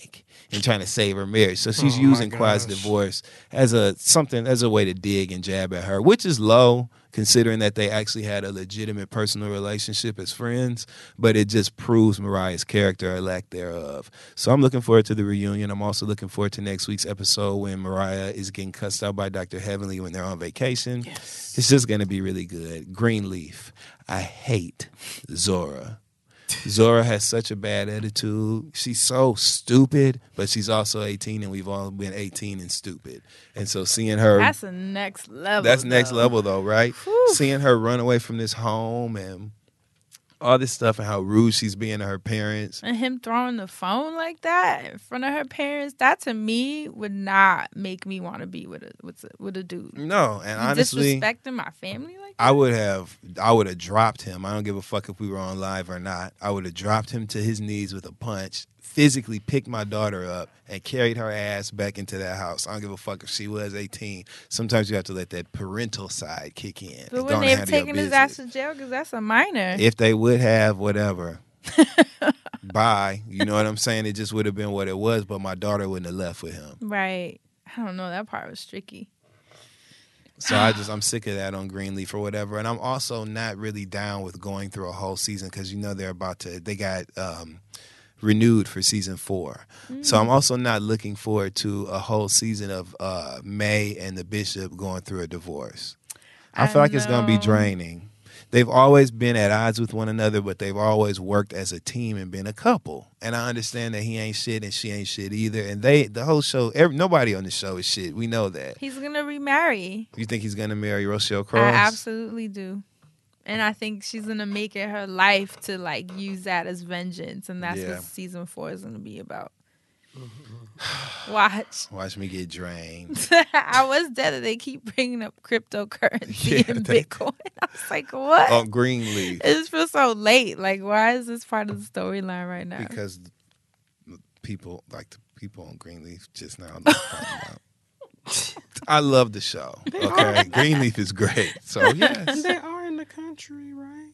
and trying to save her marriage. So she's Oh, my using Quad's gosh. divorce as a way to dig and jab at her, which is low considering that they actually had a legitimate personal relationship as friends, but it just proves Mariah's character or lack thereof. So I'm looking forward to the reunion. I'm also looking forward to next week's episode when Mariah is getting cussed out by Dr. Heavenly when they're on vacation. Yes. It's just going to be really good. Greenleaf. I hate Zora. Zora has such a bad attitude. She's so stupid, but she's also 18, and we've all been 18 and stupid. And so seeing her... That's a next level. That's next though. level, though, right? Whew. Seeing her run away from this home and all this stuff and how rude she's being to her parents. And him throwing the phone like that in front of her parents, that to me would not make me want to be with a dude. No, and honestly... Disrespecting my family like that? I would have dropped him. I don't give a fuck if we were on live or not. I would have dropped him to his knees with a punch, physically picked my daughter up, and carried her ass back into that house. I don't give a fuck if she was 18. Sometimes you have to let that parental side kick in. But wouldn't they have taken his ass to jail because that's a minor? If they would have, whatever. Bye. You know what I'm saying? It just would have been what it was, but my daughter wouldn't have left with him. Right. I don't know. That part was tricky. So I'm sick of that on Greenleaf or whatever. And I'm also not really down with going through a whole season because, you know, they got renewed for season 4. So I'm also not looking forward to a whole season of May and the Bishop going through a divorce. I feel like it's going to be draining. They've always been at odds with one another, but they've always worked as a team and been a couple. And I understand that he ain't shit and she ain't shit either. And the whole show, nobody on the show is shit. We know that. He's going to remarry. You think he's going to marry Rochelle Cross? I absolutely do. And I think she's going to make it her life to like use that as vengeance. And that's what season 4 is going to be about. Watch me get drained. I was dead that they keep bringing up cryptocurrency and Bitcoin. I was like, what? On Greenleaf. It just feels so late. Like, why is this part of the storyline right now? Because the people on Greenleaf just now know about. I love the show. Okay, Greenleaf is great. So yes, they are in the country, right?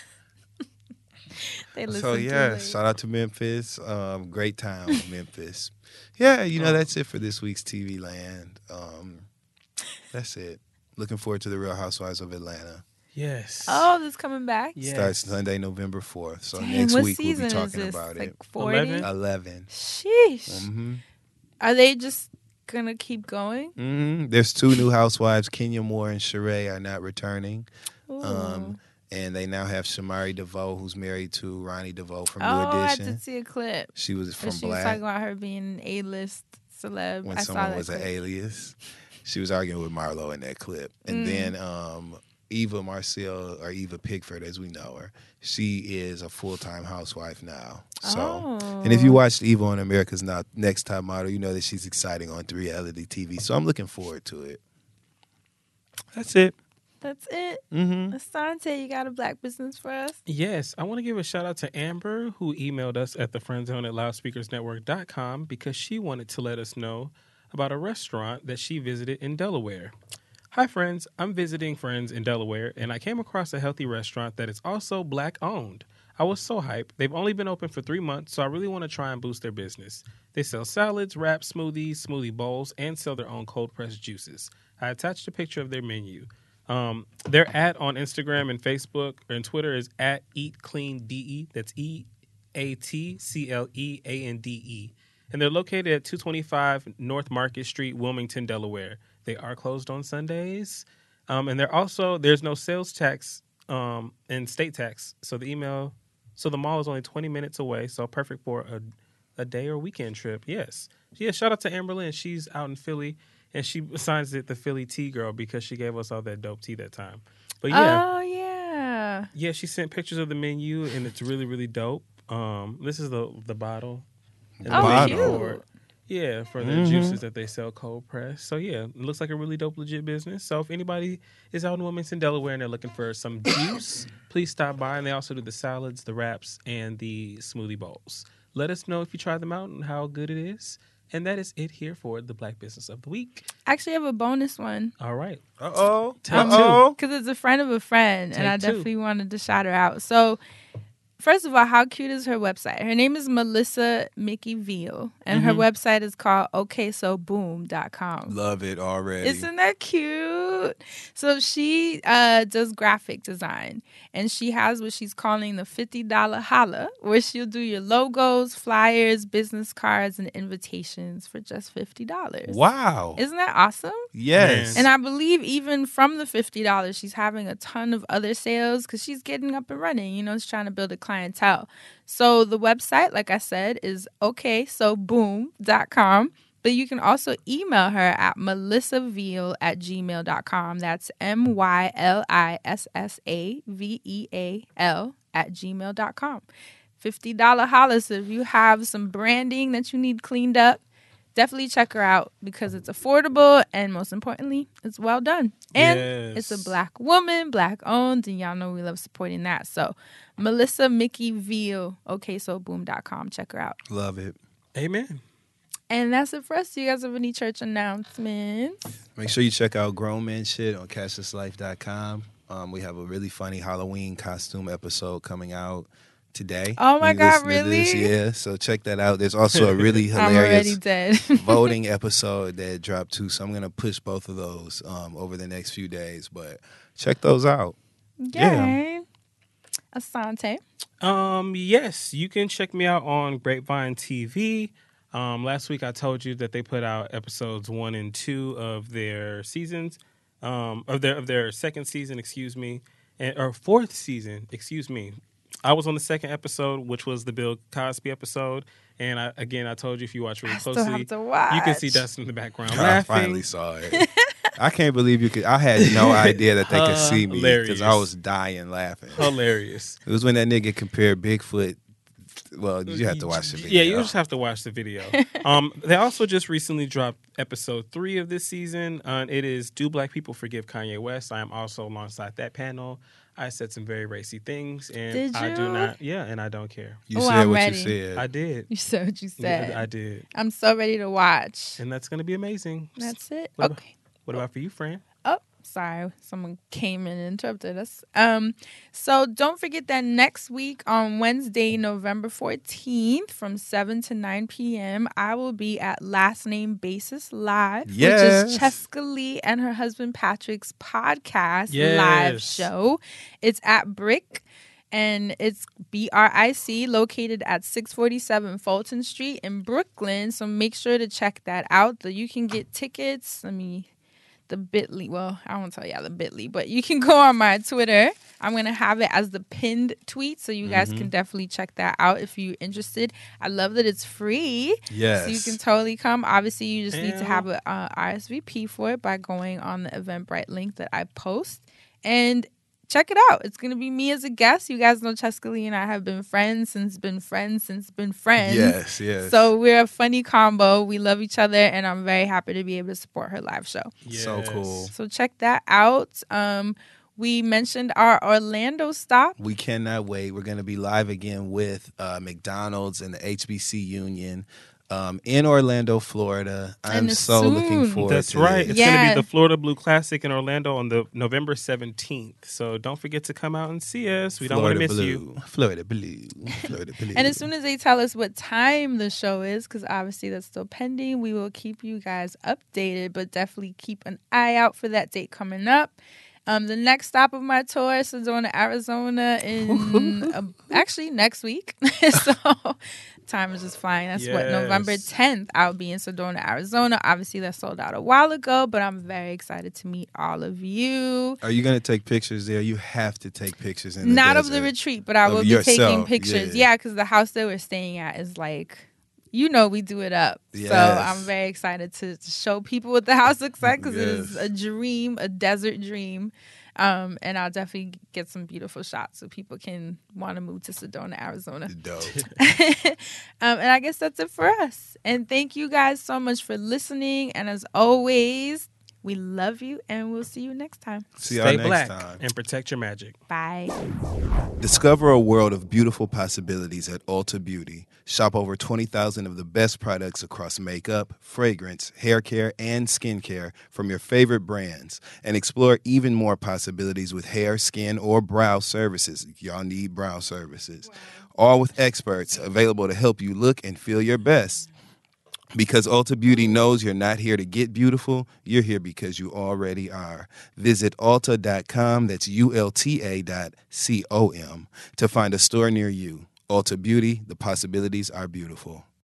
They listen so yeah, shout out to Memphis. Great time, Memphis. Yeah, you know that's it for this week's TV Land. That's it. Looking forward to the Real Housewives of Atlanta. Yes. Oh, this coming back? Yes. Starts Sunday, November 4th. So Dang, next what week we'll be talking is this? about Like it. 40? 11. Sheesh. Mm-hmm. Are they just gonna keep going? Mm-hmm. There's 2 new housewives. Kenya Moore and Sheree are not returning. Ooh. And they now have Shamari DeVoe, who's married to Ronnie DeVoe from New I Edition. did see a clip. She was from She Black. was talking about her being an A-list celeb. When I saw someone that was clip. an alias. She was arguing with Marlo in that clip. And then Eva Marcel, or Eva Pickford as we know her, she is a full-time housewife now. So, and if you watched Eva on America's Next Top Model, you know that she's exciting on reality TV. So I'm looking forward to it. That's it. That's it. Mm-hmm. Asante, you got a black business for us? Yes, I want to give a shout out to Amber, who emailed us at thefriendzone@loudspeakersnetwork.com because she wanted to let us know about a restaurant that she visited in Delaware. Hi, friends. I'm visiting friends in Delaware, and I came across a healthy restaurant that is also black-owned. I was so hyped. They've only been open for 3 months, so I really want to try and boost their business. They sell salads, wraps, smoothies, smoothie bowls, and sell their own cold-pressed juices. I attached a picture of their menu. Their ad on Instagram and Facebook and Twitter is at EatCleanDE. That's EATCLEANDE. And they're located at 225 North Market Street, Wilmington, Delaware. They are closed on Sundays. And there's no sales tax and state tax. So the mall is only 20 minutes away. So perfect for a day or weekend trip. Yes. Yeah, shout out to Amberlynn. She's out in Philly. And she signs it the Philly Tea Girl because she gave us all that dope tea that time. But yeah. Oh, yeah. Yeah, she sent pictures of the menu, and it's really, really dope. This is the bottle. And cute. Yeah, for their juices that they sell cold pressed. So yeah, it looks like a really dope, legit business. So if anybody is out in Wilmington, Delaware, and they're looking for some juice, please stop by. And they also do the salads, the wraps, and the smoothie bowls. Let us know if you try them out and how good it is. And that is it here for the Black Business of the Week. I actually have a bonus one. All right. Uh-oh. Take 2. Because it's a friend of a friend, and I definitely wanted to shout her out. So First of all, how cute is her website? Her name is Melissa Mickey Veal, and her website is called oksoboom.com. Love it already. Isn't that cute? So she does graphic design, and she has what she's calling the $50 holla, where she'll do your logos, flyers, business cards, and invitations for just $50. Wow. Isn't that awesome? Yes. And I believe even from the $50, she's having a ton of other sales because she's getting up and running. You know, she's trying to build a clientele. So the website, like I said, is oksoboom.com. But you can also email her at melissaveal@gmail.com. That's MYLISSAVEAL@gmail.com. $50 holla. So if you have some branding that you need cleaned up, definitely check her out because it's affordable and most importantly, it's well done. And it's a Black woman, Black owned, and y'all know we love supporting that. So Melissa Mickey Veal, oksoboom.com. Check her out. Love it. Amen. And that's it for us. Do you guys have any church announcements? Make sure you check out Grown Men Shit on CashThisLife.com. We have a really funny Halloween costume episode coming out today. Oh my God, really? Yeah, so check that out. There's also a really I'm already hilarious dead. voting episode that dropped too. So I'm going to push both of those over the next few days. But check those out. Yay. Asante. Yes, you can check me out on Grapevine TV. Last week I told you that they put out episodes 1 and 2 of their seasons, of their second season, or fourth season, I was on the second episode, which was the Bill Cosby episode, and I told you if you watch really closely, still have to watch. You can see Dustin in the background I laughing. finally saw it. I can't believe you could. I had no idea that they could see me because I was dying laughing. Hilarious. It was when that nigga compared Bigfoot. Well, you have to watch the video. Yeah, you just have to watch the video. They also just recently dropped episode 3 of this season. It is Do Black People Forgive Kanye West? I am also alongside that panel. I said some very racy things, and Did I do you? not. Yeah, and I don't care. You Oh, said I'm what ready. you said. I did. You said what you said. Yeah, I did, I'm so ready to watch. and that's going to be amazing. That's it. What Okay. What about for you, Fran? Oh, sorry. Someone came in and interrupted us. So don't forget that next week on Wednesday, November 14th from 7 to 9 p.m., I will be at Last Name Basis Live, which is Cheska Lee and her husband Patrick's podcast live show. It's at Brick. And it's BRIC, located at 647 Fulton Street in Brooklyn. So make sure to check that out. You can get tickets. The Bitly. Well, I won't tell y'all the Bitly, but you can go on my Twitter. I'm going to have it as the pinned tweet, so you guys can definitely check that out if you're interested. I love that it's free. Yes. So you can totally come. Obviously, you just need to have an RSVP for it by going on the Eventbrite link that I post. And check it out. It's going to be me as a guest. You guys know Cheska Lee and I have been friends since been friends. Yes, yes. So we're a funny combo. We love each other, and I'm very happy to be able to support her live show. Yes. So cool. So check that out. We mentioned our Orlando stop. We cannot wait. We're going to be live again with McDonald's and the HBC Union in Orlando, Florida. I'm so looking forward That's to right. it. It's going to be the Florida Blue Classic in Orlando on the November 17th. So don't forget to come out and see us. We don't want to miss you. Florida Blue. Florida Blue. And as soon as they tell us what time the show is, because obviously that's still pending, we will keep you guys updated, but definitely keep an eye out for that date coming up. The next stop of my tour is Sedona, Arizona in actually next week. So time is just flying. That's what, November 10th, I'll be in Sedona, Arizona. Obviously, that sold out a while ago, but I'm very excited to meet all of you. Are you going to take pictures there? You have to take pictures in the Not desert. of the retreat, but I will be taking pictures. Yeah, because the house that we're staying at is like, you know, we do it up. Yes. So I'm very excited to show people what the house looks like because it is a dream, a desert dream. And I'll definitely get some beautiful shots so people can want to move to Sedona, Arizona. Dope. And I guess that's it for us. And thank you guys so much for listening. And as always, We love you, and we'll see you next time. See y'all Stay next black time. and protect your magic. Bye. Discover a world of beautiful possibilities at Ulta Beauty. Shop over 20,000 of the best products across makeup, fragrance, hair care, and skincare from your favorite brands. And explore even more possibilities with hair, skin, or brow services. Y'all need brow services. All with experts available to help you look and feel your best. Because Ulta Beauty knows you're not here to get beautiful, you're here because you already are. Visit Ulta.com, that's ULTA.com, to find a store near you. Ulta Beauty, the possibilities are beautiful.